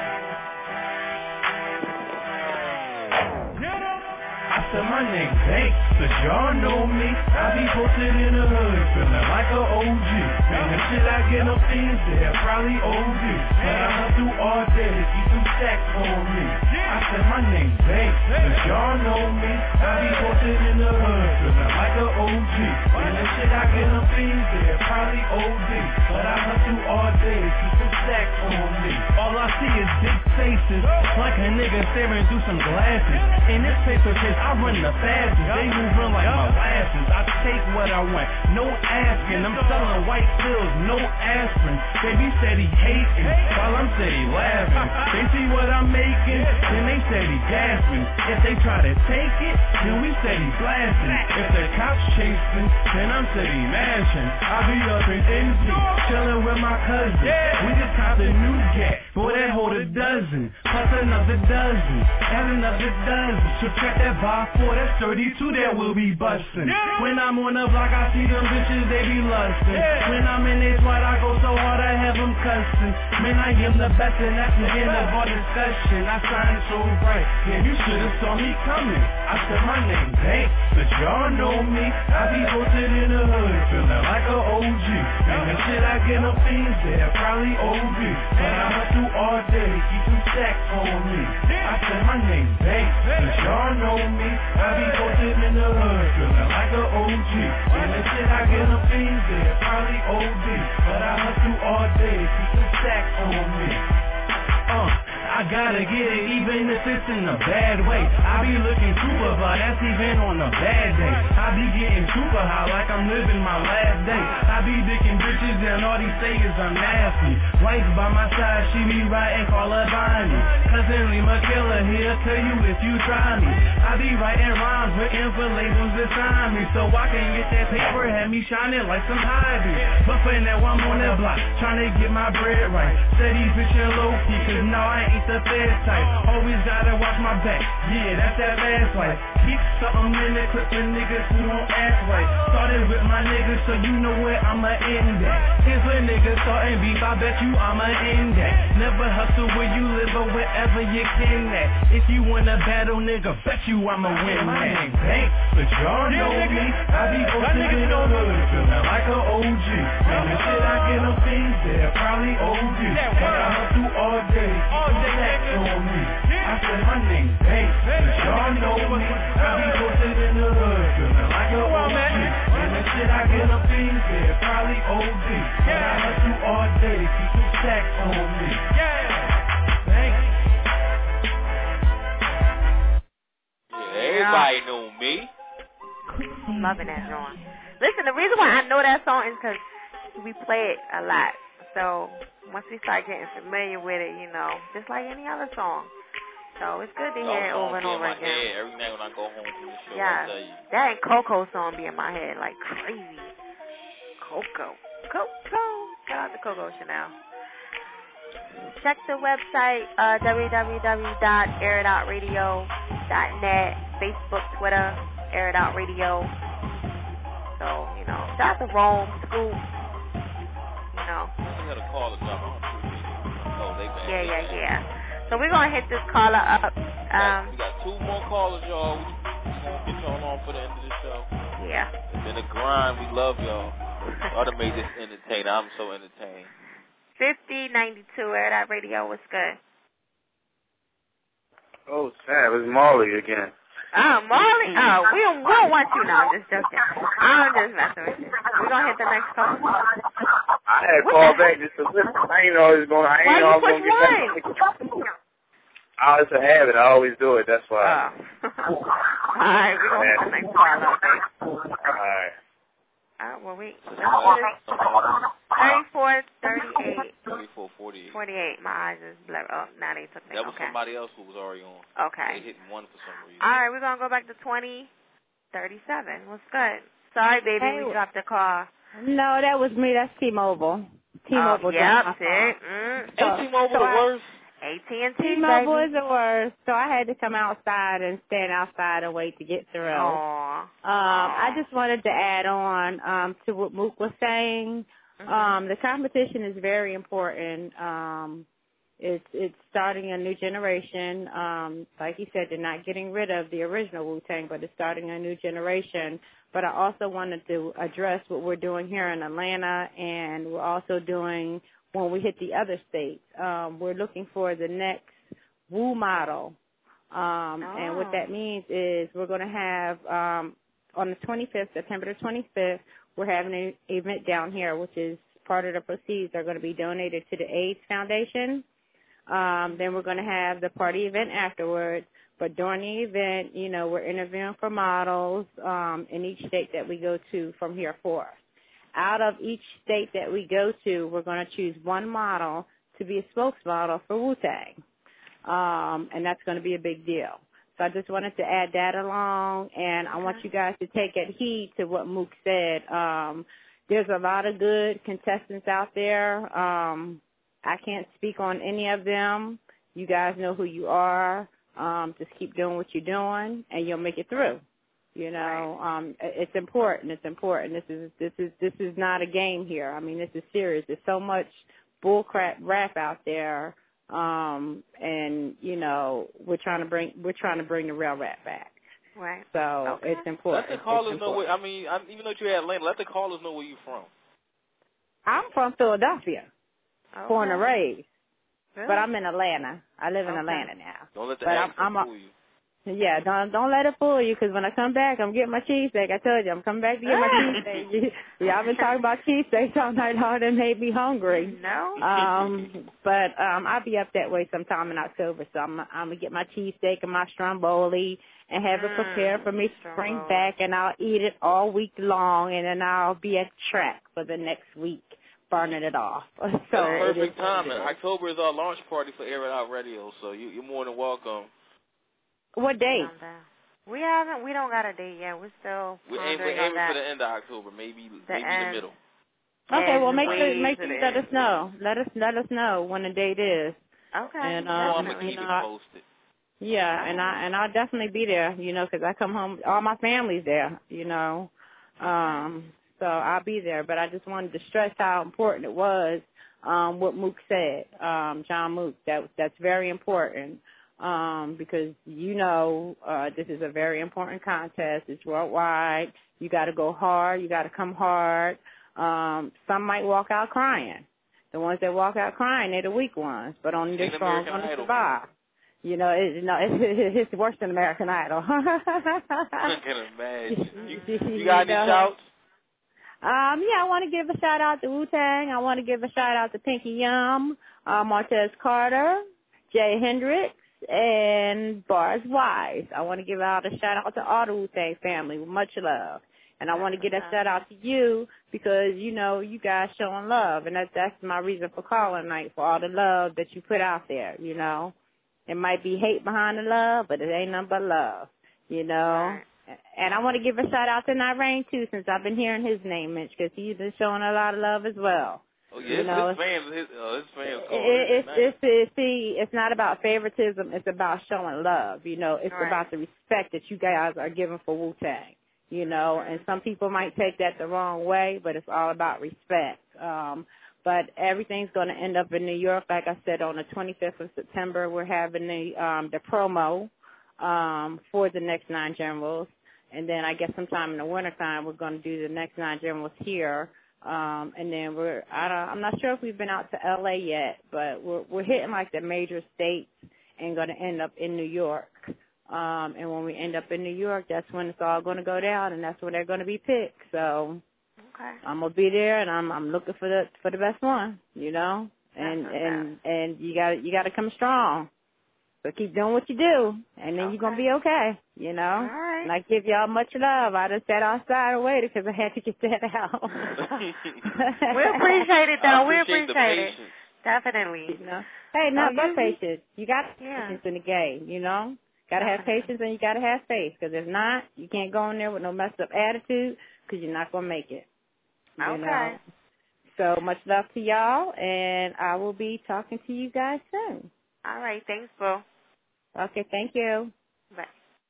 I said my name Banks, but y'all know me. I be posted in the hood, feeling like a O G. Man, the shit I get up things there, probably O D. But I'ma do all day to keep some stacks on me. I said my name Banks, but y'all know me. I be posted in the hood, feeling like a O G. Man, the shit I get up things there, probably O D. But I'ma do all day to keep some stacks on me. All I see is big faces, like a nigga staring through some glasses. In this paper chase, I run the fastest. They moving like molasses. I take what I want, no asking. I'm selling white pills, no aspirin. Baby steady hating, while I'm steady laughing. They see what I'm making, then they steady gasping. If they try to take it, then we steady blasting. If the cops chasing, then I'm steady mashing. I be up in N Z, chilling with my cousin. We just caught the new gat, boy that hold a dozen, plus another dozen, and another dozen. So check that by four, that's thirty-two that will be bustin'. When I'm on the block, I see them bitches, they be lustin'. When I'm in this white, I go so hard, I have them cussin'. Man, I am the best, and that's the end of our discussion. I shine so bright, man, you should've saw me coming. I said my name Banks, but y'all know me. I be posted in the hood, feeling like a O G. Man, the shit I get up things there, probably O D. But I'ma do all day, keep some stacks on me. I said my name Banks, but y'all know me. I be posted in the hood, feeling like a O G. And the shit I get up things there, probably O D. But I hustle all day, keep some stacks on me. Uh, I gotta get it even if it's in a bad way. I be looking super fly, that's even on a bad day. I be getting super high like I'm living my last day. I be dicking bitches and all these say is I'm nasty. Wife by my side, she be writing, call her Bonnie. Cousin Lima Killer, he'll tell you if you try me. I be writing rhymes, waiting for labels to sign me. So I can get that paper, have me shining like some hobby. But for now I'm on that block, trying to get my bread right. Steady bitchin' low key, cause now I ain't the fed type. Always gotta watch my back, yeah, that's that fast life. Keep something in the clip for niggas who don't act right. Started with my niggas, so you know where I'ma end at. Here's where niggas starting beef, I bet you I'ma end at. Never hustle where you live or wherever you can at. If you wanna battle, nigga, bet you I'ma win that. My name Banks, but y'all know me. I be posted in the hood, feeling like a O G. And the shit I get up things there, probably O D. But I hustle all day, all day on me. I said my name Banks, but y'all know me. I be posted in the hood, feeling like a O G. And the shit I get up things there, probably O D. But I hustle all day, keep some stacks on me. Everybody know me. I'm loving that song. Listen, the reason why I know that song is because we play it a lot. So once we start getting familiar with it, you know, just like any other song. So it's good to hear it over and over again. Head every night when I go home from the show, yeah, I tell you. That and Coco song be in my head like crazy. Coco. Coco. Shout out to Coco Chanel. check the website, uh, w w w dot air it out radio dot net, Facebook, Twitter, Air It Out Radio. So, you know, shout out to Rome, Scoop, you know. We had a caller drop on too. Oh, they bad. Yeah, they yeah, bad. yeah. So we're going to hit this caller up. Um, we got two more callers, y'all. We gonna get y'all on for the end of the show. Yeah. It's been a grind. We love y'all. Y'all done made this entertaining. I'm so entertained. fifty ninety-two Air It Out Radio. What's good? Oh, Sam, it's Marley again. Oh, Marley? Oh, we don't, we don't want you now. I'm just joking. I'm just messing with you. We're going to hit the next call. I had called back just to listen. I ain't know it was going. I ain't Why know I you was going to get back. Oh, it's a habit. I always do it. That's why. Oh. All right, we're going to hit the next call. Okay. All right. Uh, well, we, thirty-four thirty-eight thirty-four forty-eight forty-eight My eyes is blurred. Oh, now they took me. That was okay. somebody else who was already on. Okay. They hit one for some reason. All right, we're going to go back to twenty thirty-seven What's good? Sorry, baby, Hey, we dropped the call. No, that was me. That's T-Mobile. T-Mobile. Oh, yep, dropped my phone. it. Mm. So- Ain't T-Mobile so the I- worst? A T and T, T-Mobile baby. is the worst, so I had to come outside and stand outside and wait to get through. Aww. Um, I just wanted to add on um, to what Mook was saying. Mm-hmm. Um, the competition is very important. Um, it's it's starting a new generation. Um, like he said, they're not getting rid of the original Wu-Tang, but it's starting a new generation. But I also wanted to address what we're doing here in Atlanta, and we're also doing when we hit the other states. Um, we're looking for the next Wu model. Um, oh. And what that means is we're going to have, um, on the twenty-fifth, September the twenty-fifth, we're having an event down here, which is part of the proceeds are going to be donated to the AIDS Foundation. Um, then we're going to have the party event afterwards. But during the event, you know, we're interviewing for models um, in each state that we go to from here forth. Out of each state that we go to, we're going to choose one model to be a spokesmodel for Wu-Tang. Um, and that's going to be a big deal. So I just wanted to add that along, and I want you guys to take heed to what Mook said. Um, there's a lot of good contestants out there. Um, I can't speak on any of them. You guys know who you are. Um, just keep doing what you're doing, and you'll make it through. You know, um, it's important. It's important. This is this is this is not a game here. I mean, this is serious. There's so much bullcrap rap out there, um, and you know, we're trying to bring we're trying to bring the real rap back. Right. So okay. it's important. Let the callers it's know important. where. I mean, I, even though you're Atlanta, let the callers know where you're from. I'm from Philadelphia, Okay. born and raised, Really? but I'm in Atlanta. I live in Okay. Atlanta now. Don't let the But I'm, accent I'm a, fool you. Yeah, don't don't let it fool you, because when I come back, I'm getting my cheesesteak. I told you, I'm coming back to get my cheesesteak. Y'all been talking about cheesesteaks all night long and made me hungry. No. Um, but um, I'll be up that way sometime in October, so I'm I'm gonna get my cheesesteak and my stromboli and have it prepared for me to bring back, and I'll eat it all week long, and then I'll be at track for the next week, burning it off. So That's it perfect is time. what it is. October is our launch party for Air It Out Radio, so you, you're more than welcome. What date? We haven't. We don't got a date yet. We're still We're, aim, pondering we're on aiming that. for the end of October, maybe The maybe end. the middle. Okay, well, And make sure ways make it sure you let is. us know. Let us let us know when the date is. Okay. And Oh, uh, I'm gonna you keep know, it I- posted. yeah, and I and I'll definitely be there. You know, 'cause I come home, all my family's there. You know, um, so I'll be there. But I just wanted to stress how important it was. Um, what Mook said, um, John Mook. That that's very important. Um, because you know uh, this is a very important contest. It's worldwide. You got to go hard. You got to come hard. Um, some might walk out crying. The ones that walk out crying, they're the weak ones. But only the Ain't strong American going to Idol. survive. You know, it, no, it, it's worse than American Idol. I can imagine. You, you You got any know? shouts? Um, yeah, I want to give a shout out to Wu-Tang. I want to give a shout out to Pinky Yum, uh, Martez Carter, Jay Hendricks, and Bars Wise. I want to give out a shout out to all the Wu-Tang family with much love. And I want to give a shout out to you because, you know, you guys showing love. And that, that's my reason for calling tonight, for all the love that you put out there, you know. It might be hate behind the love, but it ain't nothing but love, you know. And I want to give a shout out to Narain, too, since I've been hearing his name mentioned, because he's been showing a lot of love as well. Oh yeah, you his, know, his fans, his, uh, his fans call it, it. it's, it's, it's, see, it's not about favoritism. It's about showing love. You know, it's Right. about the respect that you guys are giving for Wu-Tang. You know, and some people might take that the wrong way, but it's all about respect. Um, but everything's going to end up in New York. Like I said, on the twenty-fifth of September, we're having the um, the promo um, for the next nine generals. And then I guess sometime in the wintertime, we're going to do the next nine generals here. Um, and then we're, I don't, I'm not sure if we've been out to L A yet, but we're, we're hitting like the major states and going to end up in New York. Um, and when we end up in New York, that's when it's all going to go down, and that's when they're going to be picked. So okay. I'm gonna be there, and I'm I'm looking for the for the best one, you know. And That's and and you got you got to come strong. So keep doing what you do, and then okay. you're gonna be okay, you know. All right. And I give y'all much love. I just sat outside and waited because I had to get that out. We appreciate it, though. We appreciate appreciate the it. Definitely. You know. Hey, not Oh, but you- patience. You got Yeah. patience in the game, you know. Got to have patience and you got to have faith, because if not, you can't go in there with no messed up attitude, because you're not going to make it. You Okay. know? So much love to y'all, and I will be talking to you guys soon. All right. Thanks, Boo. Okay, thank you. Bye.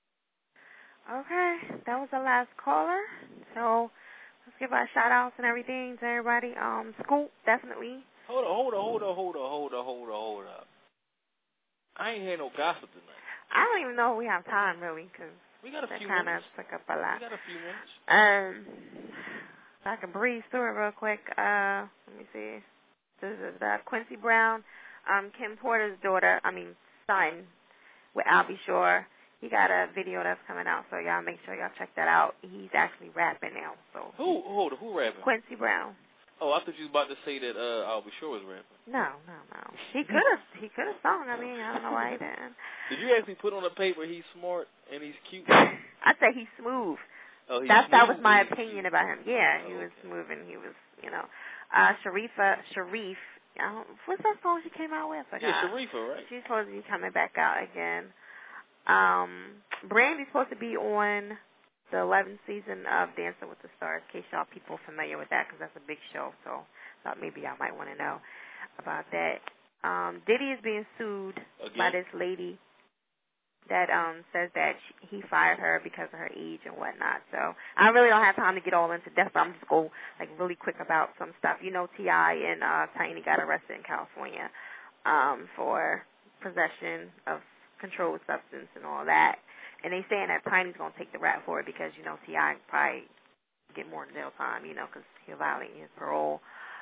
Okay. That was the last caller. So let's give our shout-outs and everything to everybody. Um, Scoop, definitely. Hold on, hold on, hold on, hold on, hold on, hold on, hold up. I ain't hear no gossip tonight. I don't even know if we have time, really, because We got a that few kind of minutes. took up a lot. We got a few minutes. Um, if I can breeze through it real quick. Uh, let me see. This is uh, Quincy Brown, um, Kim Porter's daughter, I mean, son, with Albie Shore. He got a video that's coming out, so y'all make sure y'all check that out. He's actually rapping now. So Who, who, who rapping? Quincy Brown. Oh, I thought you was about to say that uh, Albie Shore was rapping. No, no, no. He could have. He could have sung. I mean, I don't know why he didn't. Did you actually put on the paper he's smart and he's cute? I'd say he's smooth. Oh, he's That's smooth that was my and he's opinion cute. about him. Yeah, Oh, he was okay. smooth and he was, you know. Uh, Sharifa, Sharif. I don't, what's that song she came out with? I Yeah, forgot. Sharifa, right? She's supposed to be coming back out again. Um, Brandy's supposed to be on the eleventh season of Dancing with the Stars. In case y'all people familiar with that, because that's a big show. So thought maybe y'all might want to know about that. Um, Diddy is being sued Again? by this lady that um says that she, he fired her because of her age and whatnot. So I really don't have time to get all into depth, but I'm just go like really quick about some stuff. You know, T I and uh, Tiny got arrested in California um, for possession of controlled substance and all that. And they saying that Tiny's gonna take the rap for it because you know T I probably get more jail time, you know, because he'll violate his parole.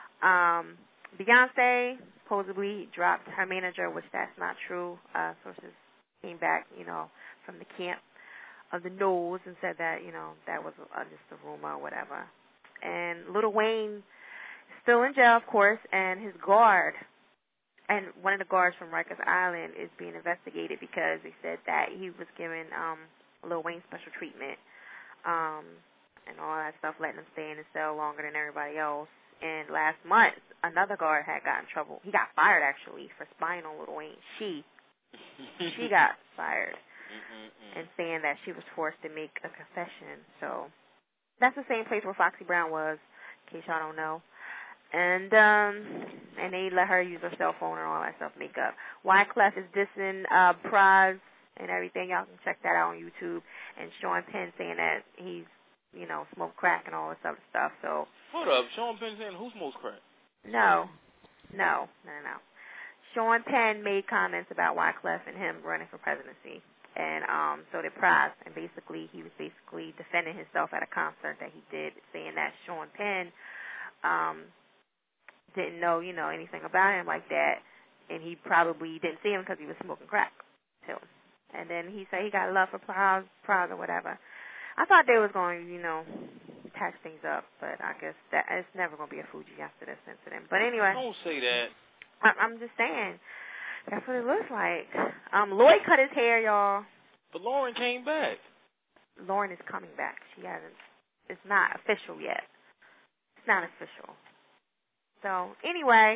Um, Beyonce supposedly dropped her manager, which that's not true. Uh, sources came back, you know, from the camp of the Knowles and said that, you know, that was uh, just a rumor or whatever. And Lil Wayne is still in jail, of course, and his guard, and one of the guards from Rikers Island is being investigated because they said that he was giving um, Lil Wayne special treatment um, and all that stuff, letting him stay in his cell longer than everybody else. And last month, another guard had gotten in trouble. He got fired, actually, for spying on Lil Wayne. She, she got fired and saying that she was forced to make a confession. So that's the same place where Foxy Brown was, in case y'all don't know. And um, and they let her use her cell phone and all that stuff, makeup. Wyclef is dissing uh, Praz and everything. Y'all can check that out on YouTube. And Sean Penn saying that he's, you know, smoked crack and all this other stuff. So Hold up, Sean Penn saying who smokes crack? no, no, no, no. Sean Penn made comments about Wyclef and him running for presidency. And um, so did Praz. And basically, he was basically defending himself at a concert that he did, saying that Sean Penn um, didn't know, you know, anything about him like that. And he probably didn't see him because he was smoking crack, too. And then he said he got love for Praz, Praz or whatever. I thought they was going to, you know, patch things up, but I guess that it's never going to be a Fuji after this incident. But anyway. Don't say that. I, I'm just saying. That's what it looks like. Um, Lloyd cut his hair, y'all. But Lauren came back. Lauren is coming back. She hasn't. It's not official yet. It's not official. So, anyway,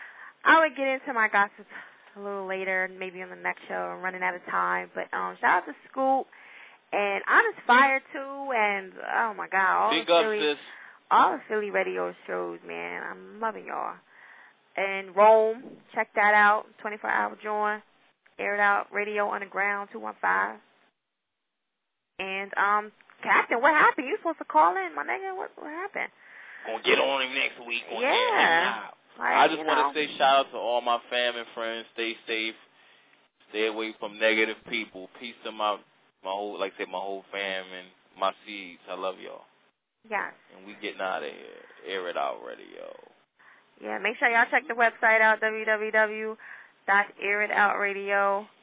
I would get into my gossip a little later, maybe on the next show. I'm running out of time. But um, shout out to Scoop. And Honest Fire, too. And, oh, my God. All Big the up, really, sis. all the Philly radio shows, man. I'm loving y'all. And Rome, check that out. twenty-four hour joint. Air It Out Radio Underground two one five. And, um, Captain, what happened? You supposed to call in, my nigga. What, what happened? Gonna get on him next week. Gonna Yeah. Like, I just you want know. to say shout out to all my family and friends. Stay safe. Stay away from negative people. Peace to my, my whole, like I said, my whole fam and my seeds. I love y'all. Yes. And we getting out of here. Air It Out Radio. Yeah, make sure y'all check the website out, w w w dot air it out radio